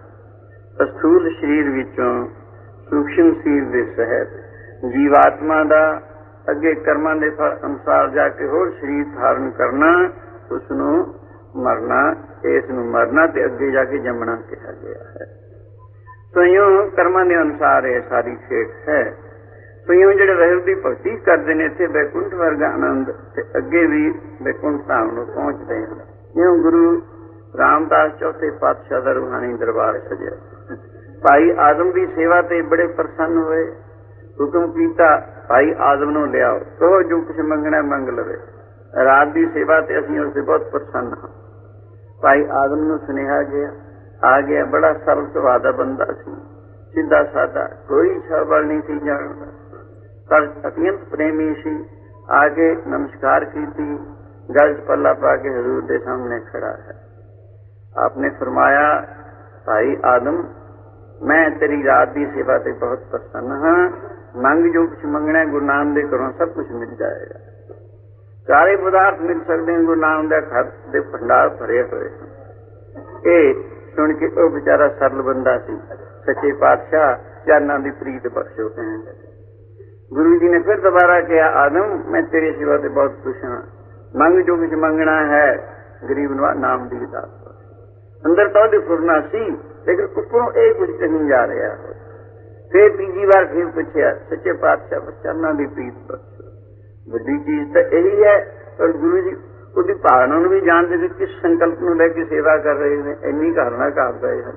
स्थूल शरीर विचों सूक्ष्म शरीर दे सहित जीवात्मा दा अगे कर्मां दे फल अनुसार जाके होर शरीर धारण करना, उसनों मरना, इसनों मरना ते अगे जाके जमना कहा गया है। तो यूं कर्मां दे अनुसार ये सारी खेट है। तो यूं जिहड़े वाहिगुरू दी भगती करदे ने, इत्थे बैकुंठ वर्गा आनंद ते अगे भी बैकुंठ धाम नूं पहुंचदे हैं। यूं गुरु रामदास चौथे पातशाह दा रूहानी दरबार सजया। भाई आदम की सेवा ते बड़े प्रसन्न हुए, हुक्म कीता भाई आदम नूं लियाओ, कहो जो कुछ मंगना मंग लवे। रात की सेवा ते असीं उससे बहुत प्रसन्न हाँ। भाई आदम नूं सुनेहा गया, आ गया, बड़ा सरल सुभाਅ दा बंदा सी, सीधा सादा, कोई छाबल नहीं सी जानदा, पर अत्यंत प्रेमी सी। आके नमस्कार की, गल च पल्ला पा के हजूर के सामने खड़ा है। आपने फरमाया, भाई आदम मैं तेरी रात की सेवा ते बहुत प्रसन्न हाँ, मंग जो कुछ मंगना गुरु नानक दे घरों सब कुछ मिल जाएगा। सारे पदार्थ मिल सकते हैं, गुरु नानक दे घर दे भंडार भरे हुए हैं। ये सुन के वो बेचारा सरल बंदा सी, सच्चे पातशाह चरना की प्रीत बख्शो कहने लगे। गुरु जी ने फिर दोबारा कहा, आदम मैं तेरी सेवा से बहुत खुश हाँ, मंग जो कुछ मंगना है गरीब नाम दी दात। अंदर तो फुरना सी, लेकिन उपरों ये कुछ कहीं जा रहा हो। फिर तीजी बार फिर पूछा, सच्चे पातशाह चरना की प्रीत बख्शो। बड़ी चीज तो यही है। और गुरु जी उसकी भावना भी जानते थे, किस संकल्प को लेकर सेवा कर रहे हैं, इन्नी धारणा कर रहे हैं।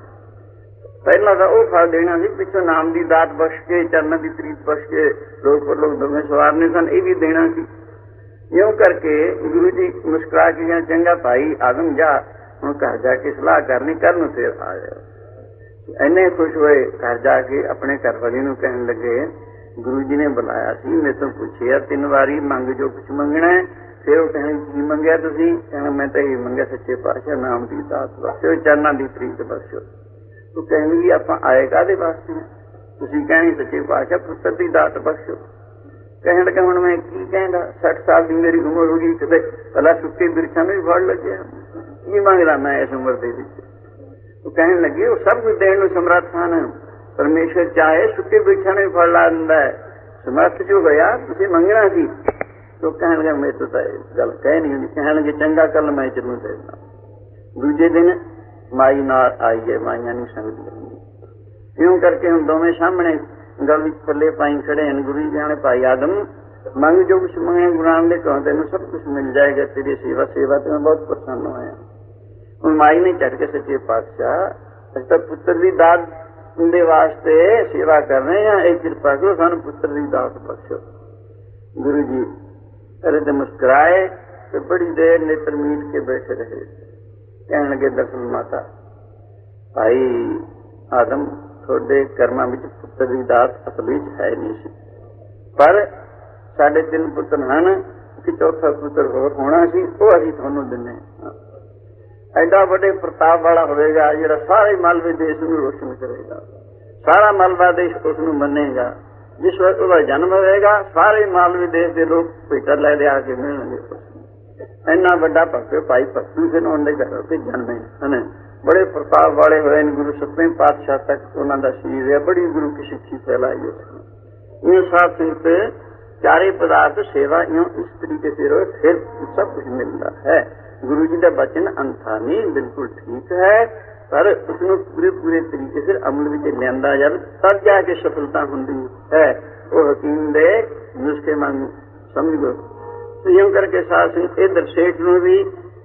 पहला तो वह फल देना सी, पिछों नाम की दात बख्श के, चरणों की प्रीत बख्श के लोग पर लोग दोवें सवारने सन, ये भी देना सी। यूं करके गुरु जी मुस्कुरा के कहा, चंगा भाई आदम जा, हम घर जाके सलाह करनी, कर नूं फिर आ जाओ। इन्ने खुश हुए, घर जाके अपने घर वाली नूं कहन लगे, गुरु जी ने बुलाया सी, मेरे तो पूछे तीन बारी मंग जो कुछ मंगना है, ਫਿਰ ਉਹ ਕਹਿਣ ਕੀ ਮੰਗਿਆ ਤੁਸੀਂ? ਕਹਿਣਾ ਮੈਂ ਤਾਂ ਇਹ ਮੰਗਿਆ ਸੱਚੇ ਪਾਤਸ਼ਾਹ ਨਾਮ ਦੀ ਦਾਤ ਬਖਸ਼ੋ, ਚਰਨਾਂ ਦੀ ਪ੍ਰੀਤ ਬਖਸ਼ੋ। ਉਹ ਕਹਿਣਗੇ ਆਪਾਂ ਆਏ ਕਾਹਦੇ ਵਾਸਤੇ? ਤੁਸੀਂ ਕਹਿਣੀ ਸੱਚੇ ਪਾਤਸ਼ਾਹ ਪੁੱਤਰ ਦੀ ਦਾਤ ਬਖਸ਼ੋ। ਕਹਿਣ ਲੱਗਾ ਹੁਣ ਮੈਂ ਕੀ ਕਹਿੰਦਾ, ਸੱਠ ਸਾਲ ਦੀ ਮੇਰੀ ਉਮਰ ਹੋ ਗਈ, ਕਿਤੇ ਪਹਿਲਾਂ ਸੁੱਕੇ ਬਿਰਛਾਂ ਨੂੰ ਵੀ ਫੜ ਲੱਗਿਆ, ਕੀ ਮੰਗਦਾ ਮੈਂ ਇਸ ਉਮਰ ਦੇ ਵਿੱਚ? ਉਹ ਕਹਿਣ ਲੱਗੇ ਉਹ ਸਭ ਕੁਝ ਦੇਣ ਨੂੰ ਸਮਰੱਥ ਹਨ, ਪਰਮੇਸ਼ਰ ਚਾਹੇ ਸੁੱਕੇ ਬਿਰਛਾਂ ਨੂੰ ਵੀ ਫੜ ਲਾ ਦਿੰਦਾ ਹੈ, ਸਮਰੱਥ ਜੋ ਗਿਆ ਤੁਸੀਂ ਮੰਗਣਾ ਸੀ। ਉਹ ਕਹਿਣ ਲੱਗਾ ਮੇਰੇ ਤੋਂ ਤਾਂ ਇਹ ਗੱਲ ਕਹਿ ਨਹੀਂ ਹੁੰਦੀ। ਕਹਿਣ ਲੱਗੇ ਚੰਗਾ ਕੱਲ ਮੈਂ ਜ਼ਰੂਰ ਦੇਣਾ। ਦੂਜੇ ਦਿਨ ਮਾਈ ਨਾਲ ਆਈ ਹੈ, ਮਾਈਆਂ ਨਹੀਂ ਸੰਗਦੀਆਂ। ਇਉਂ ਕਰਕੇ ਹੁਣ ਦੋਵੇਂ ਸਾਹਮਣੇ ਗੱਲ ਵਿੱਚ ਪੱਲੇ ਪਾਈ ਖੜੇ ਹਨ। ਗੁਰੂ ਜੀ ਜਾਣੇ ਭਾਈ ਆਦਮ ਮੰਗ ਜੋ ਕੁਛ ਮੰਗੇ ਗੁਰੂ ਨਾਨਕ ਦੇ ਕਹੋਂ ਤੈਨੂੰ ਸਭ ਕੁਛ ਮਿਲ ਜਾਏਗਾ, ਤੇਰੀ ਸੇਵਾ ਸੇਵਾ ਤੇ ਮੈਂ ਬਹੁਤ ਪ੍ਰਸੰਨ ਹੋਇਆ। ਹੁਣ ਮਾਈ ਨੇ ਝਟ ਕੇ ਸੱਚੇ ਪਾਤਸ਼ਾਹ ਅਸੀਂ ਤਾਂ ਪੁੱਤਰ ਦੀ ਦਾਤ ਦੇ ਵਾਸਤੇ ਸੇਵਾ ਕਰ ਰਹੇ ਹਾਂ, ਇਹ ਕਿਰਪਾ ਕਰੋ ਸਾਨੂੰ ਪੁੱਤਰ ਦੀ ਦਾਤ ਬਖਸ਼ੋ। ਗੁਰੂ ਜੀ ਅਰੇ ਤੇ ਮੁਸਕਰਾਏ ਤੇ ਬੜੀ ਦੇਰ ਨੇਤਰ ਮੀਟ ਕੇ ਬੈਠੇ ਰਹੇ। ਕਹਿਣ ਲੱਗੇ ਦਰਸ਼ਨ ਮਾਤਾ ਭਾਈ ਆਦਮ ਤੁਹਾਡੇ ਕਰਮਾਂ ਵਿੱਚ ਪੁੱਤਰ ਦੀ ਦਾਤ ਅਸਲ ਵਿੱਚ ਹੈ ਨਹੀਂ ਸੀ, ਪਰ ਸਾਡੇ ਤਿੰਨ ਪੁੱਤਰ ਹਨ, ਕਿ ਚੌਥਾ ਪੁੱਤਰ ਹੋਰ ਹੋਣਾ ਸੀ, ਉਹ ਅਸੀਂ ਤੁਹਾਨੂੰ ਦਿੰਦੇ ਹਾਂ। ਐਡਾ ਵੱਡੇ ਪ੍ਰਤਾਪ ਵਾਲਾ ਹੋਵੇਗਾ ਜਿਹੜਾ ਸਾਰੇ ਮਾਲਵੇ ਦੇਸ਼ ਨੂੰ ਰੋਸ਼ਨ ਕਰੇਗਾ, ਸਾਰਾ ਮਾਲਵਾ ਦੇਸ਼ ਉਸ ਨੂੰ ਮੰਨੇਗਾ। ਜਿਸ ਵਕਤ ਉਹਦਾ ਜਨਮ ਹੋਵੇਗਾ ਸਾਰੇ ਮਾਲਵੇ ਦੇਸ਼ ਦੇ ਲੋਕ ਭੇਟਾ ਲੈ ਲਿਆ ਕੇ ਮਿਲਣਗੇ। ਇੰਨਾ ਵੱਡਾ ਭਗਤ ਭਾਈ ਭਗਤੂ ਸਿੰਘ ਉਹਨਾਂ ਦੇ ਘਰ ਤੇ ਜਨਮੇ ਹਨ। ਬੜੇ ਪ੍ਰਤਾਪ ਵਾਲੇ ਹੋਏ ਨੇ। ਗੁਰੂ ਸੱਤਵੇਂ ਪਾਤਸ਼ਾਹ ਤੱਕ ਉਹਨਾਂ ਦਾ ਸਰੀਰ ਹੈ, ਬੜੀ ਗੁਰੂ ਕੀ ਸਿੱਖੀ ਫੈਲਾਈ ਉਸ ਇਹ ਸਾਧ ਸੰਗਤ ਚਾਰੇ ਪਦਾਰਥ ਸੇਵਾ ਇਉਂ ਇਸ ਤਰੀਕੇ से रहो फिर सब कुछ मिलता है। गुरु जी का वचन अंथा नहीं बिल्कुल ठीक है, पर उसको पूरे पूरे तरीके से अमल में लिया जाए तब जाके सफलता होती है। वो हकीम दे नुस्खे मांग समझ लो। तो यूं करके साथ इधर सेठ नूं भी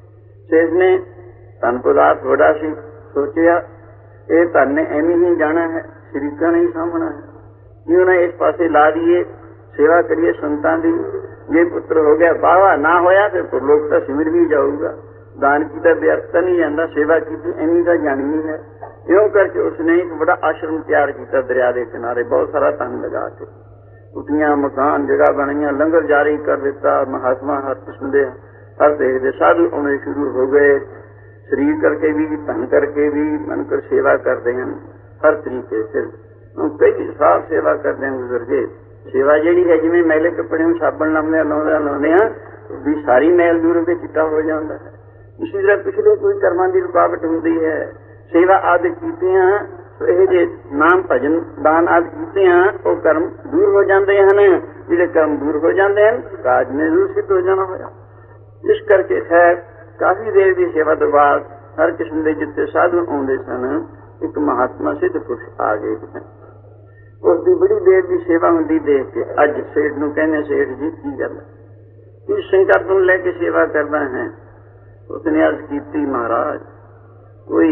सेठ ने धन पदार्थ बड़ा सी सोचिया ये धन ने एवं ही जाना है, शरीका नहीं सामना है, क्यों ना इस पासे ला दिए सेवा करिए संतां दी। जे पुत्र हो गया बावा ना होया फिर परलोक तो सिमर भी जाऊगा। दान की तो व्यर्थता नहीं जाता, सेवा की एवं का जानी है। यूं करके उसने एक बड़ा आश्रम तैयार किया दरिया के किनारे, बहुत सारा धन लगा के कुटियां मकान जगह बनाइया, लंगर जारी कर दिता। महात्मा हर किस्म के हर देखते साधु आने शुरू हो गए, शरीर करके भी धन करके भी मनकर सेवा करते हैं हर तरीके से। कई साल सेवा करते हैं गुजर सेवा जी है जिमें मैले कपड़े में साबन लाने लाने लाने भी सारी मैल दूर के चिट्टा हो जाता है। इसी तरह पिछले कोई कर्मां की रुकावट होती है, सेवा आदि कीतियां तो ये नाम भजन दान आदि कीतियां वो कर्म दूर हो जाते हैं। जिहड़े कर्म दूर हो जाते हैं काज ने जरूर सिद्ध हो जाना होया। इस करके खैर काफी देर की सेवा तो बाद हर किस्म के जिते साधु आते सन, एक महात्मा सिद्ध पुरुष आ गए। उसकी बड़ी देर की सेवा होंदी देख के अज सेठ नूं कहने सेठ जी की गल किस संकट नूं लेके सेवा करना है? उसने अर्ज की महाराज कोई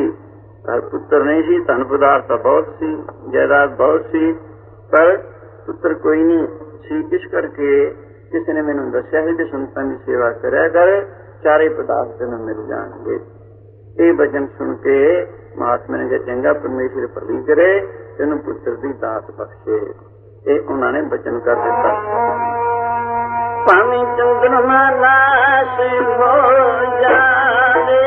पुत्र नहीं सी, धन पदार्थ बहुत सी, जायदाद बहुत सी, पर पुत्र कोई नहीं सी। इस करके किसी ने मैनूं दस्या है कि संतां दी सेवा करया कर, चारे पदार्थ तैनूं मिल जाणगे। ये वचन सुन के महात्मा ने कहा चंगा परमेश्वर भली करे, तेनूं पुत्र दी दात बख्शे। ये उन्होंने वचन कर दिता। पानी चंद्रमा नाश हो जाए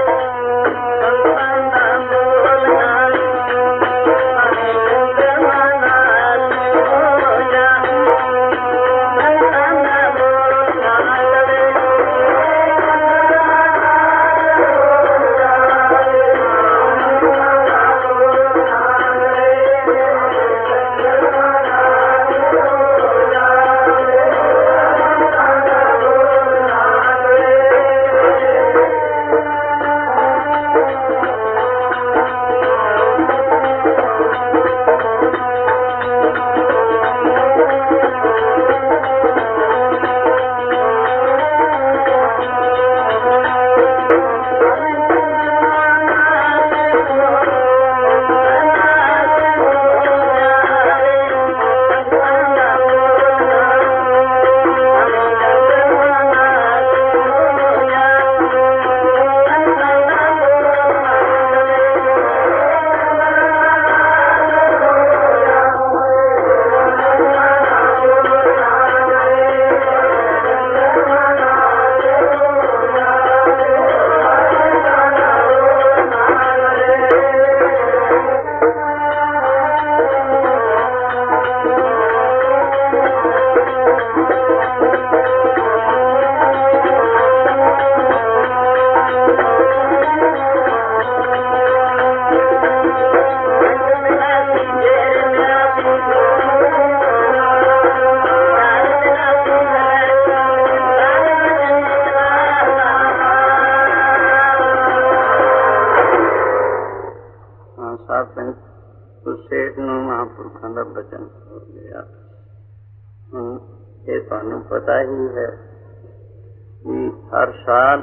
ਮਹਾਂਪੰਚ ਉਸ ਸੇਠ ਨੂੰ ਮਹਾਂਪੁਰਖਾਂ ਦਾ ਬਚਨ ਹੋ ਗਿਆ। ਹੁਣ ਇਹ ਤੁਹਾਨੂੰ ਪਤਾ ਹੀ ਹੈ ਕਿ ਹਰ ਸਾਲ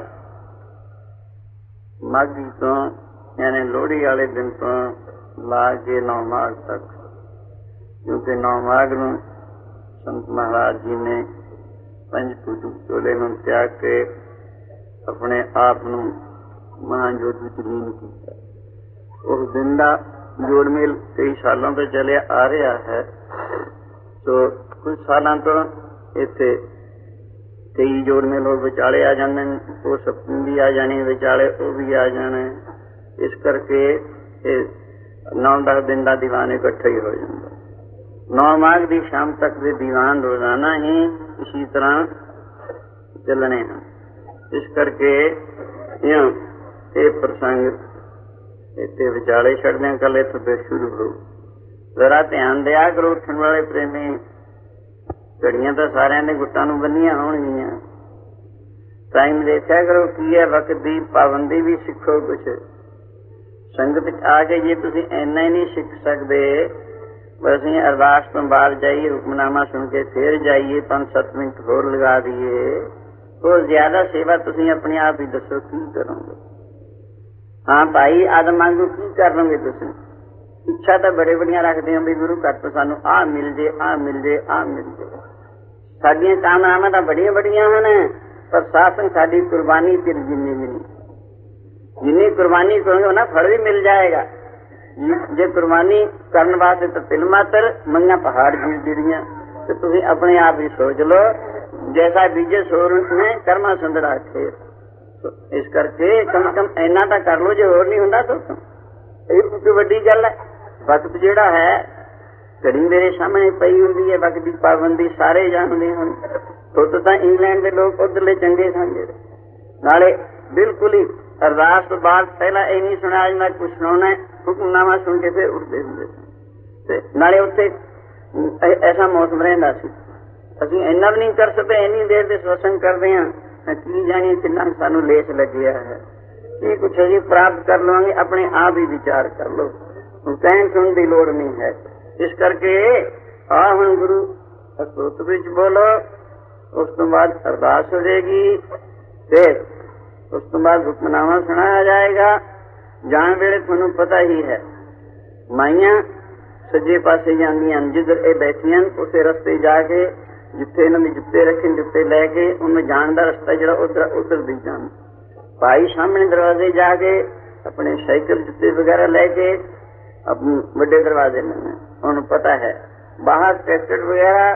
ਮਾਘੀ ਤੋਂ यानी लोहड़ी वाले दिन तो ला के नौ माघ तक, क्योंकि नौ माघ ਨੂੰ संत महाराज जी ने पंज फूटू चोले ਨੂੰ त्याग के अपने आप ਨੂੰ महाजोत ਵਿੱਚ ਲੀਨ ਕੀਤਾ। ਉਸ दिन ਦਾ ਜੋੜ ਮੇਲ ਕਈ ਸਾਲਾਂ ਤੋਂ ਚੱਲਿਆ ਆ ਰਿਹਾ ਹੈ। ਸੋ ਕੁਝ ਸਾਲਾਂ ਤੋਂ ਇੱਥੇ ਕਈ ਜੋੜ ਮੇਲ ਹੋਰ ਵਿਚਾਲੇ ਆ ਜਾਂਦੇ ਨੇ, ਉਹ ਸਪਤਮੀ ਵੀ ਆ ਜਾਣੀ ਵਿਚਾਲੇ, ਉਹ ਵੀ ਆ ਜਾਣੇ। ਇਸ ਕਰਕੇ ਇਹ ਨੌ ਦਸ ਦਿਨ ਦਾ ਦੀਵਾਨ ਇਕੱਠਾ ਹੀ ਹੋ ਜਾਂਦਾ। ਨੌ ਮਾਘ ਦੀ ਸ਼ਾਮ ਤੱਕ ਦੇ ਦੀਵਾਨ ਰੋਜ਼ਾਨਾ ਹੀ ਇਸੀ ਤਰ੍ਹਾਂ ਚੱਲਣੇ ਹਨ। ਇਸ ਕਰਕੇ ਇਹ ਪ੍ਰਸੰਗ ਇੱਥੇ ਵਿਚਾਲੇ ਛੱਡਦੇ ਕੱਲ ਇੱਥੋਂ ਫਿਰ ਸ਼ੁਰੂ ਹੋ। ਜ਼ਰਾ ਧਿਆਨ ਦਿਆ ਕਰੋ ਉੱਠਣ ਵਾਲੇ ਪ੍ਰੇਮੀ, ਘੜੀਆਂ ਤਾਂ ਸਾਰਿਆਂ ਦੇ ਗੁੱਟਾਂ ਨੂੰ ਬੰਨੀਆਂ ਹੋਣਗੀਆਂ। ਟਾਈਮ ਦੇਖਿਆ ਕਰੋ ਕੀ ਹੈ, ਵਕਤ ਦੀ ਪਾਬੰਦੀ ਵੀ ਸਿੱਖੋ। ਕੁਛ ਸੰਗਤ ਵਿੱਚ ਆ ਕੇ ਜੇ ਤੁਸੀਂ ਇੰਨਾ ਹੀ ਨਹੀਂ ਸਿੱਖ ਸਕਦੇ, ਅਸੀਂ ਅਰਦਾਸ ਤੋਂ ਬਾਅਦ ਜਾਈਏ, ਹੁਕਮਨਾਮਾ ਸੁਣ ਕੇ ਫਿਰ ਜਾਈਏ, ਪੰਜ ਸੱਤ ਮਿੰਟ ਹੋਰ ਲਗਾ ਦਈਏ, ਉਹ ਜ਼ਿਆਦਾ ਸੇਵਾ ਤੁਸੀਂ ਆਪਣੇ ਆਪ ਹੀ ਦੱਸੋ ਕੀ ਕਰੋਗੇ। ਹਾਂ ਭਾਈ ਆਦਮ ਵਾਂਗੂ ਕੀ ਕਰ ਲਓਗੇ ਤੁਸੀਂ? ਇੱਛਾ ਤਾਂ ਬੜੇ ਬੜੀਆਂ ਰੱਖਦੇ ਹੋ ਵੀ ਗੁਰੂ ਘਰ ਤੋਂ ਸਾਨੂੰ ਆਹ ਮਿਲ ਜੇ, ਆਹ ਮਿਲ ਜੇ, ਆਹ ਮਿਲ ਜੇ। ਸਾਡੀਆਂ ਕਾਮਨਾਵਾਂ ਤਾਂ ਬੜੀਆਂ ਬੜੀਆਂ ਹਨ, ਪਰ ਸਾਥ ਸਾਡੀ ਕੁਰਬਾਨੀ ਫਿਰ ਜਿੰਨੀ ਵੀ ਨਹੀਂ। ਜਿੰਨੀ ਕੁਰਬਾਨੀ ਕਰੋਗੇ ਉਹਨਾਂ ਫਲ ਵੀ ਮਿਲ ਜਾਏਗਾ। ਜੇ ਕੁਰਬਾਨੀ ਕਰਨ ਵਾਸਤੇ ਤਾਂ ਤਿਲ ਮਾਤਰ ਮੰਗਾਂ ਪਹਾੜ ਗਿਰ ਜਿਹੜੀਆਂ, ਤੇ ਤੁਸੀਂ ਆਪਣੇ ਆਪ ਹੀ ਸੋਚ ਲਓ, ਜੈਸਾ ਬੀਜੇ ਸੋ ਨੇ ਕਰਮਾ ਸੰਦੜਾ ਖੇਰ। ਇਸ ਕਰਕੇ ਕਮ ਸੇ ਕਮ ਇੰਨਾ ਤਾਂ ਕਰ ਲਓ, ਜੇ ਹੋਰ ਨਹੀਂ ਹੁੰਦਾ ਤਾਂ ਇਹ ਕੋਈ ਵੱਡੀ ਗੱਲ ਹੈ। ਵਕਤ ਜਿਹੜਾ ਹੈ ਘੜੀ ਮੇਰੇ ਸਾਹਮਣੇ ਪਈ ਹੁੰਦੀ ਹੈ, ਵਕਤ ਦੀ ਪਾਬੰਦੀ ਸਾਰੇ ਜਾਣਦੇ ਹਨ। ਖੁਦ ਤਾਂ ਇੰਗਲੈਂਡ ਦੇ ਲੋਕ ਉੱਧਰਲੇ ਚੰਗੇ ਸਨ ਜਿਹੜੇ, ਨਾਲੇ ਬਿਲਕੁਲ ਹੀ ਅਰਦਾਸ ਤੋਂ ਬਾਅਦ ਪਹਿਲਾਂ ਇਹ ਨਹੀਂ ਸੁਣਿਆ ਜਾਂਦਾ ਕੁਛ ਸੁਣਾਉਣਾ, ਹੁਕਮਨਾਮਾ ਸੁਣ ਕੇ ਫਿਰ ਉੱਠਦੇ ਹੁੰਦੇ ਸੀ। ਤੇ ਨਾਲੇ ਉੱਥੇ ਐਸਾ ਮੌਸਮ ਰਹਿੰਦਾ ਸੀ, ਅਸੀਂ ਇੰਨਾ ਵੀ ਨਹੀਂ ਕਰ ਸਕਦੇ। ਇੰਨੀ ਦੇਰ ਦੇ ਸਤਸੰਗ ਕਰਦੇ ਹਾਂ, ਕੀ ਜਾਣੀ ਕਿੰਨਾ ਸਾਨੂੰ ਲੇਸ ਲੱਗਿਆ ਹੈ, ਕੀ ਕੁਛ ਅਸੀਂ ਪ੍ਰਾਪਤ ਕਰ ਲਵਾਂਗੇ। ਆਪਣੇ ਆਪ ਹੀ ਵਿਚਾਰ ਕਰ ਲਓ, ਹੁਣ ਕਹਿਣ ਸੁਣਨ ਦੀ ਲੋੜ ਨਹੀਂ ਹੈ। ਇਸ ਕਰਕੇ ਆ ਹੁਣ ਗੁਰੂ ਅਸਤੋਤਰ ਵਿੱਚ ਬੋਲੋ, ਉਸ ਤੋਂ ਬਾਅਦ ਅਰਦਾਸ ਹੋ ਜਾਏਗੀ, ਫਿਰ ਉਸ ਤੋਂ ਬਾਅਦ ਹੁਕਮਨਾਮਾ ਸੁਣਾਇਆ ਜਾਏਗਾ। ਜਾਣ ਵੇਲੇ ਤੁਹਾਨੂੰ ਪਤਾ ਹੀ ਹੈ, ਮਾਈਆਂ ਸੱਜੇ ਪਾਸੇ ਜਾਂਦੀਆਂ, ਜਿੱਧਰ ਇਹ ਬੈਠੀਆਂ ਉਸੇ ਰਸਤੇ ਜਾ ਕੇ ਜਿੱਥੇ ਇਹਨਾਂ ਦੇ ਜੁੱਤੇ ਰੱਖੇ, ਜੁੱਤੇ ਲੈ ਕੇ ਉਹਨੂੰ ਜਾਣ ਦਾ ਰਸਤਾ ਜਿਹੜਾ ਉਧਰ ਉਧਰ ਦੀ ਜਾਣ। ਭਾਈ ਸਾਹਮਣੇ ਦਰਵਾਜ਼ੇ ਜਾ ਕੇ ਆਪਣੇ ਸਾਈਕਲ ਜੁੱਤੇ ਵਗੈਰਾ ਲੈ ਕੇ ਆਪਣੇ ਵੱਡੇ ਦਰਵਾਜ਼ੇ ਲੈਣੇ। ਉਹਨੂੰ ਪਤਾ ਹੈ ਬਾਹਰ ਟਰੈਕਟਰ ਵਗੈਰਾ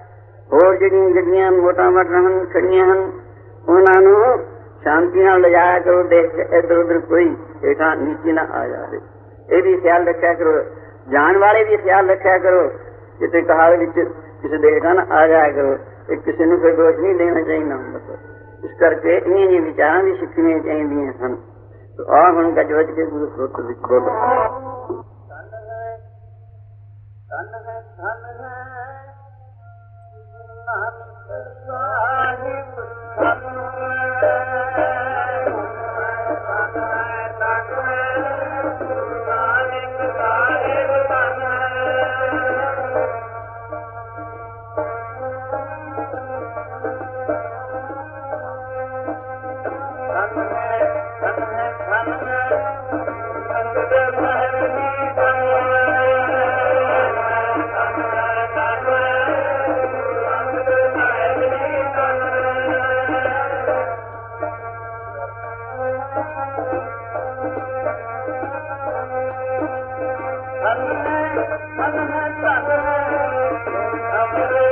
ਹੋਰ ਜਿਹੜੀਆਂ ਗੱਡੀਆਂ ਮੋਟਾ ਮੋਟਾ ਹਨ ਖੜੀਆਂ ਹਨ, ਉਹਨਾਂ ਨੂੰ ਸ਼ਾਂਤੀ ਨਾਲ ਲਿਜਾਇਆ ਕਰੋ। ਦੇਖ ਕੇ ਇੱਧਰ ਉੱਧਰ ਕੋਈ ਹੇਠਾਂ ਨੀਚੇ ਨਾ ਆ ਜਾਵੇ, ਇਹ ਵੀ ਖਿਆਲ ਰੱਖਿਆ ਕਰੋ। ਜਾਣ ਵਾਲੇ ਵੀ ਖਿਆਲ ਰੱਖਿਆ ਕਰੋ, ਕਿਤੇ ਕਹਾਲ ਵਿੱਚ ਕਿਸੇ ਦੇ ਹੇਠਾਂ ਨਾ ਆ ਜਾਇਆ ਕਰੋ। ਇਹ ਕਿਸੇ ਨੂੰ ਕੋਈ ਦੋਸ਼ ਨਹੀਂ ਦੇਣਾ ਚਾਹੀਦਾ ਹੁੰਦਾ। ਇਸ ਕਰਕੇ ਇਨੀਆਂ ਜਿਹੀ ਵਿਚਾਰਾਂ ਵੀ ਸਿੱਖਣੀਆਂ ਚਾਹੀਦੀਆਂ ਹਨ। ਆਹ ਹੁਣ ਗੱਜ ਵੱਜ ਕੇ ਗੁਰੂ ਸਰੋਤ ਵਿੱਚ ਬੋਲੋ। Thank you.